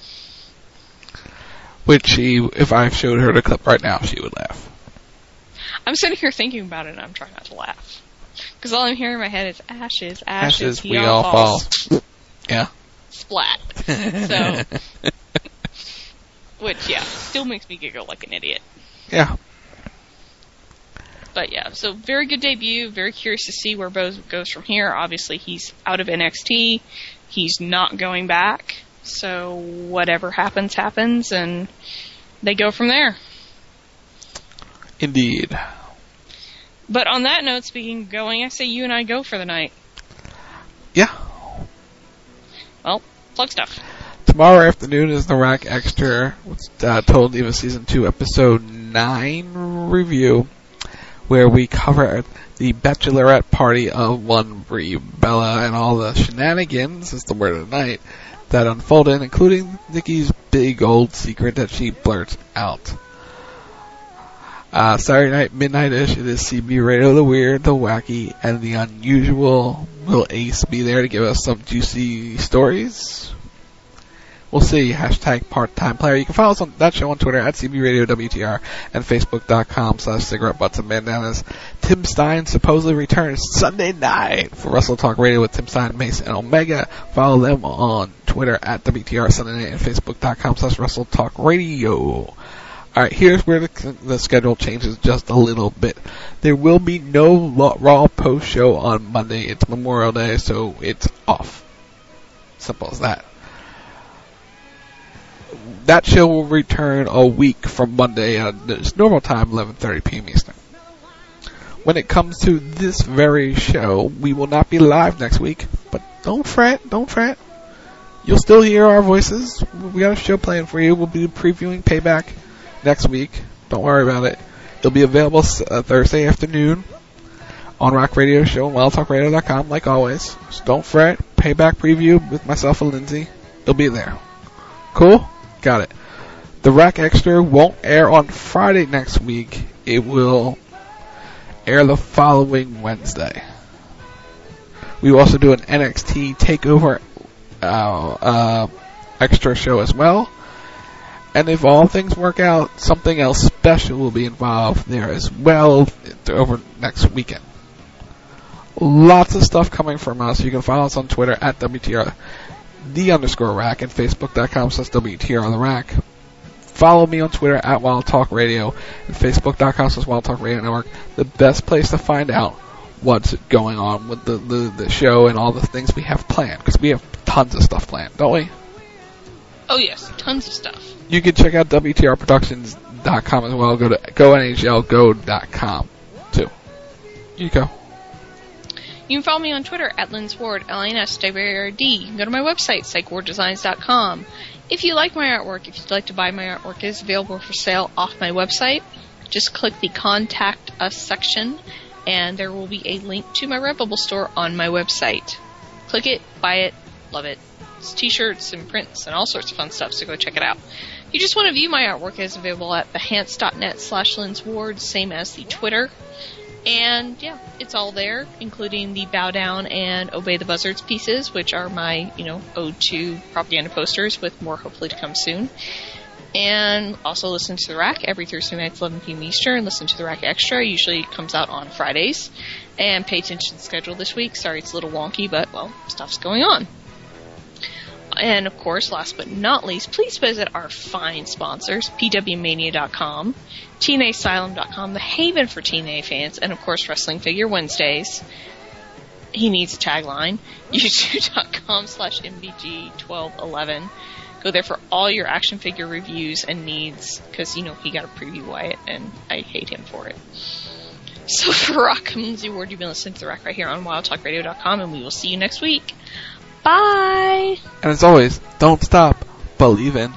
Which if I showed her the clip right now, she would laugh. I'm sitting here thinking about it and I'm trying not to laugh. Because all I'm hearing in my head is ashes, ashes, we all fall. Yeah. Splat. So, which, yeah, still makes me giggle like an idiot. Yeah. But yeah, so very good debut. Very curious to see where Bo goes from here. Obviously, he's out of NXT. He's not going back. So whatever happens, happens, and they go from there. Indeed. But on that note, speaking of going, I say you and I go for the night. Yeah. Well, plug stuff. Tomorrow afternoon is the Rack Extra Total Diva Season 2 Episode 9 review, where we cover the bachelorette party of one Brie Bella and all the shenanigans, is the word of the night, that unfolded, including Nikki's big old secret that she blurts out. Saturday night, midnight-ish, it is CB Radio, the weird, the wacky, and the unusual. Will Ace be there to give us some juicy stories? We'll see. Hashtag part-time player. You can follow us on that show on Twitter at CB Radio WTR and Facebook.com/cigarette butts and bandanas. Tim Stein supposedly returns Sunday night for Wrestle Talk Radio with Tim Stein, Mace, and Omega. Follow them on Twitter at WTR Sunday night and Facebook.com/Wrestle Talk Radio. Alright, here's where the schedule changes just a little bit. There will be no Raw post show on Monday. It's Memorial Day, so it's off. Simple as that. That show will return a week from Monday at its normal time, 11:30 p.m. Eastern. When it comes to this very show, we will not be live next week, but don't fret. You'll still hear our voices. We got a show planned for you. We'll be previewing Payback next week. Don't worry about it. It'll be available Thursday afternoon on Rock Radio Show and WildTalkRadio.com, like always. So don't fret. Payback preview with myself and Lindsay. It'll be there. Cool? Got it. The Rack Extra won't air on Friday next week. It will air the following Wednesday. We will also do an NXT TakeOver extra show as well. And if all things work out, something else special will be involved there as well over next weekend. Lots of stuff coming from us. You can follow us on Twitter at WTR _rack and Facebook.com/WTR on the rack. Follow me on Twitter at Wild Talk Radio and Facebook.com/Wild Talk Radio Network. The best place to find out what's going on with the show and all the things we have planned, because we have tons of stuff planned, don't we? Oh yes, tons of stuff. You can check out WTRProductions.com as well. Go to GoNHLGo.com too. You go. You can follow me on Twitter at LinsWard, LINSWARD. You can go to my website, PsychWardDesigns.com. If you like my artwork, if you'd like to buy my artwork, it is available for sale off my website. Just click the Contact Us section, and there will be a link to my Redbubble store on my website. Click it, buy it, love it. It's t-shirts and prints and all sorts of fun stuff, so go check it out. If you just want to view my artwork, it is available at behance.net/LinsWard, same as the Twitter. And yeah, it's all there, including the Bow Down and Obey the Buzzards pieces, which are my, ode to propaganda posters, with more hopefully to come soon. And also listen to The Rack every Thursday nights, 11 p.m. Eastern. Listen to The Rack Extra. Usually comes out on Fridays. And pay attention to the schedule this week. Sorry, it's a little wonky, but, well, stuff's going on. And, of course, last but not least, please visit our fine sponsors, pwmania.com, TNAasylum.com, the haven for TNA fans, and, of course, Wrestling Figure Wednesdays. He needs a tagline. YouTube.com/MBG1211. Go there for all your action figure reviews and needs, because, he got to preview Wyatt, and I hate him for it. So for Rock and Lindsay Ward, you've been listening to The Rack right here on WildTalkRadio.com, and we will see you next week. Bye! And as always, don't stop believing.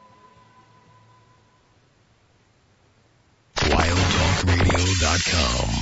WildTalkRadio.com